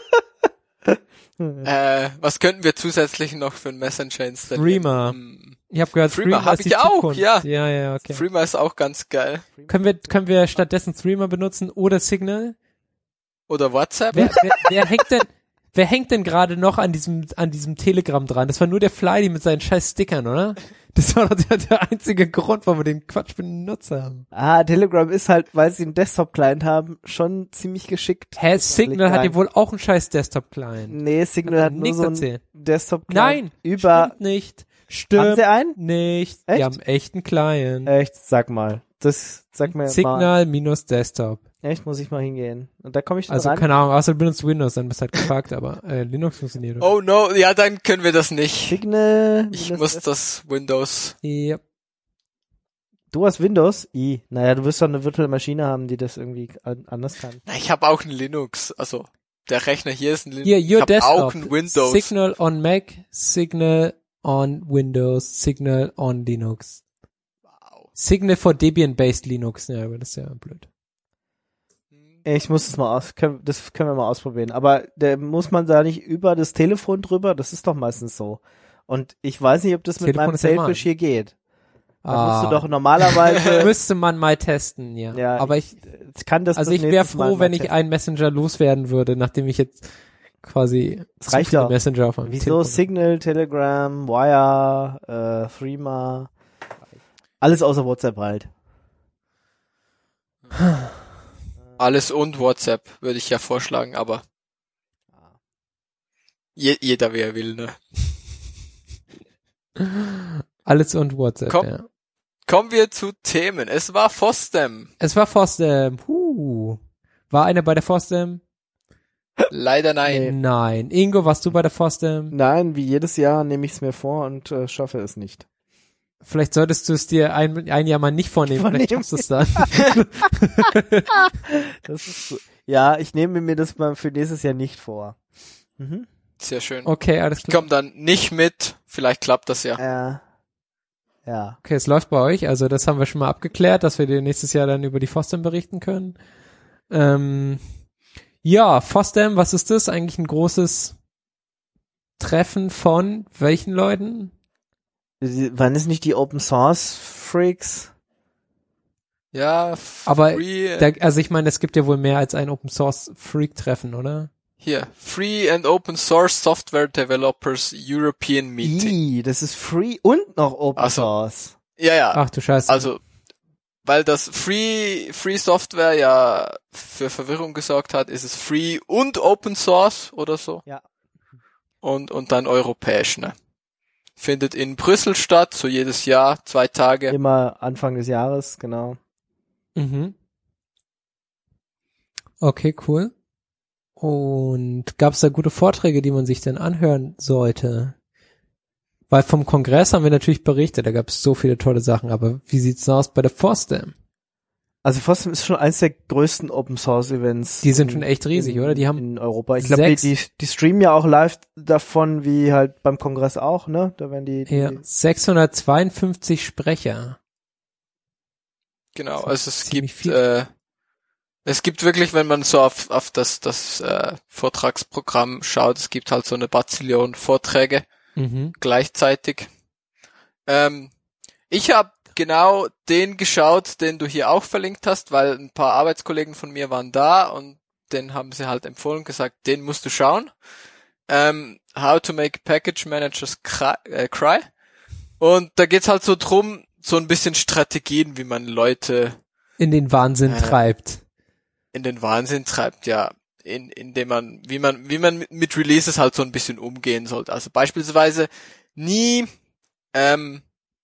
Äh, was könnten wir zusätzlich noch für einen Messenger installieren? Threema. Hm. Ich habe gehört, Threema Threema hab ist die ich auch, Zukunft. ja. Ja, ja, okay. Threema ist auch ganz geil. Können wir, können wir stattdessen Threema benutzen oder Signal? Oder WhatsApp? Wer, wer, wer hängt denn, wer hängt denn gerade noch an diesem, an diesem Telegram dran? Das war nur der Flydy mit seinen scheiß Stickern, oder? Das war doch der, der einzige Grund, warum wir den Quatsch benutzt haben. Ah, Telegram ist halt, weil sie einen Desktop-Client haben, schon ziemlich geschickt. Hä, Signal hat ja wohl auch einen scheiß Desktop-Client. Nee, Signal hat, Hat nur nichts so einen erzählt. Desktop-Client. Nein, über, stimmt nicht. Stimmt haben sie einen? nicht. Echt? Die haben echt einen Client. Echt, sag mal. Das, sag mir mal. Signal minus Desktop. Echt, muss ich mal hingehen. Und da komme ich dann Also ran. keine Ahnung, außer du benutzt Windows, dann bist du halt gefuckt, aber äh, Linux funktioniert. Oh no, ja, dann können wir das nicht. Signal. Ich minus muss Desktop. das Windows. Ja. Du hast Windows? I. Naja, du wirst doch eine virtuelle Maschine haben, die das irgendwie an- anders kann. Na, ich habe auch ein Linux. Also, der Rechner hier ist ein Linux. Hier, ich your habe Desktop. auch ein Windows. Signal on Mac, Signal on Windows, Signal on Linux. Wow. Signal for Debian-based Linux. Ja, aber das ist ja blöd. Ich muss das mal aus, können, das können wir mal ausprobieren. Aber der muss man da nicht über das Telefon drüber? Das ist doch meistens so. Und ich weiß nicht, ob das mit Telefon meinem ist ja Sailfish mein. hier geht. Da Ah. musst du doch normalerweise, Müsste man mal testen, ja. ja, aber ich, ich kann das also das ich wäre nächstes Mal froh, mal wenn ich testen. einen Messenger loswerden würde, nachdem ich jetzt quasi Das zu reicht viele doch. Messenger auf meinem Wieso Telefon Signal, Telegram, Wire, äh, Threema, alles außer WhatsApp halt. Alles und WhatsApp würde ich ja vorschlagen, aber je, jeder wer will, ne? Alles und WhatsApp, Komm. ja. Kommen wir zu Themen. Es war FOSDEM. Es war FOSDEM. Huh. War einer bei der FOSDEM? Leider nein. Nein. Ingo, warst du bei der FOSDEM? Nein, wie jedes Jahr nehme ich es mir vor und äh, schaffe es nicht. Vielleicht solltest du es dir ein, ein Jahr mal nicht vornehmen. Vielleicht Vornehmen. schaffst du es dann. Das ist so. Ja, ich nehme mir das mal für nächstes Jahr nicht vor. Mhm. Sehr schön. Okay, alles Ich klar. komme dann nicht mit. Vielleicht klappt das ja. Ja. Ja. Okay, es läuft bei euch. Also das haben wir schon mal abgeklärt, dass wir dir nächstes Jahr dann über die FOSDEM berichten können. Ähm, ja, FOSDEM, was ist das? Eigentlich ein großes Treffen von welchen Leuten? Wann ist nicht die Open Source Freaks? Ja, Aber free, Da, also ich meine, es gibt ja wohl mehr als ein Open Source Freak Treffen, oder? hier, Free and Open Source Software Developers European Meeting. I, das ist free und noch Open Ach so. Source. Ja, ja. Ach du Scheiße. Also, weil das Free Free Software ja für Verwirrung gesorgt hat, ist es Free und Open Source oder so. Ja. Und und dann europäisch, ne? Findet in Brüssel statt, so jedes Jahr, zwei Tage. Immer Anfang des Jahres, genau. Mhm. Okay, cool. Und gab es da gute Vorträge, die man sich denn anhören sollte? Weil vom Kongress haben wir natürlich berichtet, da gab es so viele tolle Sachen, aber wie sieht's denn aus bei der FOSDEM? Also FOSDEM ist schon eines der größten Open Source Events. Die sind in, schon echt riesig, in, oder? Die haben in Europa. Ich glaube, die, die, die streamen ja auch live davon, wie halt beim Kongress auch, ne? Da werden die, die ja, sechshundertzweiundfünfzig Sprecher. Genau, also es ziemlich gibt viel. äh, es gibt wirklich, wenn man so auf auf das das äh, Vortragsprogramm schaut, es gibt halt so eine Bazillion Vorträge Mhm. gleichzeitig. Ähm, ich habe genau den geschaut, den du hier auch verlinkt hast, weil ein paar Arbeitskollegen von mir waren da und den haben sie halt empfohlen, gesagt, den musst du schauen. Ähm, How to make package managers cry, äh, cry. Und da geht's halt so drum, so ein bisschen Strategien, wie man Leute In den Wahnsinn äh, treibt. in den Wahnsinn treibt, ja, in indem man, wie man, wie man mit, mit Releases halt so ein bisschen umgehen sollte. Also beispielsweise nie, ähm,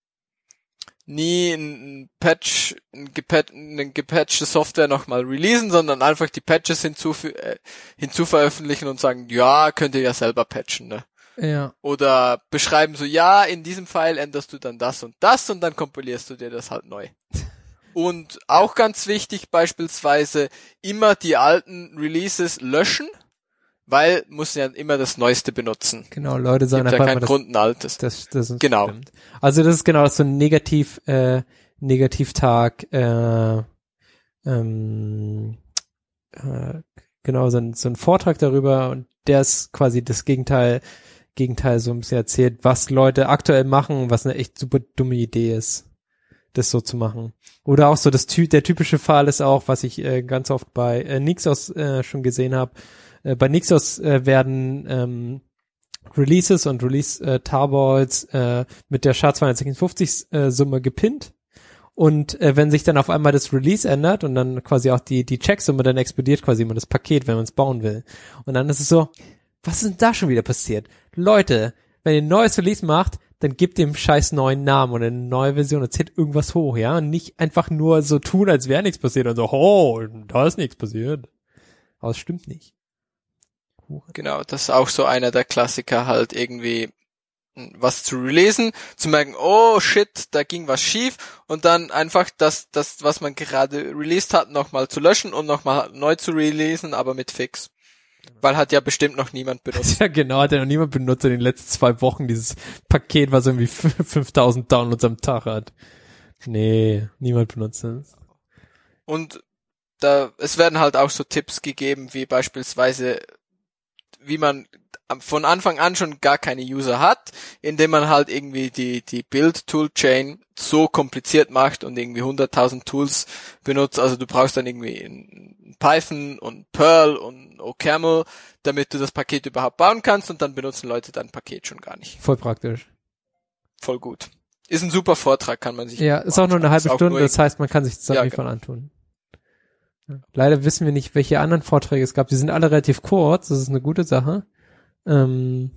nie ein Patch, ein gepatch, eine gepatchte Software nochmal releasen, sondern einfach die Patches hinzufü- äh, hinzuveröffentlichen und sagen, ja, könnt ihr ja selber patchen, ne? Ja. Oder beschreiben so, ja, in diesem File änderst du dann das und das und dann kompilierst du dir das halt neu. Und auch ganz wichtig beispielsweise immer die alten Releases löschen, weil muss ja immer das Neueste benutzen. Genau, Leute sagen Gibt ja einfach keinen immer, das, Grund, ein altes. das, das ist Genau. stimmt. Also das ist genau so ein Negativ, äh, Negativtag, äh, ähm, äh, genau, so ein, so ein Vortrag darüber und der ist quasi das Gegenteil, Gegenteil so ein bisschen erzählt, was Leute aktuell machen, was eine echt super dumme Idee ist, das so zu machen. Oder auch so das Ty- der typische Fall ist auch, was ich äh, ganz oft bei äh, Nixos äh, schon gesehen habe. Äh, bei Nixos äh, werden ähm, Releases und Release äh, Tarballs äh, mit der S H A zweihundertsechsundfünfzig äh, Summe gepinnt. Und äh, wenn sich dann auf einmal das Release ändert und dann quasi auch die die Checksumme, dann explodiert quasi immer das Paket, wenn man es bauen will. Und dann ist es so, was ist denn da schon wieder passiert? Leute, wenn ihr ein neues Release macht, dann gebt dem scheiß neuen Namen oder eine neue Version und zählt irgendwas hoch, ja? Und nicht einfach nur so tun, als wäre nichts passiert und so, oh, da ist nichts passiert. Aber es stimmt nicht. Genau, das ist auch so einer der Klassiker, halt irgendwie was zu releasen, zu merken, oh shit, da ging was schief und dann einfach das, das was man gerade released hat, nochmal zu löschen und nochmal neu zu releasen, aber mit Fix. Weil hat ja bestimmt noch niemand benutzt. Ja genau, hat ja noch niemand benutzt in den letzten zwei Wochen dieses Paket, was irgendwie fünftausend Downloads am Tag hat. Nee, niemand benutzt es. Und da, es werden halt auch so Tipps gegeben, wie beispielsweise, wie man von Anfang an schon gar keine User hat, indem man halt irgendwie die, die Build-Tool-Chain so kompliziert macht und irgendwie hunderttausend Tools benutzt. Also du brauchst dann irgendwie in Python und Perl und OCaml, damit du das Paket überhaupt bauen kannst und dann benutzen Leute dein Paket schon gar nicht. Voll praktisch. Voll gut. Ist ein super Vortrag, kann man sich. Ja, ist auch nur eine halbe Stunde, das heißt, man kann sich das auf ja, jeden Fall genau. antun. Leider wissen wir nicht, welche anderen Vorträge es gab. Die sind alle relativ kurz, das ist eine gute Sache. Ähm,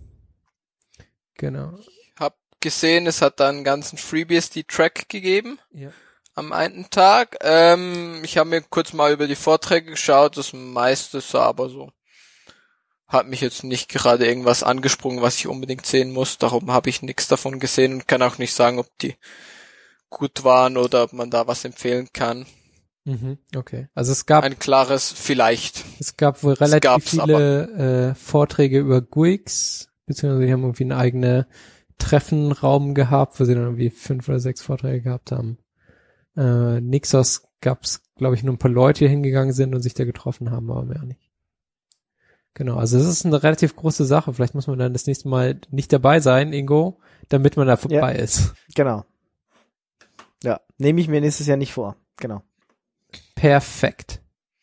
genau. Ich habe gesehen, es hat dann einen ganzen FreeBSD-Track gegeben. Ja. Am einen Tag. Ähm, ich habe mir kurz mal über die Vorträge geschaut, das meiste sah aber so. Hat mich jetzt nicht gerade irgendwas angesprungen, was ich unbedingt sehen muss. Darum habe ich nichts davon gesehen und kann auch nicht sagen, ob die gut waren oder ob man da was empfehlen kann. Mhm, okay. Also es gab ein klares Vielleicht. Es gab wohl relativ viele äh, Vorträge über G U I X, beziehungsweise die haben irgendwie einen eigenen Treffenraum gehabt, wo sie dann irgendwie fünf oder sechs Vorträge gehabt haben. Äh, Nixos gab's, glaube ich, nur ein paar Leute, die hingegangen sind und sich da getroffen haben, aber mehr nicht. Genau, also es ist eine relativ große Sache. Vielleicht muss man dann das nächste Mal nicht dabei sein, Ingo, damit man da vorbei ja, ist. Genau. Ja, nehme ich mir nächstes Jahr nicht vor. Genau. Perfekt.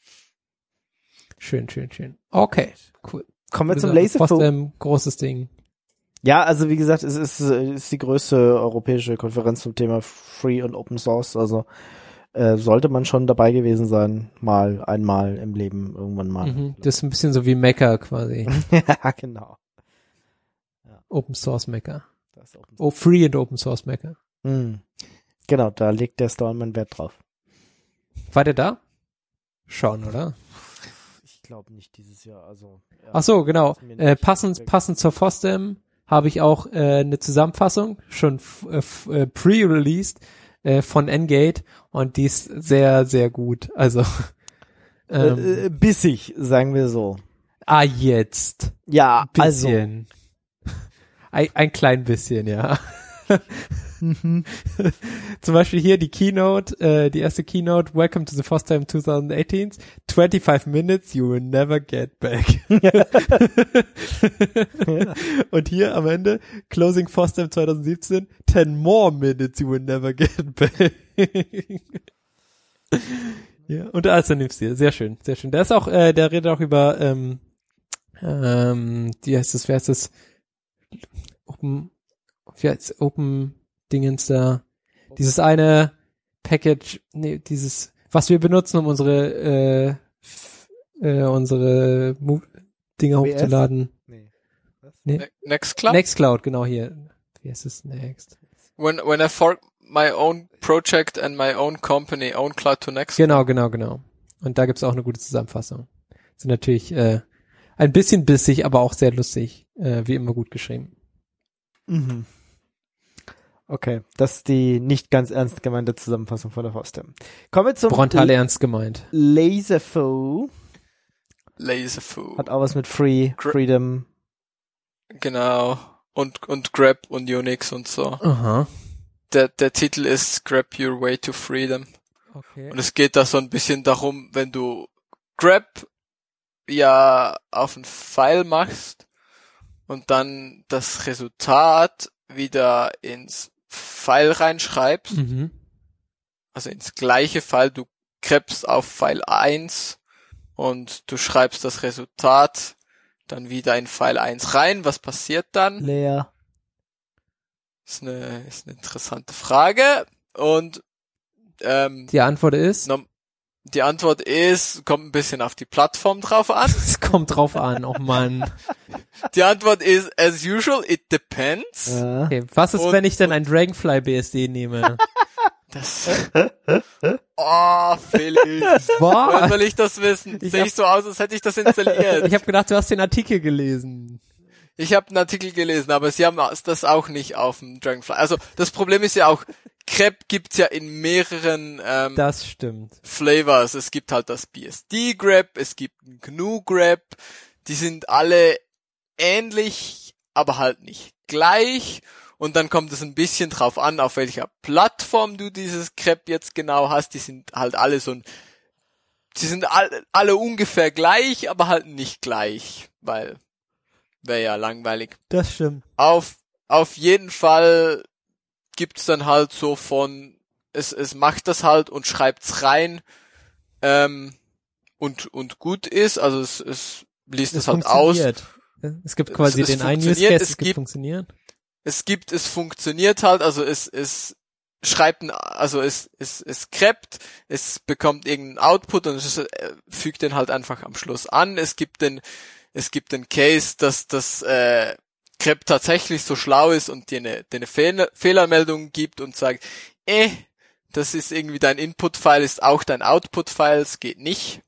Schön, schön, schön. Okay, cool. Kommen wir Also, zum Laserfo. FOSDEM, großes Ding. Ja, also wie gesagt, es ist, es ist die größte europäische Konferenz zum Thema Free und Open Source. Also äh, sollte man schon dabei gewesen sein, mal, einmal im Leben, irgendwann mal. Mhm. Das ist ein bisschen so wie Maker quasi. Ja, genau. Open Source Maker. Das ist Open Oh, Free and Open Source Maker. Hm. Genau, da legt der Stallman Wert drauf. War der da? Schon, oder? Ich glaube nicht dieses Jahr, also. Ja, Ach so, genau. ist mir Äh, nicht passend, weg. passend zur FOSDEM habe ich auch äh, eine Zusammenfassung schon f- äh, f- äh, pre-released äh, von N-Gate und die ist sehr, sehr gut. Also ähm, Äh, äh, bissig, sagen wir so. ah, jetzt. Ja, Ein also. bisschen. Ein, ein klein bisschen, ja. Mhm. Zum Beispiel hier die Keynote, äh, die erste Keynote, Welcome to the FOSDEM twenty eighteen, twenty-five minutes you will never get back. Und hier am Ende, Closing FOSDEM twenty seventeen, ten more minutes you will never get back. Ja, und also nimmst du sehr schön, sehr schön. Der ist auch, äh, der redet auch über, ähm, ähm, wie heißt das, wer heißt das? Open, wie heißt Open Dingens da? Dieses eine Package, nee, dieses, was wir benutzen, um unsere, äh, f- äh unsere Mo- Dinge O B S? hochzuladen. Nee. Was? Nee. Ne- Nextcloud? Nextcloud, genau hier. Wie heißt es? Next. When when I fork my own project and my own company, own cloud to Nextcloud. Genau, genau, genau. Und da gibt's auch eine gute Zusammenfassung. Sind natürlich äh, ein bisschen bissig, aber auch sehr lustig. Äh, wie immer gut geschrieben. Mhm. Okay, das ist die nicht ganz ernst gemeinte Zusammenfassung von der FOSDEM. Kommen wir zum Frontal ernst gemeint. Laserfo. Laserfoo. Hat auch was mit Free, Gra- Freedom. Genau. Und und Grab und Unix und so. Aha. Der der Titel ist Grab Your Way to Freedom. Okay. Und es geht da so ein bisschen darum, wenn du Grab ja auf ein File machst und dann das Resultat wieder ins File reinschreibst, Mhm. also ins gleiche File, du grabst auf File eins und du schreibst das Resultat dann wieder in File eins rein. Was passiert dann? Leer. Ist eine, ist eine interessante Frage. Und ähm, Die Antwort ist, nom- die Antwort ist, kommt ein bisschen auf die Plattform drauf an. es kommt drauf an, oh Mann. Die Antwort ist, as usual, it depends. Ja. Okay, was ist, Und- wenn ich dann ein Dragonfly B S D nehme? Das. Oh, Felix. Woher Was? soll ich das wissen? Ich Sehe hab- ich so aus, als hätte ich das installiert. Ich habe gedacht, du hast den Artikel gelesen. Ich habe einen Artikel gelesen, aber sie haben das auch nicht auf dem Dragonfly. Also das Problem ist ja auch, Grep gibt's ja in mehreren ähm, Das stimmt. Flavors. Es gibt halt das B S D-Grep, es gibt ein G N U-Grep. Die sind alle ähnlich, aber halt nicht gleich. Und dann kommt es ein bisschen drauf an, auf welcher Plattform du dieses Grep jetzt genau hast. Die sind halt alle so ein, sie sind alle, alle ungefähr gleich, aber halt nicht gleich, weil wäre ja langweilig. Das stimmt. Auf, auf jeden Fall gibt's dann halt so von, es, es macht das halt und schreibt's rein, ähm, und, und gut ist, also es, es liest es halt aus. funktioniert. Es gibt quasi Es- es den einen Use funktioniert, Case, es es gibt gibt- funktionieren. Es gibt, es funktioniert halt, also es, es schreibt, ein, also es, es, es krept, es bekommt irgendeinen Output und es äh, fügt den halt einfach am Schluss an. Es gibt den, es gibt den Case, dass das äh, Grep tatsächlich so schlau ist und dir eine, dir eine Fehl Fehlermeldung gibt und sagt, eh, das ist irgendwie dein Input-File, ist auch dein Output-File, es geht nicht.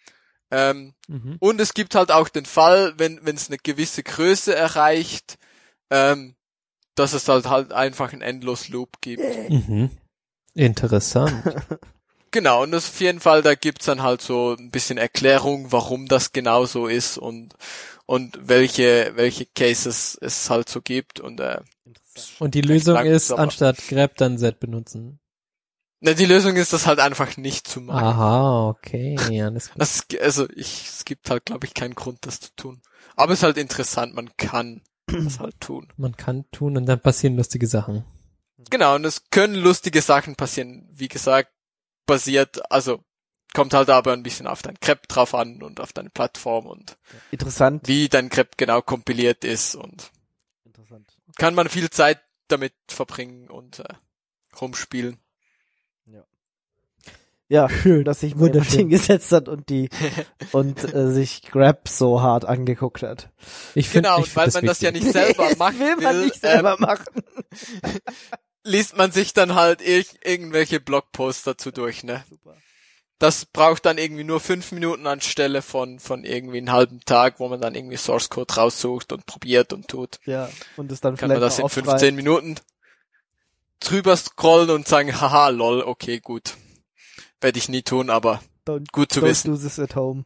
Ähm, Mhm. und es gibt halt auch den Fall, wenn wenn es eine gewisse Größe erreicht, ähm, dass es halt halt einfach einen Endlos-Loop gibt. Mhm. Interessant. Genau, und das auf jeden Fall, da gibt's dann halt so ein bisschen Erklärung, warum das genau so ist und und welche welche Cases es halt so gibt und äh, Und die Recht Lösung lang, ist, aber- anstatt grep dann Z benutzen. na, die Lösung ist, das halt einfach nicht zu machen. Aha, okay. Alles klar. Das, also ich, es gibt halt, glaube ich, keinen Grund, das zu tun. Aber es ist halt interessant, man kann das halt tun. Man kann tun und dann passieren lustige Sachen. Genau, und es können lustige Sachen passieren. Wie gesagt, basiert, also kommt halt aber ein bisschen auf dein Grep drauf an und auf deine Plattform und Interessant. wie dein Grep genau kompiliert ist und Interessant. kann man viel Zeit damit verbringen und äh, rumspielen. Ja, Schön, dass sich jemand wunderschön. hingesetzt hat und die und äh, sich Grab so hart angeguckt hat. Ich find, Genau, ich und find weil das man das ja wichtig. nicht selber Das machen will man nicht selber ähm, machen. liest man sich dann halt ir- irgendwelche Blogposts dazu durch, ne? Super. Das braucht dann irgendwie nur fünf Minuten anstelle von von irgendwie einen halben Tag, wo man dann irgendwie Source Code raussucht und probiert und tut. Ja, und es dann Kann man vielleicht das noch in aufreibt. fünfzehn Minuten drüber scrollen und sagen, haha, lol, okay, gut. Werde ich nie tun, aber Don't, gut zu don't wissen. do this at home.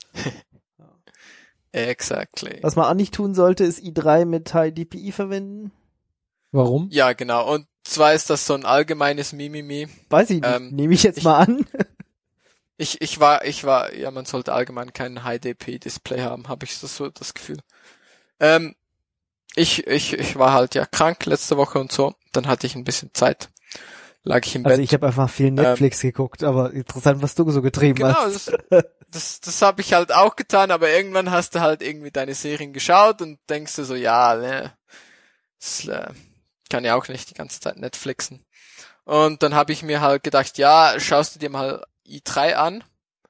Exactly. Was man auch nicht tun sollte, ist i drei mit High D P I verwenden. Warum? Ja, genau. Und zwar ist das so ein allgemeines Mimimi. Weiß ich nicht. Ähm, Nehme ich jetzt ich- mal an. Ich, ich war, ich war, ja, man sollte allgemein kein High-D P-Display haben, habe ich das so das Gefühl. Ähm, ich, ich, ich war halt ja krank letzte Woche und so, dann hatte ich ein bisschen Zeit. Lag ich im Also Bett. ich habe einfach viel Netflix geguckt, aber interessant, was du so getrieben Genau, hast. das, das, das habe ich halt auch getan, aber irgendwann hast du halt irgendwie deine Serien geschaut und denkst du so, ja, ne, das äh, kann ja auch nicht die ganze Zeit Netflixen. Und dann habe ich mir halt gedacht, ja, schaust du dir mal i drei an,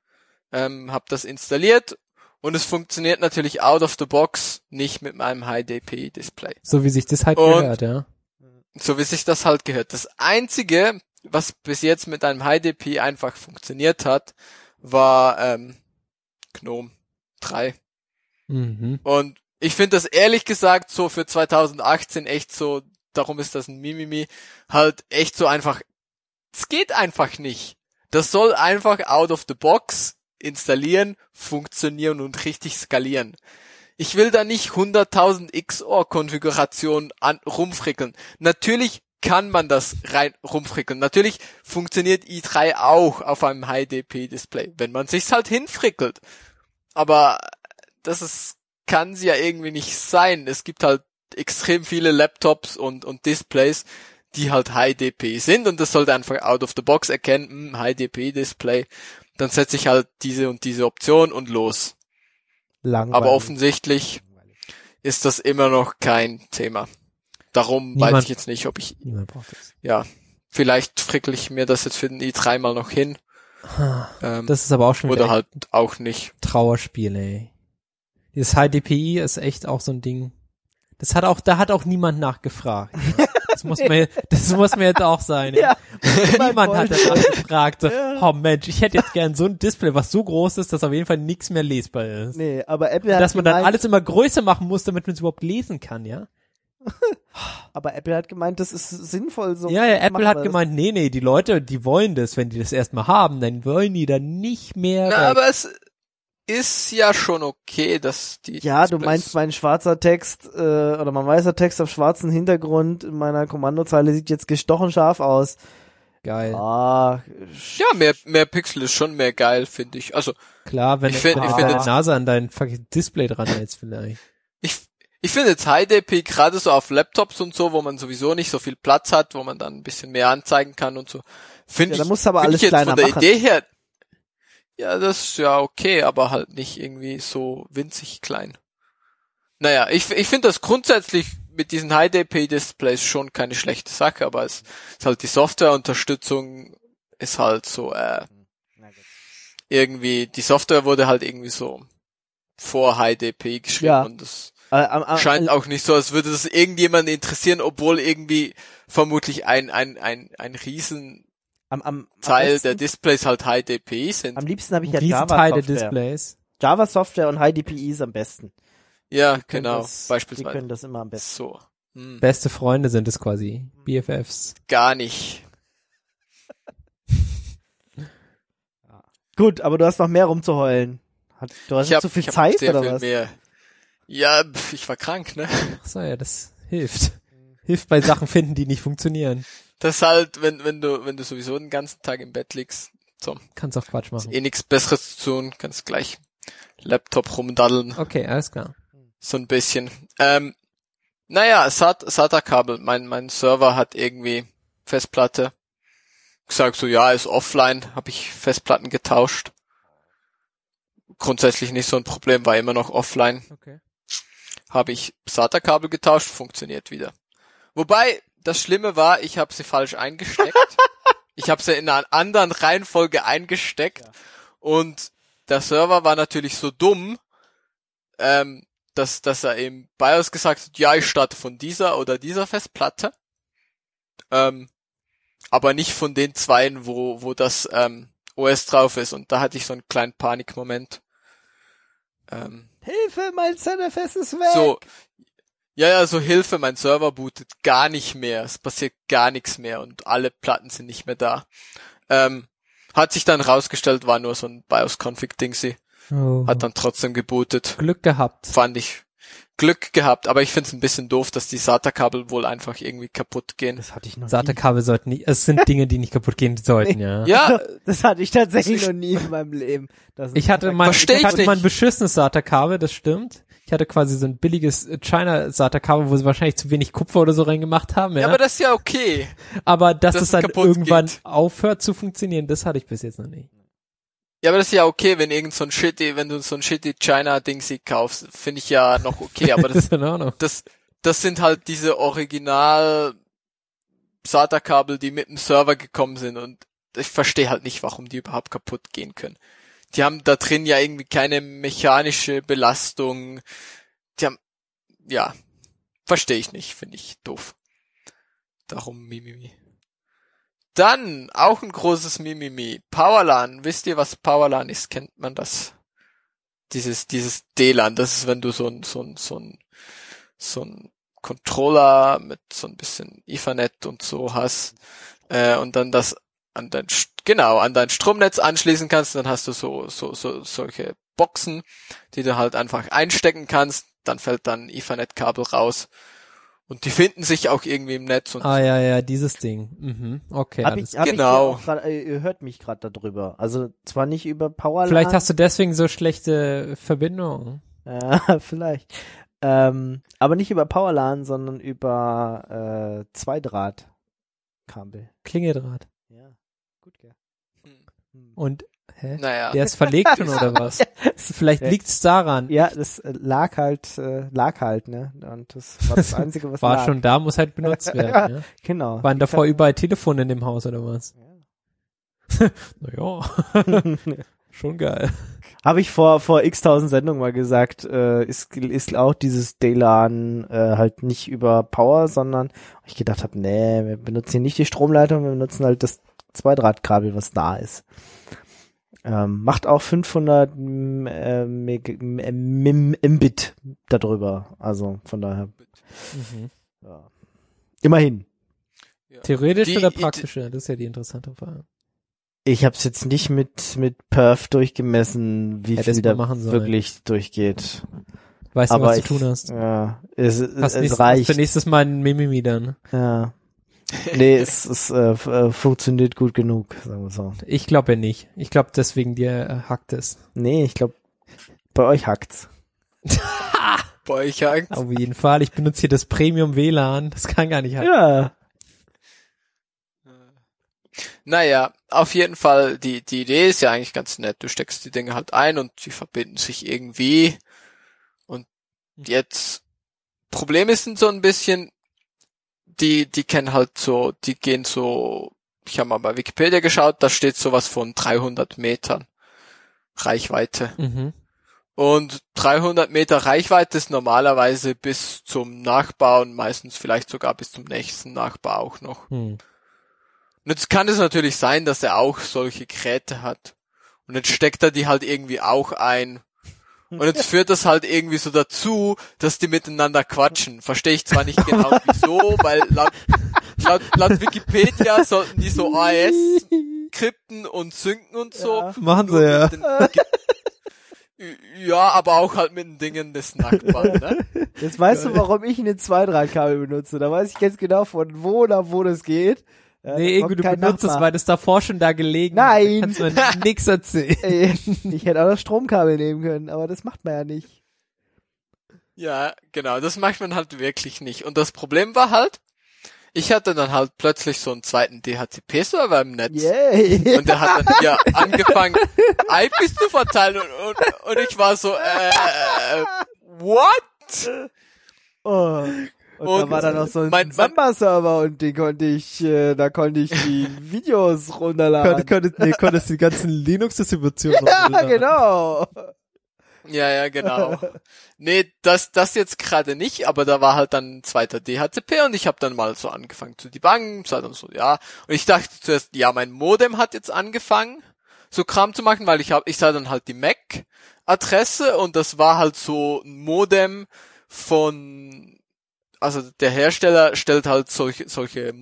ähm, hab das installiert und es funktioniert natürlich out of the box nicht mit meinem High-D P-Display. So wie sich das halt Und- gehört, ja. So wie sich das halt gehört. Das Einzige, was bis jetzt mit einem High-D P einfach funktioniert hat, war ähm, Gnome drei. Mhm. Und ich finde das ehrlich gesagt so für zwanzig achtzehn echt so, darum ist das ein Mimimi, halt echt so einfach, es geht einfach nicht. Das soll einfach out of the box installieren, funktionieren und richtig skalieren. Ich will da nicht hunderttausend X O R-Konfigurationen an, rumfrickeln. Natürlich kann man das rein rumfrickeln. Natürlich funktioniert i drei auch auf einem High-D P-Display, wenn man sich's halt hinfrickelt. Aber das ist, kann sie ja irgendwie nicht sein. Es gibt halt extrem viele Laptops und, und Displays, die halt High-D P sind und das sollte einfach out of the box erkennen, High-D P-Display. Dann setze ich halt diese und diese Option und los. Langweilig. Aber offensichtlich ist das immer noch kein Thema. Darum Niemand- weiß ich jetzt nicht, ob ich, Niemand braucht das. ja, vielleicht frickel ich mir das jetzt für den i drei mal noch hin. Ähm, Das ist aber auch schon wieder oder halt auch nicht. Trauerspiel, ey. Dieses High D P I ist echt auch so ein Ding. Das hat auch, da hat auch niemand nachgefragt. Ja. Das muss man, das muss man jetzt auch sein. Ja. Niemand hat danach gefragt. So, Ja. oh Mensch, ich hätte jetzt gern so ein Display, was so groß ist, dass auf jeden Fall nichts mehr lesbar ist. Nee, aber Apple hat Dass man dann gemeint, alles immer größer machen muss, damit man es überhaupt lesen kann, ja? aber Apple hat gemeint, das ist sinnvoll so. ja, ja, Apple machen hat wir gemeint, nee, nee, die Leute, die wollen das, wenn die das erstmal haben, dann wollen die dann nicht mehr Na, weg. aber es ist ja schon okay, dass die das. Ja, du Displays- meinst, mein schwarzer Text äh, oder mein weißer Text auf schwarzem Hintergrund in meiner Kommandozeile sieht jetzt gestochen scharf aus. Geil. Ah, ja, mehr, mehr Pixel ist schon mehr geil, finde ich. Also, Klar, wenn, Ich find- wenn ich du find deine jetzt- Nase an dein fucking Display dran hältst vielleicht. ich, ich finde jetzt High-D P gerade so auf Laptops und so, wo man sowieso nicht so viel Platz hat, wo man dann ein bisschen mehr anzeigen kann und so. Finde Ja, ich, da musst du aber find alles ich jetzt kleiner von der machen. Idee her, ja, das ist ja okay, aber halt nicht irgendwie so winzig klein. Naja, ich, ich finde das grundsätzlich mit diesen High-D P-Displays schon keine schlechte Sache, aber es ist halt die Softwareunterstützung ist halt so, äh, irgendwie, die Software wurde halt irgendwie so vor High-D P geschrieben Ja. und das äh, am, am, scheint auch nicht so, als würde das irgendjemanden interessieren, obwohl irgendwie vermutlich ein, ein, ein, ein Riesenteil am, am, am besten- der Displays halt High-D P sind. Am liebsten habe ich ja Riesenteil der Java-Software. Displays. Java-Software und High D P I ist am besten. Ja, Die können genau, das, Die beispielsweise. können das immer am besten. So. Hm, Beste Freunde sind es quasi. B F Fs. gar nicht. Gut, aber du hast noch mehr rumzuheulen. Hat, du hast Ich nicht hab, so viel ich hab Zeit sehr oder viel was? mehr. Ja, pf, ich war krank, ne? Ach so, ja, das hilft. Hilft bei Sachen finden, die nicht funktionieren. Das halt, wenn, wenn du, wenn du sowieso den ganzen Tag im Bett liegst, so, Kannst auch Quatsch ist machen. eh nichts Besseres zu tun, kannst gleich Laptop rumdaddeln. Okay, alles klar. So ein bisschen. Ähm, naja, S A T, SATA-Kabel. Mein, mein Server hat irgendwie Festplatte gesagt, so ja, ist offline, habe ich Festplatten getauscht. Grundsätzlich nicht so ein Problem, war immer noch offline. Okay. Habe ich SATA-Kabel getauscht, funktioniert wieder. Wobei, das Schlimme war, ich habe sie falsch eingesteckt. Ich habe sie in einer anderen Reihenfolge eingesteckt ja. und der Server war natürlich so dumm, ähm, dass, dass er im BIOS gesagt hat, ja, ich starte von dieser oder dieser Festplatte, ähm, aber nicht von den zweien, wo, wo das ähm, O S drauf ist. Und da hatte ich so einen kleinen Panikmoment. Ähm, Hilfe, mein Z F S ist weg! So, ja, ja, so Hilfe, mein Server bootet gar nicht mehr. Es passiert gar nichts mehr und alle Platten sind nicht mehr da. Ähm, hat sich dann rausgestellt, war nur so ein BIOS-Config-Dingsy. Oh. Hat dann trotzdem gebootet. Glück gehabt. Fand ich Glück gehabt, aber ich find's ein bisschen doof, dass die SATA-Kabel wohl einfach irgendwie kaputt gehen. Das hatte ich noch nie. SATA-Kabel sollten nicht, es sind Dinge, die nicht kaputt gehen sollten, ja. Ja, das hatte ich tatsächlich noch nie in meinem Leben. Das Ich hatte mein, Versteh ich ich hatte nicht. mal ein beschissenes SATA-Kabel, das stimmt. Ich hatte quasi so ein billiges China-SATA-Kabel, wo sie wahrscheinlich zu wenig Kupfer oder so reingemacht haben, ja. ja aber das ist ja okay. Aber dass dass es es dann kaputt irgendwann geht. aufhört zu funktionieren, das hatte ich bis jetzt noch nicht. Ja, aber das ist ja okay, wenn irgend so ein shitty, wenn du so ein shitty China-Dingsy kaufst, finde ich ja noch okay, aber das, ist in Ordnung. das, das sind halt diese Original SATA-Kabel, die mit dem Server gekommen sind und ich verstehe halt nicht, warum die überhaupt kaputt gehen können. Die haben da drin ja irgendwie keine mechanische Belastung. Die haben, ja, verstehe ich nicht, finde ich doof. Darum Mimimi. Dann auch ein großes Mimimi. Powerlan. Wisst ihr, was Powerlan ist? Kennt man das? Dieses, dieses D LAN. Das ist, wenn du so ein, so ein, so ein, so ein Controller mit so ein bisschen Ethernet und so hast, äh, und dann das an dein, genau, an dein Stromnetz anschließen kannst, dann hast du so, so, so, solche Boxen, die du halt einfach einstecken kannst, dann fällt dann Ethernet-Kabel raus. Und die finden sich auch irgendwie im Netz und Ah, so. ja, ja, dieses Ding. Mhm. Okay, Hab alles ich, hab Genau. ich auch grad, äh, ihr hört mich gerade darüber. Also zwar nicht über Powerlan. Vielleicht hast du deswegen so schlechte Verbindungen. Ja, vielleicht. Ähm, aber nicht über Powerlan, sondern über äh, Zweidrahtkabel. Klingeldraht. Ja, gut, gell. Hm. Und, hä? Naja. Der ist verlegt schon, oder was? Vielleicht Ja. liegt's daran. Ja, das äh, lag halt, äh, lag halt, ne? Und das war das Einzige, was War lag. schon da, muss halt benutzt werden. Ja. Genau. Waren Die davor kann- überall Telefone in dem Haus, oder was? Ja. Naja, schon geil. Habe ich vor vor x tausend Sendungen mal gesagt, äh, ist ist auch dieses D LAN äh, halt nicht über Power, sondern ich gedacht habe, nee, wir benutzen hier nicht die Stromleitung, wir benutzen halt das Zweidrahtkabel, was da ist. Ähm, macht auch fünfhundert M- äh, Meg- M- Mbit darüber, also von daher, Mhm. ja. Immerhin. Ja. Theoretisch Die oder Ide- praktisch? Das ist ja die interessante Frage. Ich habe es jetzt nicht mit mit Perf durchgemessen, wie Hättest viel mal da machen sollen. wirklich durchgeht. Weißt du, Aber was ich, du tun hast? Ja, es, Hast es nächstes, reicht. hast du nächstes Mal ein Mimimi dann. Ja. Nee, es, es äh, f- äh, funktioniert gut genug, sagen wir so. Ich glaube ja nicht. Ich glaube, deswegen dir äh, hackt es. Nee, ich glaube, bei euch hackt's. Bei euch hängt. Auf jeden Fall. Ich benutze hier das Premium W L A N. Das kann gar nicht hacken. Ja. Naja, auf jeden Fall, die, die Idee ist ja eigentlich ganz nett. Du steckst die Dinge halt ein und die verbinden sich irgendwie. Und jetzt, Problem ist so ein bisschen, die, die kennen halt so, die gehen so, ich habe mal bei Wikipedia geschaut, da steht sowas von dreihundert Metern Reichweite. Mhm. Und dreihundert Meter Reichweite ist normalerweise bis zum Nachbar und meistens vielleicht sogar bis zum nächsten Nachbar auch noch. Hm. Und jetzt kann es natürlich sein, dass er auch solche Geräte hat. Und jetzt steckt er die halt irgendwie auch ein. Und jetzt führt das halt irgendwie so dazu, dass die miteinander quatschen. Verstehe ich zwar nicht genau wieso, weil laut, laut, laut Wikipedia sollten die so A E S krypten und synken und so. Ja, machen sie Nur ja. mit den Ge- Ja, aber auch halt mit den Dingen des Nachbarn, ne? Jetzt weißt du, warum ich ein Zweidrahtkabel benutze. Da weiß ich ganz genau, von wo nach wo das geht. Ja, Nee, da Ingo, kommt du kein benutzt es, Nachbar. weil das davor schon da gelegen Nein. Da kannst du mir nix erzählen. Ey, ich hätte auch das Stromkabel nehmen können, aber das macht man ja nicht. Ja, genau, das macht man halt wirklich nicht. Und das Problem war halt, ich hatte dann halt plötzlich so einen zweiten D H C P-Server im Netz. Yay. Und der hat dann ja angefangen, I Ps zu verteilen und, und, und ich war so, äh, what? Oh. Und, Und da war dann noch so ein mein- Samba-Server und den konnte ich, äh, da konnte ich die Videos runterladen. Könntest, nee, konntest die ganzen Linux-Distributionen Ja, runterladen. genau. Ja, ja, genau. Nee, das das jetzt gerade nicht, aber da war halt dann ein zweiter D H C P und ich habe dann mal so angefangen zu debuggen, sah dann so, ja. Und ich dachte zuerst, ja, mein Modem hat jetzt angefangen, so Kram zu machen, weil ich hab, ich sah dann halt die M A C-Adresse und das war halt so ein Modem von, also der Hersteller stellt halt solche solche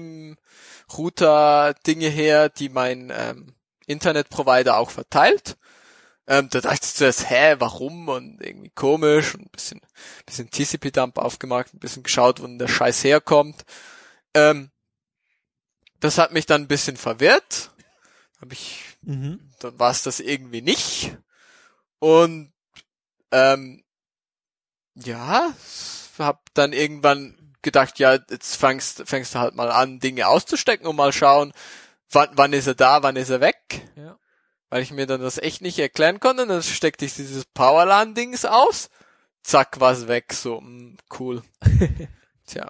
Modem-Router-Dinge her, die mein ähm, Internetprovider auch verteilt. Ähm, da dachte ich zuerst, hä, warum? Und irgendwie komisch und ein bisschen, bisschen T C P-Dump aufgemacht, ein bisschen geschaut, wo denn der Scheiß herkommt. Ähm, das hat mich dann ein bisschen verwirrt. Hab ich, Mhm. dann war es das irgendwie nicht. Und ähm, ja, hab dann irgendwann gedacht, ja, jetzt fängst, fängst du halt mal an, Dinge auszustecken und mal schauen, wann, wann ist er da, wann ist er weg. Ja. Weil ich mir dann das echt nicht erklären konnte. Dann steckte ich dieses Powerlan-Dings aus. Zack, war's weg. So, mh, cool. Tja.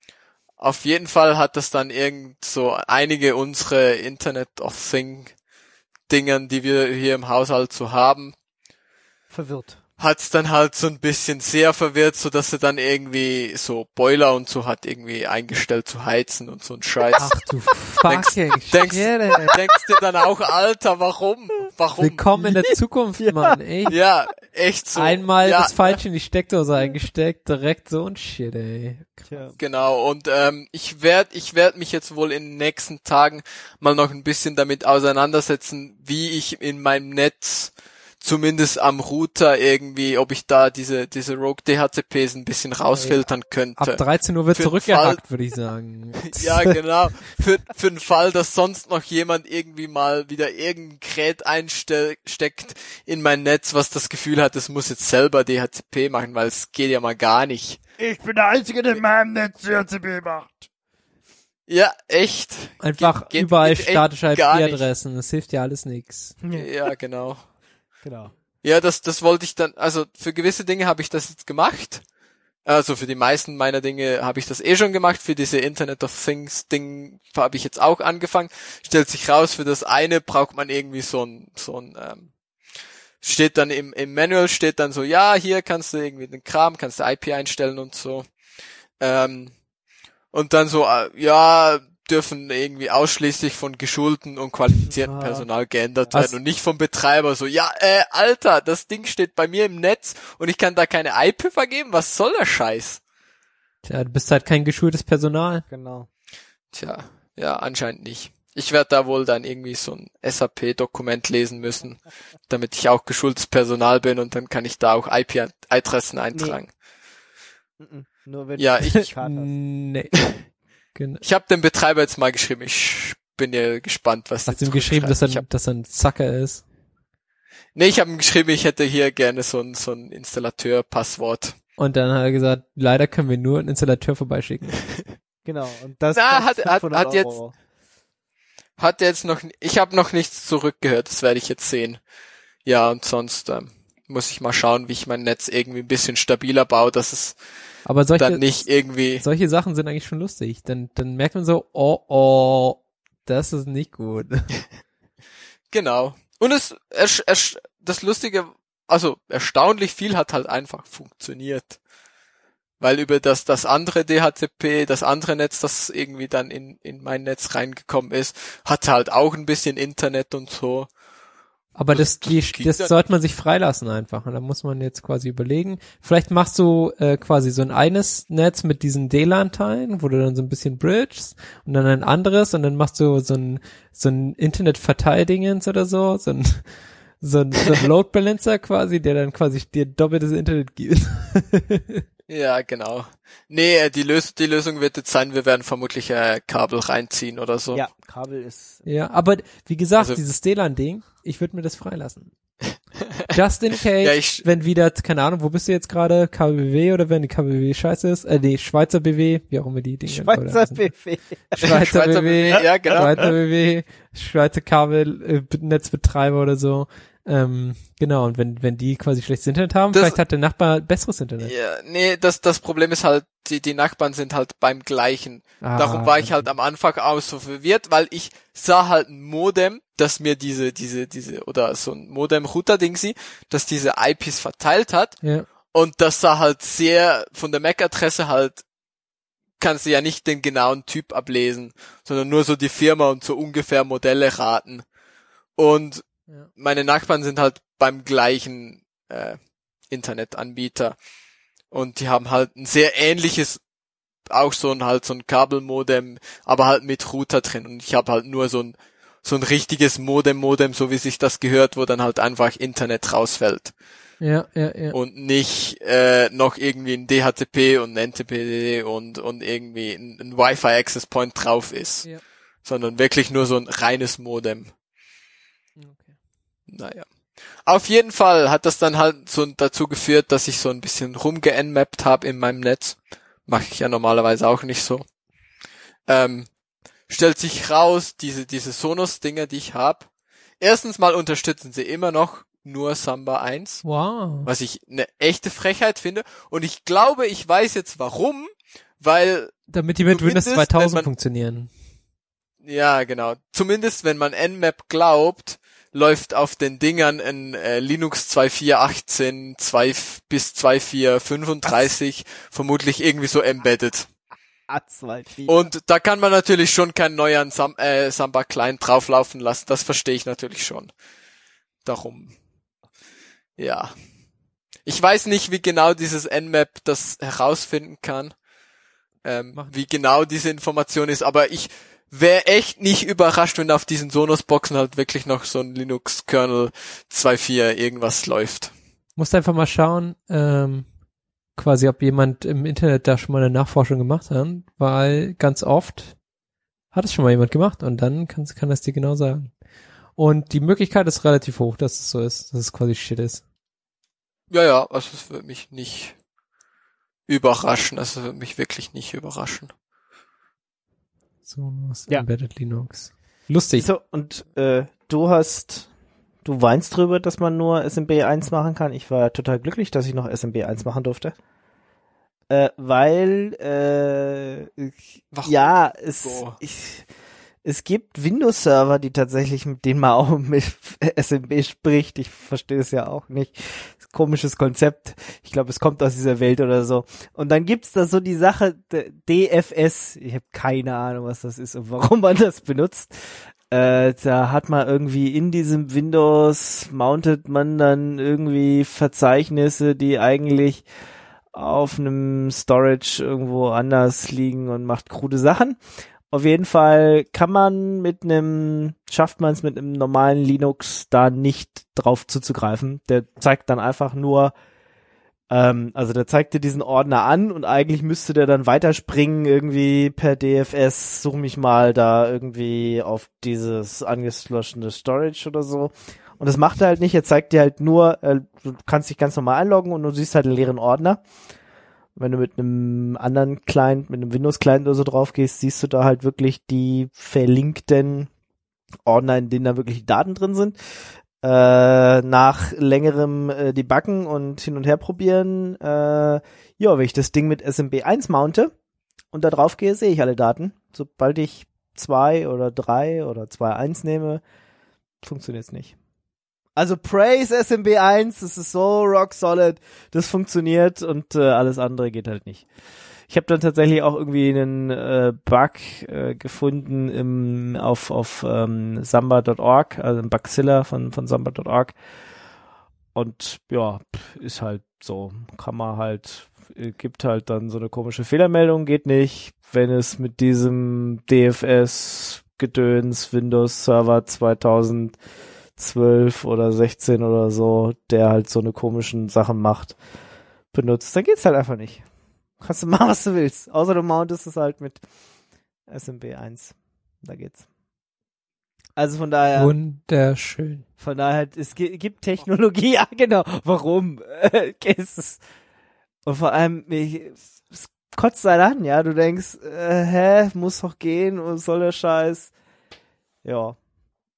Auf jeden Fall hat das dann irgend so einige unsere Internet of Things Dingern, die wir hier im Haushalt so haben, Verwirrt. hat's dann halt so ein bisschen sehr verwirrt, so dass sie dann irgendwie so Boiler und so hat irgendwie eingestellt zu heizen und so ein Scheiß. Ach du fucking denkst- shit, ey. Denkst du dann auch, Alter, warum? Warum? Willkommen in der Zukunft, Mann, ey. Ja, echt so. Einmal ja, das Falsche in die Steckdose eingesteckt, direkt so ein Shit, ey. Tja. Genau, und ähm, ich werd ich werd mich jetzt wohl in den nächsten Tagen mal noch ein bisschen damit auseinandersetzen, wie ich in meinem Netz zumindest am Router irgendwie, ob ich da diese diese Rogue D H C Ps ein bisschen rausfiltern könnte. Ab dreizehn Uhr wird Für den zurückgehackt, würde ich sagen. Ja, genau. Für, für den Fall, dass sonst noch jemand irgendwie mal wieder irgendein Gerät einsteckt in mein Netz, was das Gefühl hat, es muss jetzt selber D H C P machen, weil es geht ja mal gar nicht. Ich bin der Einzige, der in meinem Netz D H C P macht. Ja, echt. Einfach Geht- geht- überall geht echt statische I gar nicht. P-Adressen, das hilft ja alles nix. Ja, genau. Genau. Ja, das, das wollte ich dann, also für gewisse Dinge habe ich das jetzt gemacht. Also für die meisten meiner Dinge habe ich das eh schon gemacht. Für diese Internet of Things Ding habe ich jetzt auch angefangen. Stellt sich raus, für das eine braucht man irgendwie so ein, so ein, ähm, steht dann im, im Manual steht dann so, ja, hier kannst du irgendwie den Kram, kannst du I P einstellen und so. Ähm, und dann so, äh, ja, dürfen irgendwie ausschließlich von geschulten und qualifizierten Ah. Personal geändert Was? werden und nicht vom Betreiber so, ja, äh, Alter, das Ding steht bei mir im Netz und ich kann da keine I P vergeben, was soll der Scheiß? Tja, du bist halt kein geschultes Personal. Genau. Tja, ja, anscheinend nicht. Ich werde da wohl dann irgendwie so ein S A P-Dokument lesen müssen, damit ich auch geschultes Personal bin und dann kann ich da auch I P-Adressen eintragen. Mhm. Nur wenn Ja, du ich- Zertifikat hast. Nee. Genau. Ich habe dem Betreiber jetzt mal geschrieben, ich bin ja gespannt, was Hast die du ihm geschrieben, dass er, zurückschreiben. dass er ein Zacker ist? Nee, ich habe ihm geschrieben, ich hätte hier gerne so ein, so ein Installateur-Passwort. Und dann hat er gesagt, leider können wir nur einen Installateur vorbeischicken. Genau. Und das Na, kostet hat- hat- fünfhundert hat jetzt- Euro. Hat er jetzt noch, ich habe noch nichts zurückgehört, das werde ich jetzt sehen. Ja, und sonst ähm, muss ich mal schauen, wie ich mein Netz irgendwie ein bisschen stabiler baue, dass es Aber solche, dann nicht irgendwie... solche Sachen sind eigentlich schon lustig. Dann, dann merkt man so, oh, oh, das ist nicht gut. Genau. Und es, es, es das Lustige, also erstaunlich viel hat halt einfach funktioniert. Weil über das, das andere D H C P, das andere Netz, das irgendwie dann in, in mein Netz reingekommen ist, hatte halt auch ein bisschen Internet und so. Aber das, Das- die, das ging das dann. sollte man sich freilassen einfach. Und da muss man jetzt quasi überlegen. Vielleicht machst du äh, quasi so ein eines Netz mit diesen D LAN-Teilen, wo du dann so ein bisschen bridgest und dann ein anderes und dann machst du so ein so ein Internet-Verteildingens oder so, so ein so ein, so ein Load Balancer quasi, der dann quasi dir doppeltes Internet gibt. Ja, genau. Nee, äh, die, Lös die Lösung wird jetzt sein, wir werden vermutlich äh, Kabel reinziehen oder so. Ja, Kabel ist. Ja, aber wie gesagt, Also- dieses D LAN-Ding, ich würde mir das freilassen. Just in case, Ja, ich- wenn wieder, keine Ahnung, wo bist du jetzt gerade? K B W oder wenn die K B W scheiße ist? Äh, nee, Schweizer B W, wie auch immer die Dinge Schweizer sind. B W. Schweizer, Schweizer B W, B W, ja, genau. Schweizer B W, Schweizer Kabelnetzbetreiber oder so. Ähm, genau, und wenn wenn die quasi schlechtes Internet haben, Das- vielleicht hat der Nachbar besseres Internet. Ja, nee, das, das Problem ist halt, die, die Nachbarn sind halt beim gleichen. Ah, Darum war ich halt am Anfang auch so verwirrt, weil ich sah halt ein Modem, das mir diese, diese, diese, oder so ein Modem-Router-Dingsi, das diese I Ps verteilt hat. Ja, Und das sah halt sehr, von der M A C-Adresse halt, kannst du ja nicht den genauen Typ ablesen, sondern nur so die Firma und so ungefähr Modelle raten. Und ja. meine Nachbarn sind halt beim gleichen äh, Internetanbieter. Und die haben halt ein sehr ähnliches, auch so ein halt so ein Kabelmodem, aber halt mit Router drin. Und ich habe halt nur so ein so ein richtiges Modem-Modem, so wie sich das gehört, wo dann halt einfach Internet rausfällt. Ja, ja, ja. Und nicht äh, noch irgendwie ein D H C P und ein N T P D und und irgendwie ein, ein Wi-Fi Access Point drauf ist. Ja. Sondern wirklich nur so ein reines Modem. Okay. Naja. Auf jeden Fall hat das dann halt so dazu geführt, dass ich so ein bisschen rumge-nmappt habe in meinem Netz. Mache ich ja normalerweise auch nicht so. Ähm, stellt sich raus, diese diese Sonos-Dinger, die ich habe. Erstens mal unterstützen sie immer noch nur Samba eins. Wow. Was ich eine echte Frechheit finde. Und ich glaube, ich weiß jetzt warum, weil, Damit die mit Windows zumindest, zweitausend wenn man- funktionieren. ja genau, zumindest wenn man Nmap glaubt, läuft auf den Dingern ein äh, Linux zwei Punkt vier Punkt achtzehn zwei bis zwei Punkt vier Punkt fünfunddreißig vermutlich irgendwie so embedded. A zwei vier. Und da kann man natürlich schon keinen neuen Sam äh, Samba Client drauflaufen lassen, das verstehe ich natürlich schon. Darum. Ja. Ich weiß nicht, wie genau dieses Nmap das herausfinden kann, ähm, Machen. wie genau diese Information ist, aber ich wäre echt nicht überrascht, wenn auf diesen Sonos-Boxen halt wirklich noch so ein Linux-Kernel zwei Punkt vier irgendwas läuft. Musst einfach mal schauen, ähm, quasi, ob jemand im Internet da schon mal eine Nachforschung gemacht hat, weil ganz oft hat es schon mal jemand gemacht und dann kann, kann das dir genau sagen. Und die Möglichkeit ist relativ hoch, dass es so ist, dass es quasi Shit ist. Ja, ja, also es würde mich nicht überraschen, also es würde mich wirklich nicht überraschen. Sonos Ja. Embedded Linux. Lustig. So, und äh, du hast, du weinst drüber, dass man nur S M B eins machen kann. Ich war total glücklich, dass ich noch S M B eins machen durfte. Äh, weil, äh, ich, Warum? ja, es, So. ich, es gibt Windows-Server, die tatsächlich, mit denen man auch mit S M B spricht. Ich verstehe es ja auch nicht. Das ist ein komisches Konzept. Ich glaube, es kommt aus dieser Welt oder so. Und dann gibt's da so die Sache D F S. Ich habe keine Ahnung, was das ist und warum man das benutzt. Äh, da hat man irgendwie in diesem Windows mountet man dann irgendwie Verzeichnisse, die eigentlich auf einem Storage irgendwo anders liegen und macht krude Sachen. Auf jeden Fall kann man mit einem, schafft man es mit einem normalen Linux da nicht drauf zuzugreifen. Der zeigt dann einfach nur, ähm, also der zeigt dir diesen Ordner an und eigentlich müsste der dann weiterspringen irgendwie per D F S, such mich mal da irgendwie auf dieses angeschlossene Storage oder so. Und das macht er halt nicht, er zeigt dir halt nur, äh, du kannst dich ganz normal einloggen und du siehst halt einen leeren Ordner. Wenn du mit einem anderen Client, mit einem Windows-Client oder so drauf gehst, siehst du da halt wirklich die verlinkten Ordner, in denen da wirklich Daten drin sind. Äh, nach längerem äh, Debuggen und hin und her probieren, äh, ja, wenn ich das Ding mit S M B eins mounte und da drauf gehe, sehe ich alle Daten. Sobald ich zwei oder drei oder zwei Punkt eins nehme, funktioniert's nicht. Also praise S M B eins, das ist so rock solid, das funktioniert und äh, alles andere geht halt nicht. Ich habe dann tatsächlich auch irgendwie einen äh, Bug äh, gefunden im auf auf ähm, Samba Punkt org, also im Bugzilla von von Samba Punkt org und ja, ist halt so, kann man halt, äh, gibt halt dann so eine komische Fehlermeldung, geht nicht, wenn es mit diesem D F S Gedöns Windows Server zweitausendzwölf oder sechzehn oder so, der halt so eine komischen Sachen macht, benutzt, dann geht's halt einfach nicht. Kannst du machen, was du willst. Außer du mountest es halt mit S M B eins. Da geht's. Also von daher, Wunderschön. von daher, es gi- gibt Technologie, ja genau. Warum? Ist es. Und vor allem, ich, es kotzt halt an, ja. Du denkst, äh, hä, muss doch gehen, was soll der Scheiß? Ja.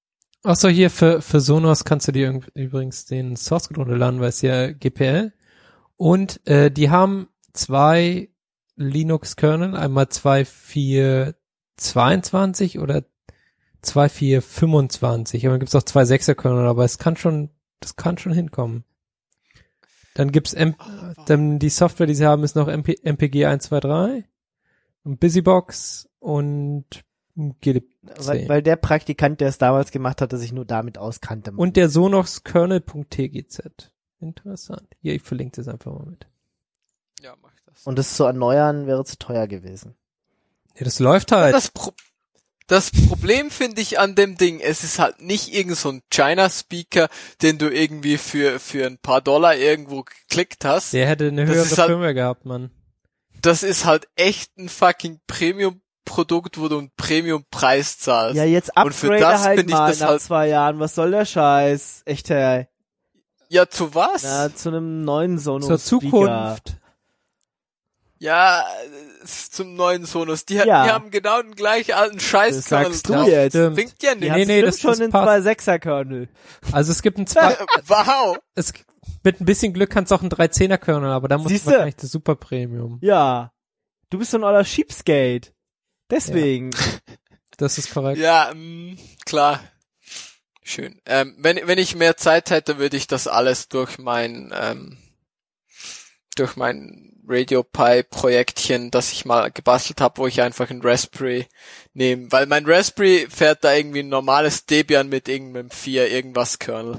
Achso, hier für, für Sonos kannst du dir üb- übrigens den Source Code runterladen, weil es ja G P L. Und äh, die haben zwei Linux-Kernel, einmal zwei Punkt vier zweiundzwanzig oder zwei Punkt vier fünfundzwanzig. Aber dann gibt's auch zwei Sechser-Kernel, aber es kann schon, das kann schon hinkommen. Dann gibt's M- dann die Software, die sie haben, ist noch M P- M P G eins zwei drei, und Busybox und G D C. Weil, weil der Praktikant, der es damals gemacht hatte, sich nur damit auskannte. Und der Sonos Kernel.tgz. Interessant. Hier, ich verlinke das einfach mal mit. Ja, mach das. Und das zu erneuern wäre zu teuer gewesen. Ja, das läuft halt. Das, Pro- das Problem finde ich an dem Ding, es ist halt nicht irgend so ein China-Speaker, den du irgendwie für für ein paar Dollar irgendwo geklickt hast. Der hätte eine Das höhere ist halt- Firmware gehabt, Mann. Das ist halt echt ein fucking Premium-Produkt, wo du einen Premium-Preis zahlst. Ja, jetzt Und für upgrade das halt find ich mal das nach halt- zwei Jahren. Was soll der Scheiß? Echt, hey. Ja, zu was? Na, zu einem neuen Sonos Zur Speaker. Zukunft. Ja, äh, zum neuen Sonos. Die, Ja. die haben genau den gleichen alten Scheiß. Das sagst du drauf. jetzt. Stimmt. Bringt ja Die nicht. Nee, nee, nee, nee, das- schon das in passt. zwei Sechser-Kernel. Also es gibt ein zwei, Wow. es, mit ein bisschen Glück kannst du auch ein dreizehner-Kernel, aber da musst du Siehste? wahrscheinlich das Super Premium. Ja. Du bist so ein oller Cheapskate. Deswegen. Das ist korrekt. Ja, mh, klar. Schön. Ähm, wenn, wenn ich mehr Zeit hätte, würde ich das alles durch mein, ähm, durch mein Radio Pi Projektchen, das ich mal gebastelt habe, wo ich einfach ein Raspberry nehme. Weil mein Raspberry fährt da irgendwie ein normales Debian mit irgendeinem vier irgendwas Kernel.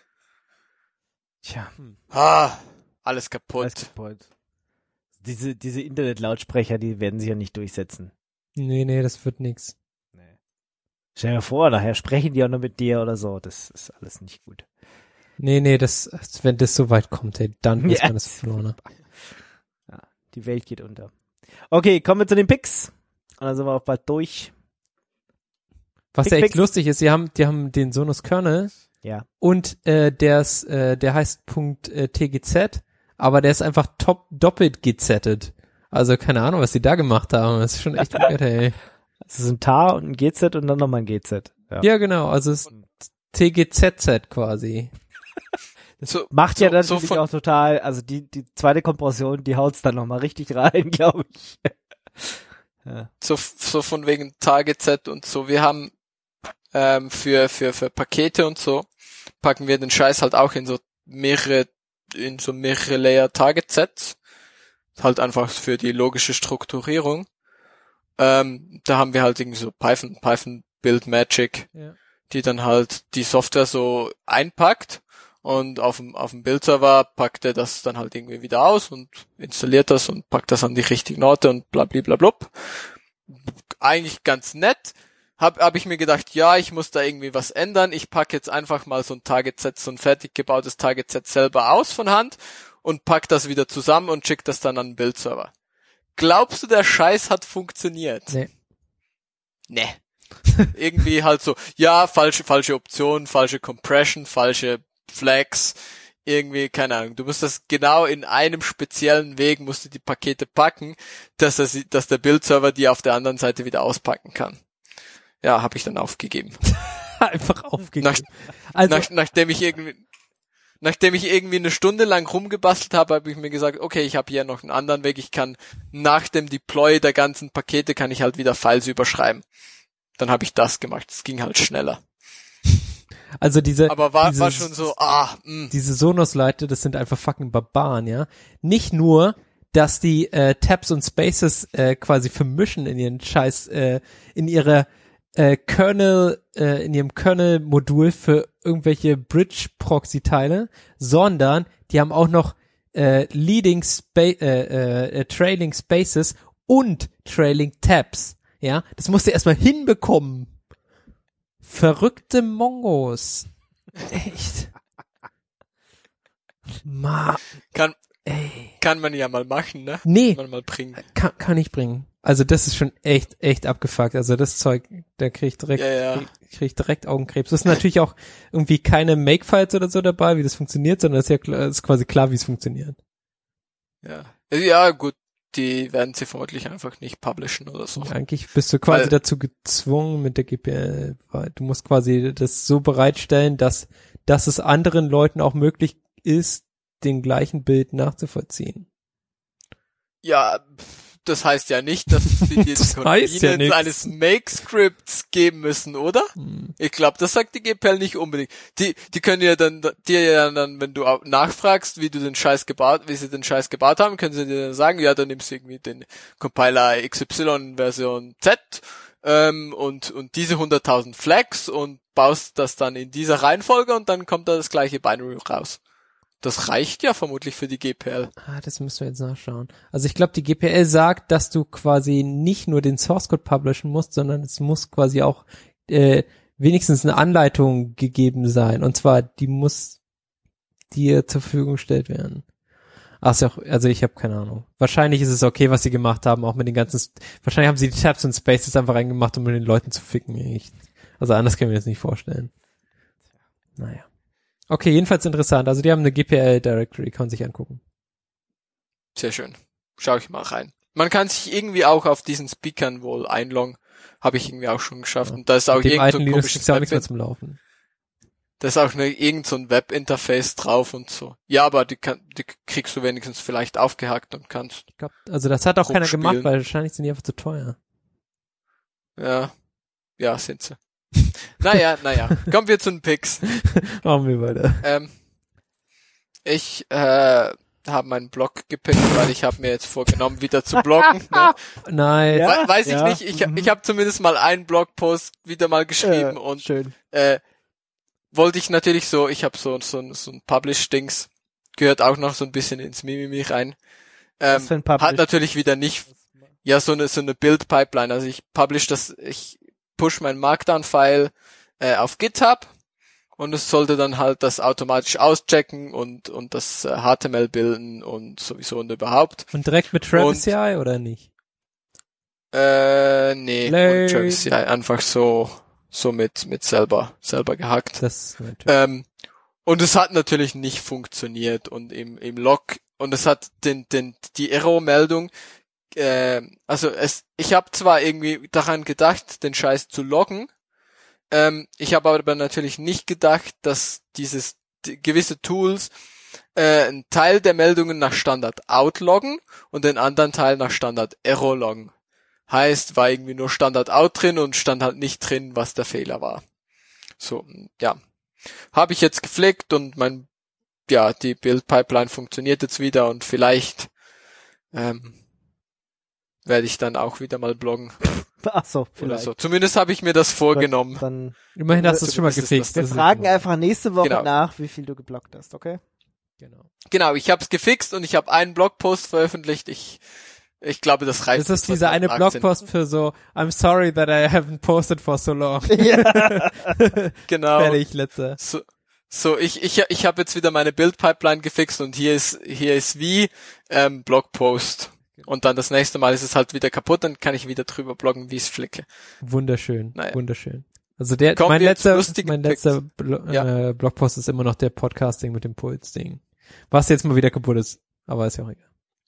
Tja, Ah, alles kaputt. alles kaputt. Diese, diese Internet-Lautsprecher, die werden sich ja nicht durchsetzen. Nee, nee, das wird nix. Nee. Stell dir vor, nachher sprechen die auch noch mit dir oder so. Das ist alles nicht gut. Nee, nee, das, wenn das so weit kommt, ey, dann ist Ja. man das verloren. Ja, die Welt geht unter. Okay, kommen wir zu den Picks. Und dann sind wir auch bald durch. Was Pick, ja echt Picks. lustig ist, die haben, die haben den Sonos Kernel Ja. und äh, der ist, äh, der heißt Punkt, äh, .tgz, aber der ist einfach top doppelt gezettet. Also keine Ahnung, was die da gemacht haben. Das ist schon echt weird, ey. Es ist ein T A und ein G Z und dann nochmal ein G Z. Ja. Ja, genau, also es ist T G Z Z quasi. So, Macht so, ja so natürlich von, auch total, also die, die zweite Kompression, die haut's dann nochmal richtig rein, glaube ich. Ja. so, so von wegen Target Set und so. Wir haben ähm, für für für Pakete und so packen wir den Scheiß halt auch in so mehrere in so mehrere Layer Target Sets, halt einfach für die logische Strukturierung. Ähm, da haben wir halt irgendwie so Python Python Build Magic, Ja. die dann halt die Software so einpackt und auf dem auf dem Bildserver packt er das dann halt irgendwie wieder aus und installiert das und packt das an die richtigen Orte und blablabla. Eigentlich ganz nett. Hab, hab ich mir gedacht, ja, ich muss da irgendwie was ändern. Ich packe jetzt einfach mal so ein Target-Set, so ein fertig gebautes Target-Set selber aus von Hand und pack das wieder zusammen und schick das dann an den Bildserver. Glaubst du, der Scheiß hat funktioniert? Nee. Nee. Irgendwie halt so, ja, falsche, falsche Option, falsche Compression, falsche Flags, irgendwie, keine Ahnung. Du musst das genau in einem speziellen Weg, musst du die Pakete packen, dass, er sie, dass der Bildserver die auf der anderen Seite wieder auspacken kann. Ja, habe ich dann aufgegeben. Einfach aufgegeben. Nach, Also, nach, nachdem ich irgendwie, nachdem ich irgendwie eine Stunde lang rumgebastelt habe, habe ich mir gesagt, okay, ich habe hier noch einen anderen Weg. Ich kann nach dem Deploy der ganzen Pakete kann ich halt wieder Files überschreiben. Dann habe ich das gemacht. Es ging halt schneller. also diese, Aber war, diese, war schon so, ah, mh. diese Sonos-Leute, das sind einfach fucking Barbaren, ja. Nicht nur, dass die äh, Tabs und Spaces äh, quasi vermischen in ihren Scheiß, äh, in ihrer äh, Kernel, äh, in ihrem Kernel-Modul für irgendwelche Bridge-Proxy-Teile, sondern die haben auch noch äh, Leading Spa äh, äh, Trailing Spaces und Trailing Tabs. Ja, das musst du erstmal hinbekommen. Verrückte Mongos. Echt. Ma, kann, ey. kann man ja mal machen, ne? Nee, Kann man mal bringen. kann, kann ich bringen. Also das ist schon echt, echt abgefuckt. Also das Zeug, da krieg ich direkt, Ja, ja. Krieg, krieg ich direkt Augenkrebs. Das ist natürlich auch irgendwie keine Makefiles oder so dabei, wie das funktioniert, sondern es ist ja klar, ist quasi klar, wie es funktioniert. Ja. Ja, gut. die werden sie vermutlich einfach nicht publishen oder so. Ja, eigentlich bist du quasi Weil, dazu gezwungen mit der G P L, weil du musst quasi das so bereitstellen, dass, dass es anderen Leuten auch möglich ist, den gleichen Bild nachzuvollziehen. Ja, das heißt ja nicht, dass sie die Das heißt ja Convenience nix. eines Make-Scripts geben müssen, oder? Hm. Ich glaube, das sagt die G P L nicht unbedingt. Die, die können ja dann, dir ja dann, wenn du auch nachfragst, wie du den Scheiß gebaut, wie sie den Scheiß gebaut haben, können sie dir dann sagen, ja, dann nimmst du irgendwie den Compiler X Y Version Z, ähm, und, und diese hunderttausend Flags und baust das dann in dieser Reihenfolge und dann kommt da das gleiche Binary raus. Das reicht ja vermutlich für die G P L. Ah, das müssen wir jetzt nachschauen. Also ich glaube, die G P L sagt, dass du quasi nicht nur den Source Code publishen musst, sondern es muss quasi auch äh, wenigstens eine Anleitung gegeben sein. Und zwar, die muss dir zur Verfügung gestellt werden. Ach, ist ja auch, also ich habe keine Ahnung. Wahrscheinlich ist es okay, was sie gemacht haben, auch mit den ganzen, wahrscheinlich haben sie die Tabs und Spaces einfach reingemacht, um mit den Leuten zu ficken. Ich, also anders kann ich mir das nicht vorstellen. Naja. Okay, jedenfalls interessant. Also die haben eine G P L Directory, kann man sich angucken. Sehr schön. Schau ich mal rein. Man kann sich irgendwie auch auf diesen Speakern wohl einloggen. Habe ich irgendwie auch schon geschafft. Ja. Und da ist auch Mit dem irgend so alten ein Linux komisches gibt's ja auch nichts mehr Web- zum Laufen. da ist auch eine, irgend so ein Webinterface drauf und so. Ja, aber die, kann, die kriegst du wenigstens vielleicht aufgehackt und kannst. Ich glaub, also das hat auch keiner Rumspielen. gemacht, weil wahrscheinlich sind die einfach zu teuer. Ja. Ja, sind sie. naja, naja. Kommen wir zu den Picks. Machen wir weiter. Ähm, ich äh, habe meinen Blog gepickt, weil ich habe mir jetzt vorgenommen, wieder zu bloggen. Ne? Nein. Ja, We- Weiß ich ja, nicht. Ich, mhm. ich habe zumindest mal einen Blogpost wieder mal geschrieben Äh, und schön. äh, wollte ich natürlich so, ich habe so, so, so ein Publish-Dings, gehört auch noch so ein bisschen ins Mimimi rein. Ähm, Was für ein Publish? hat natürlich wieder nicht, ja, so eine, so eine Build-Pipeline. Also ich publish das, ich push mein Markdown-File äh, auf GitHub und es sollte dann halt das automatisch auschecken und, und das äh, H T M L bilden und sowieso und überhaupt. Und direkt mit Travis C I oder nicht? Äh, nee, Lame. und Travis C I einfach so, so mit, mit selber, selber gehackt. Das natürlich. Ähm, und es hat natürlich nicht funktioniert und im, im Log, und es hat den, den, die Error-Meldung, äh, also es, ich habe zwar irgendwie daran gedacht, den Scheiß zu loggen, ähm, ich habe aber natürlich nicht gedacht, dass dieses, die, gewisse Tools, äh, einen Teil der Meldungen nach Standard out loggen und den anderen Teil nach Standard error loggen. Heißt, war irgendwie nur Standard out drin und stand halt nicht drin, was der Fehler war. So, ja. Habe ich jetzt gepflegt und mein, ja, die Build-Pipeline funktioniert jetzt wieder und vielleicht ähm, werde ich dann auch wieder mal bloggen Ach so, oder vielleicht. so. Zumindest habe ich mir das vorgenommen. Dann, Immerhin hast du es schon mal zumindest ist gefixt. wir Das ist fragen immer- einfach nächste Woche Genau. nach, wie viel du geblockt hast, okay? Genau. Genau, ich habe es gefixt und ich habe einen Blogpost veröffentlicht. Ich ich glaube, das reicht. Das ist dieser eine zweitausendachtzehn. Blogpost für so, I'm sorry that I haven't posted for so long. Ja. Genau. Fertig, letzter. So, so ich ich ich habe jetzt wieder meine Build-Pipeline gefixt und hier ist hier ist wie ähm, Blogpost. Und dann das nächste Mal ist es halt wieder kaputt, dann kann ich wieder drüber bloggen, wie ich es flicke. Wunderschön, Naja. wunderschön. Also der, Kommen mein wir letzter, zu lustigen mein Picks. letzter Blo Ja. äh, Blogpost ist immer noch der Podcasting mit dem Puls-Ding. Was jetzt mal wieder kaputt ist. Aber ist ja auch egal.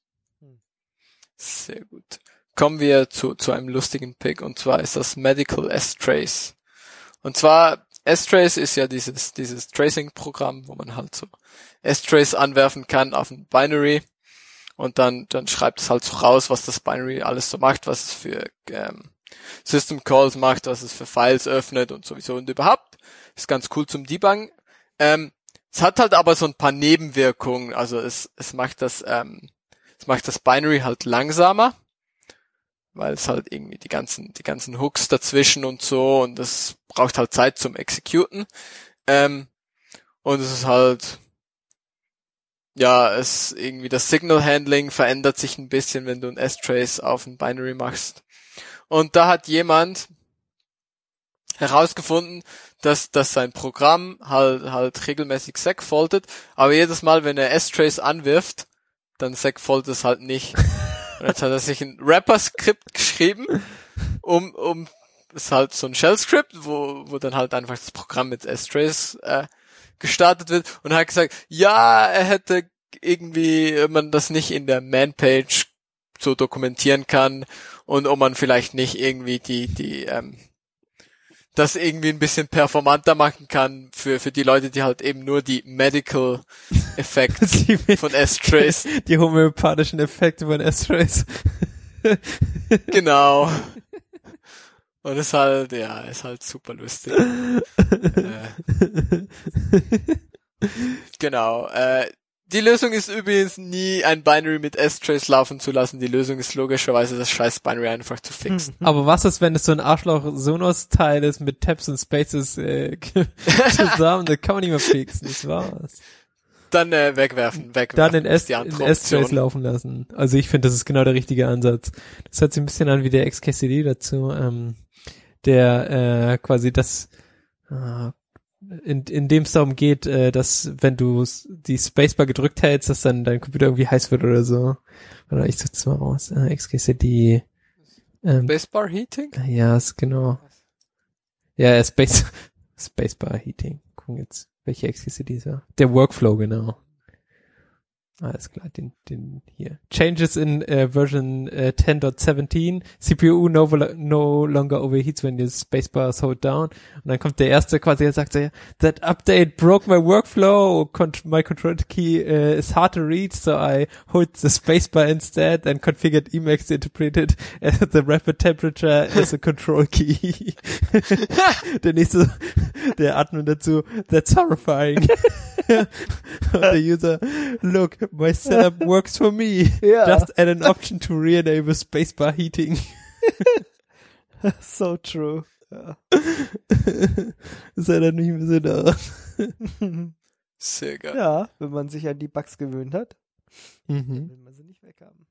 Sehr gut. Kommen wir zu, zu einem lustigen Pick, und zwar ist das Medical S-Trace. Und zwar, S-Trace ist ja dieses, dieses Tracing-Programm, wo man halt so S-Trace anwerfen kann auf ein Binary und dann, dann schreibt es halt so raus, was das Binary alles so macht, was es für ähm, System Calls macht, was es für Files öffnet und sowieso und überhaupt. Ist ganz cool zum Debuggen. Ähm, es hat halt aber so ein paar Nebenwirkungen, also es, es macht das, ähm, es macht das Binary halt langsamer, weil es halt irgendwie die ganzen, die ganzen Hooks dazwischen und so, und das braucht halt Zeit zum Executen. Ähm, und es ist halt, ja, es irgendwie das Signal Handling verändert sich ein bisschen, wenn du ein S-Trace auf ein Binary machst. Und da hat jemand herausgefunden, dass, dass sein Programm halt, halt regelmäßig segfaultet, aber jedes Mal, wenn er S-Trace anwirft, dann segfaultet es halt nicht. Und jetzt hat er sich ein Wrapper-Skript geschrieben, um, um, ist halt so ein Shell-Skript, wo, wo dann halt einfach das Programm mit S-Trace, äh, gestartet wird, und er hat gesagt, ja, er hätte irgendwie, man das nicht in der Man-Page so dokumentieren kann und ob man vielleicht nicht irgendwie die, die, ähm, das irgendwie ein bisschen performanter machen kann für, für die Leute, die halt eben nur die Medical Effects von S-Trace. Die homöopathischen Effekte von S-Trace. Genau. Und ist halt, ja, ist halt super lustig. äh, genau. Äh, die Lösung ist übrigens nie ein Binary mit S-Trace laufen zu lassen. Die Lösung ist logischerweise das scheiß Binary einfach zu fixen. Aber was ist, wenn es so ein Arschloch-Sonos-Teil ist mit Tabs und Spaces äh, zusammen? Da kann man nicht mehr fixen, das war's. Dann äh, wegwerfen, wegwerfen. Dann in S- ist die andere in S-Trace Option. laufen lassen. Also ich finde, das ist genau der richtige Ansatz. Das hört sich ein bisschen an wie der X K C D dazu, ähm, der äh, quasi das äh, in, in dem es darum geht, äh, dass wenn du die Spacebar gedrückt hältst, dass dann dein Computer irgendwie heiß wird oder so. Oder ich such's mal raus. Äh, X K C D. Ähm, Spacebar Heating? ja, ist genau. Ja, Space Spacebar Heating. Gucken jetzt, welche X K C D ist er. Der Workflow, genau. Alles klar, den, den hier. Changes in uh, version uh, ten point seventeen. C P U no, no longer overheats when your spacebar is hold down. Und dann kommt der erste quasi, der sagt so, that update broke my workflow. Con- my control key uh, is hard to reach, so I hold the spacebar instead and configured Emacs to interpret it as the rapid temperature as a control key. Der nächste, der Admin dazu, that's horrifying. Und der User, look, my setup works for me. Ja. Just add an option to re-enable spacebar heating. So true. Ja. Das hat er nicht mehr so da. Sehr geil. Ja, wenn man sich an die Bugs gewöhnt hat, Mhm. will man sie nicht weghaben.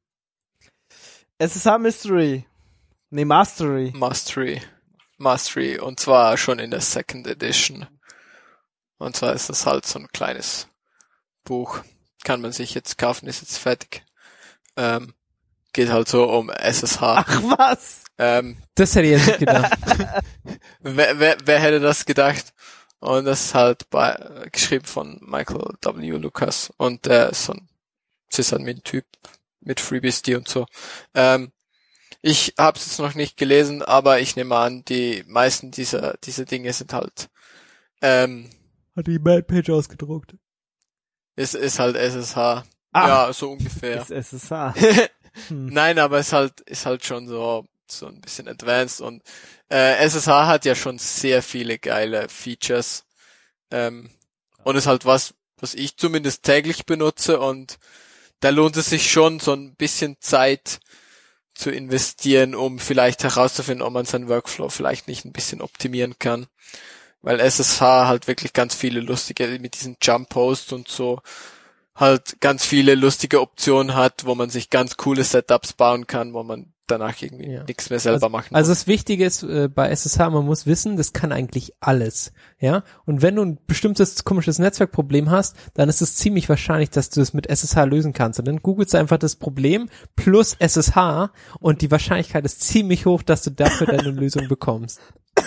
S S H Mystery. Nee, Mastery. Mastery. Mastery. Und zwar schon in der Second Edition. Und zwar ist das halt so ein kleines Buch. Kann man sich jetzt kaufen, ist jetzt fertig. Ähm, geht halt so um S S H. Ach was? Ähm, Das hätte ich jetzt nicht gedacht. wer, wer, wer hätte das gedacht? Und das ist halt bei, äh, geschrieben von Michael W. Lucas. Und der ist so ein Sysadmin-Typ mit FreeBSD und so. Ähm, ich habe es jetzt noch nicht gelesen, aber ich nehme an, die meisten dieser, dieser Dinge sind halt ähm, Hat die Madpage ausgedruckt. ist, ist halt S S H. Ach. Ja, so ungefähr. Ist S S H. Hm. Nein, aber es ist halt, ist halt schon so, so ein bisschen advanced und äh, S S H hat ja schon sehr viele geile Features ähm, und ist halt was, was ich zumindest täglich benutze und da lohnt es sich schon, so ein bisschen Zeit zu investieren, um vielleicht herauszufinden, ob man seinen Workflow vielleicht nicht ein bisschen optimieren kann. Weil S S H halt wirklich ganz viele lustige, mit diesen Jump Posts und so, halt ganz viele lustige Optionen hat, wo man sich ganz coole Setups bauen kann, wo man danach irgendwie Ja. nichts mehr selber also, machen Also muss. das Wichtige ist äh, bei S S H, man muss wissen, das kann eigentlich alles, ja. Und wenn du ein bestimmtes komisches Netzwerkproblem hast, dann ist es ziemlich wahrscheinlich, dass du es mit S S H lösen kannst. Und dann googelst du einfach das Problem plus S S H und die Wahrscheinlichkeit ist ziemlich hoch, dass du dafür deine Lösung bekommst.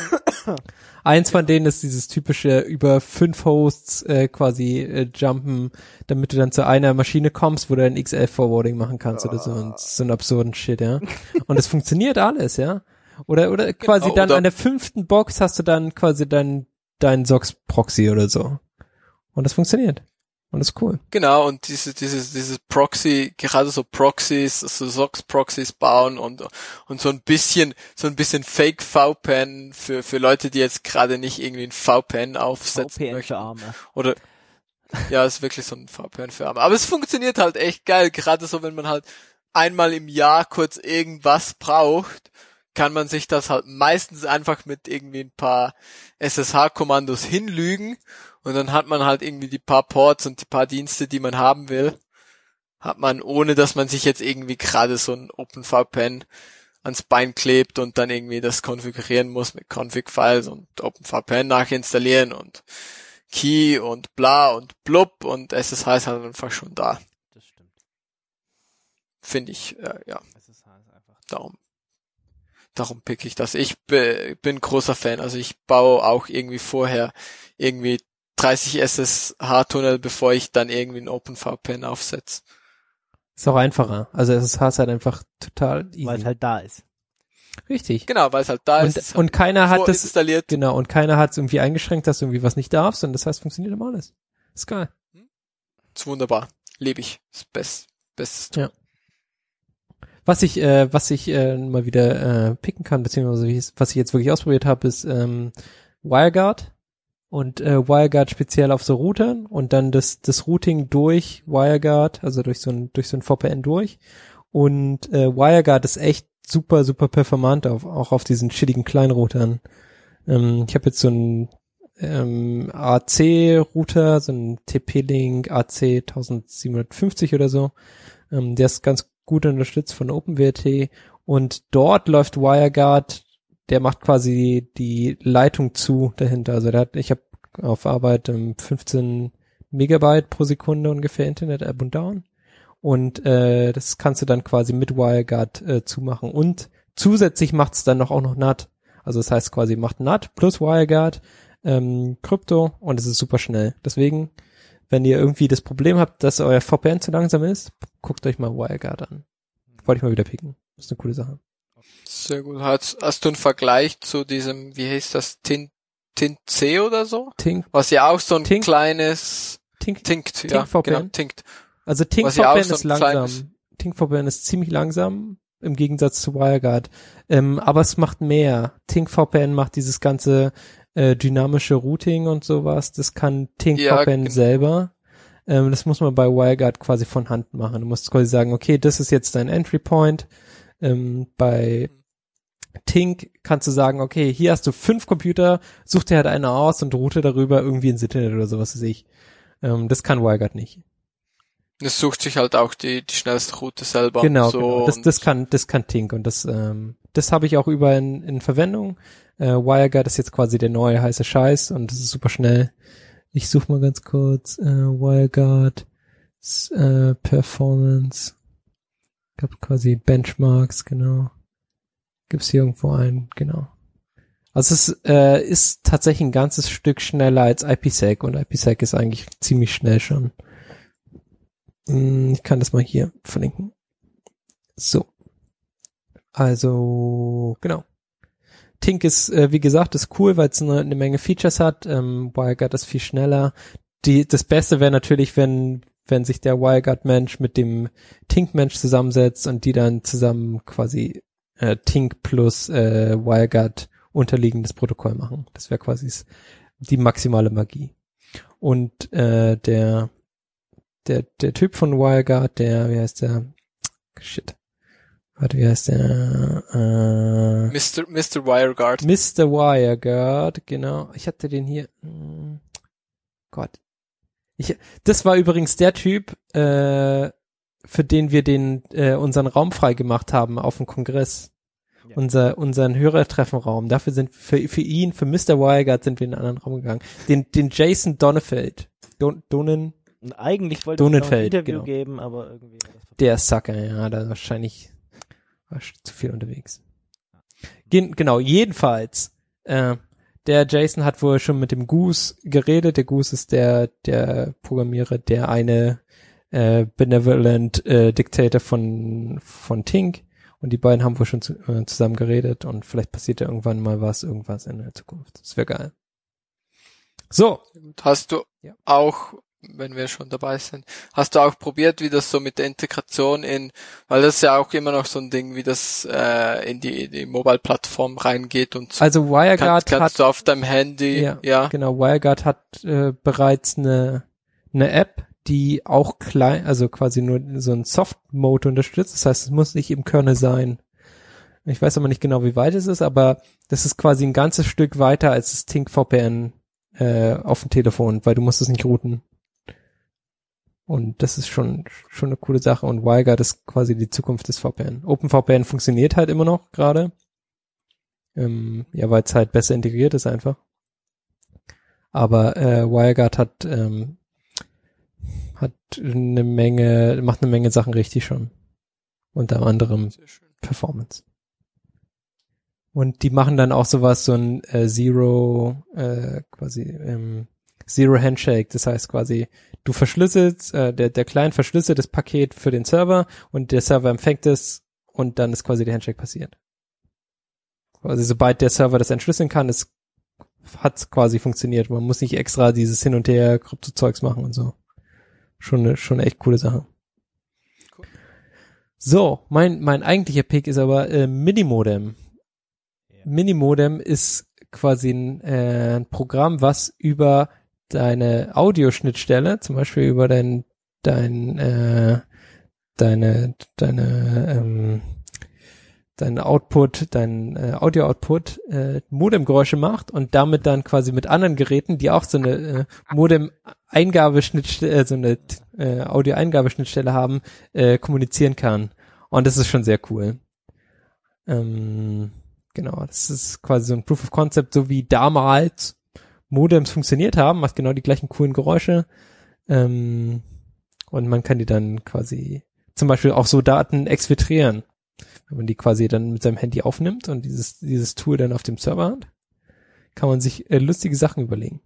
Eins von denen ist dieses typische über fünf Hosts äh, quasi äh, jumpen, damit du dann zu einer Maschine kommst, wo du ein X L Forwarding machen kannst oder so und so einen absurden Shit, ja. Und es funktioniert alles, ja. Oder oder quasi Genau, dann oder- an der fünften Box hast du dann quasi dein dein S O X Proxy oder so. Und das funktioniert. Und das ist cool. Genau, und diese, dieses, dieses Proxy, gerade so Proxys, so S O X-Proxys bauen und, und so ein bisschen, so ein bisschen Fake V P N für, für Leute, die jetzt gerade nicht irgendwie ein V P N aufsetzen V P N möchten. für Arme. Oder, ja, ist wirklich so ein V P N für Arme. Aber es funktioniert halt echt geil, gerade so, wenn man halt einmal im Jahr kurz irgendwas braucht, kann man sich das halt meistens einfach mit irgendwie ein paar S S H-Kommandos hinlügen und dann hat man halt irgendwie die paar Ports und die paar Dienste, die man haben will, hat man, ohne dass man sich jetzt irgendwie gerade so ein OpenVPN ans Bein klebt und dann irgendwie das konfigurieren muss mit Config-Files und OpenVPN nachinstallieren und Key und bla und blub und S S H ist halt einfach schon da. Das stimmt. Finde ich, äh, ja, S S H ist einfach. darum. Darum pick ich das. Ich be, bin großer Fan. Also ich baue auch irgendwie vorher irgendwie dreißig S S H-Tunnel, bevor ich dann irgendwie ein OpenVPN aufsetze. Ist auch einfacher. Also es ist halt einfach total easy. Weil es halt da ist. Richtig. Genau, weil es halt da Und, ist. und keiner hat das installiert. Genau, und keiner hat es irgendwie eingeschränkt, dass du irgendwie was nicht darfst, und das heißt, funktioniert immer alles. Ist geil. Ist wunderbar. Lebe ich. Das Best, Bestes Tool. Ja. Was ich, äh, was ich äh, mal wieder äh, picken kann, beziehungsweise wie es- was ich jetzt wirklich ausprobiert habe, ist ähm, WireGuard und äh, WireGuard speziell auf so Routern und dann das das Routing durch WireGuard, also durch so ein durch so ein V P N durch. Und äh, WireGuard ist echt super super performant auf, auch auf diesen shittigen Kleinroutern. Ähm, ich habe jetzt so einen ähm, A C-Router, so einen T P-Link A C siebzehnhundertfünfzig oder so. Ähm, der ist ganz gut unterstützt von OpenWrt und dort läuft WireGuard, der macht quasi die Leitung zu dahinter. Also der hat, ich habe auf Arbeit ähm, fünfzehn Megabyte pro Sekunde ungefähr Internet up und down und äh, das kannst du dann quasi mit WireGuard äh, zumachen und zusätzlich macht es dann noch auch noch N A T. Also das heißt quasi macht N A T plus WireGuard ähm, Krypto und es ist super schnell. Deswegen, wenn ihr irgendwie das Problem habt, dass euer V P N zu langsam ist, guckt euch mal WireGuard an. Wollte ich mal wieder picken. Das ist eine coole Sache. Sehr gut. Hast, hast du einen Vergleich zu diesem, wie heißt das, Tint, Tint C oder so? Tink, Was ja auch so ein Tink- kleines Tink, Tinkt, ja, Tink-V P N? genau, Tinkt. also Tink was ja auch V P N so ist ein langsam. kleines- Tink V P N ist ziemlich langsam im Gegensatz zu WireGuard. Ähm, aber es macht mehr. Tink V P N macht dieses ganze äh, dynamische Routing und sowas. Das kann Tink Ja, V P N genau. selber. Ähm, das muss man bei WireGuard quasi von Hand machen. Du musst quasi sagen, okay, das ist jetzt dein Entry Point. Ähm, bei Tink kannst du sagen, okay, hier hast du fünf Computer, such dir halt eine aus und route darüber irgendwie ins Internet oder sowas weiß ich. Ähm, das kann WireGuard nicht. Es sucht sich halt auch die, die schnellste Route selber. Genau, so genau. Das, und- das kann, das kann Tink und das, ähm, das habe ich auch überall in, in Verwendung. Äh, WireGuard ist jetzt quasi der neue heiße Scheiß und das ist super schnell. Ich suche mal ganz kurz äh, WireGuard s- äh, Performance. Gab quasi Benchmarks, genau. Gibt's hier irgendwo einen, genau. Also es äh, ist tatsächlich ein ganzes Stück schneller als IPsec und IPsec ist eigentlich ziemlich schnell schon. Hm, Ich kann das mal hier verlinken. So. Also, genau. Tink ist, äh, wie gesagt, ist cool, weil es eine, eine Menge Features hat. Ähm, WireGuard ist viel schneller. Die, das Beste wäre natürlich, wenn, wenn sich der WireGuard-Mensch mit dem Tink-Mensch zusammensetzt und die dann zusammen quasi äh, Tink plus äh, WireGuard unterliegendes Protokoll machen. Das wäre quasi s- die maximale Magie. Und äh, der der der Typ von WireGuard, der, wie heißt der? Shit. Warte, wie heißt der? Äh, Mister Mister WireGuard. Mister WireGuard, genau. Ich hatte den hier. hm, Gott. Ich, das war übrigens der Typ, äh, für den wir den äh, unseren Raum frei gemacht haben auf dem Kongress. Ja. Unser unseren Hörertreffenraum. Dafür sind für für ihn, für Mister WireGuard sind wir in einen anderen Raum gegangen. Den den Jason Donefeld. Don, Donen, Und eigentlich wollte ich noch ein Donenfeld, Interview genau. geben, aber irgendwie war das Der Sucker, ja, da wahrscheinlich war sch- zu viel unterwegs. Gen genau, jedenfalls, äh, der Jason hat wohl schon mit dem Goose geredet. Der Goose ist der, der Programmierer, der eine äh, Benevolent äh, Dictator von, von Tink. Und die beiden haben wohl schon zu, äh, zusammen geredet und vielleicht passiert ja irgendwann mal was, irgendwas in der Zukunft. Das wäre geil. So. Hast du Ja. auch, wenn wir schon dabei sind, hast du auch probiert, wie das so mit der Integration in, weil das ist ja auch immer noch so ein Ding, wie das äh, in die, die Mobile-Plattform reingeht und so. Also WireGuard Kannst, kannst hat du auf deinem Handy, Ja, ja, genau. WireGuard hat äh, bereits eine eine App, die auch klein, also quasi nur so ein Soft-Mode unterstützt. Das heißt, es muss nicht im Kernel sein. Ich weiß aber nicht genau, wie weit es ist, aber das ist quasi ein ganzes Stück weiter als das Tink V P N äh, auf dem Telefon, weil du musst es nicht routen. Und das ist schon schon eine coole Sache. Und WireGuard ist quasi die Zukunft des V P N. OpenVPN funktioniert halt immer noch gerade. Ähm, ja, weil es halt besser integriert ist einfach. Aber äh, WireGuard hat ähm, hat eine Menge, macht eine Menge Sachen richtig schon. Unter anderem sehr schön. Performance. Und die machen dann auch sowas, so ein äh, Zero, äh, quasi ähm, Zero Handshake. Das heißt quasi, du verschlüsselst, äh, der, der Client verschlüsselt das Paket für den Server und der Server empfängt es und dann ist quasi der Handshake passiert. Also sobald der Server das entschlüsseln kann, ist, hat's quasi funktioniert. Man muss nicht extra dieses Hin und Her Krypto-Zeugs machen und so. Schon eine, schon eine echt coole Sache. Cool. So, mein, mein eigentlicher Pick ist aber äh, Minimodem. Ja. Minimodem ist quasi ein, äh, ein Programm, was über deine Audioschnittstelle, zum Beispiel über dein, dein, äh, deine, deine, ähm, dein Output, dein äh, Audio-Output äh, Modemgeräusche macht und damit dann quasi mit anderen Geräten, die auch so eine äh, Modem-Eingabeschnittstelle, äh, so eine äh, Audio-Eingabeschnittstelle haben, äh, kommunizieren kann. Und das ist schon sehr cool. Ähm, genau, das ist quasi so ein Proof of Concept, so wie damals Modems funktioniert haben, macht genau die gleichen coolen Geräusche. Ähm, und man kann die dann quasi zum Beispiel auch so Daten exfiltrieren. Wenn man die quasi dann mit seinem Handy aufnimmt und dieses dieses Tool dann auf dem Server hat, kann man sich äh, lustige Sachen überlegen.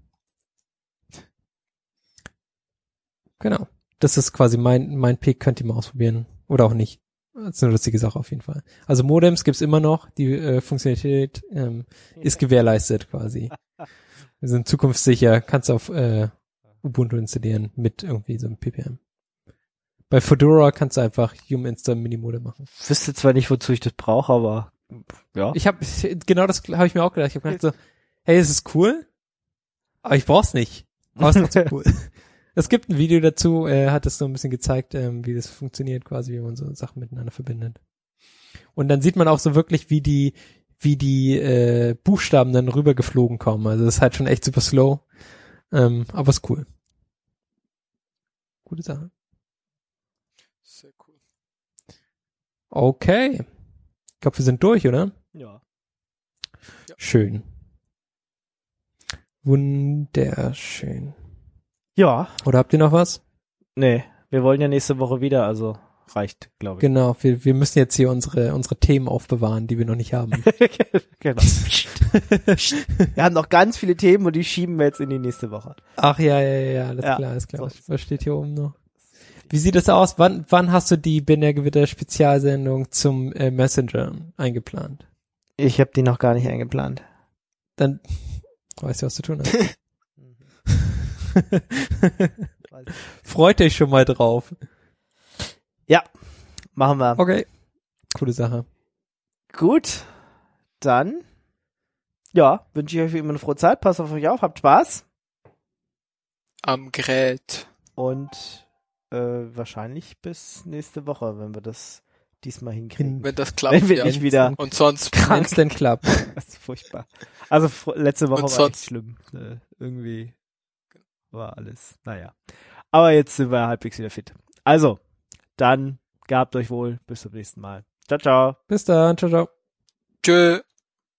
Genau. Das ist quasi mein mein Pick, könnt ihr mal ausprobieren. Oder auch nicht. Das ist eine lustige Sache auf jeden Fall. Also Modems gibt's immer noch, die äh, Funktionalität ähm, ist gewährleistet quasi. Wir sind zukunftssicher, kannst auf äh, Ubuntu installieren mit irgendwie so einem P P M. Bei Fedora kannst du einfach Yum Insta Minimodem machen. Ich wüsste zwar nicht, wozu ich das brauche, aber ja. Ich habe genau das habe ich mir auch gedacht. Ich habe gedacht so, hey, es ist cool, aber ich brauch's nicht. Aber es ist trotzdem cool. Es gibt ein Video dazu, er hat es so ein bisschen gezeigt, ähm, wie das funktioniert, quasi, wie man so Sachen miteinander verbindet. Und dann sieht man auch so wirklich, wie die wie die äh, Buchstaben dann rübergeflogen kommen. Also das ist halt schon echt super slow, ähm, aber ist cool. Gute Sache. Sehr cool. Okay. Ich glaube, wir sind durch, oder? Ja. Ja. Schön. Wunderschön. Ja. Oder habt ihr noch was? Nee, wir wollen ja nächste Woche wieder, also reicht, glaube ich. Genau, wir, wir müssen jetzt hier unsere unsere Themen aufbewahren, die wir noch nicht haben. Genau. Wir haben noch ganz viele Themen und die schieben wir jetzt in die nächste Woche. Ach ja, ja, ja, ja, alles Ja, klar, alles klar. so. Was steht hier oben noch? Wie sieht das aus? Wann wann hast du die Binärgewitter Spezialsendung zum äh, Messenger eingeplant? Ich habe die noch gar nicht eingeplant. Dann weißt du, was zu tun hast. Freut euch schon mal drauf. Ja, machen wir. Okay. Coole Sache. Gut, dann ja, wünsche ich euch wie immer eine frohe Zeit. Passt auf euch auf, habt Spaß. Am Gerät. Und äh, wahrscheinlich bis nächste Woche, wenn wir das diesmal hinkriegen. Wenn das klappt, Wenn wir ja. nicht wieder Und sonst krank. Instant Club. Das ist furchtbar. Also fr- letzte Woche Und war echt sonst- schlimm. Äh, irgendwie war alles, naja. Aber jetzt sind wir halbwegs wieder fit. Also, dann gehabt euch wohl. Bis zum nächsten Mal. Ciao, ciao. Bis dann. Ciao, ciao. Tschö.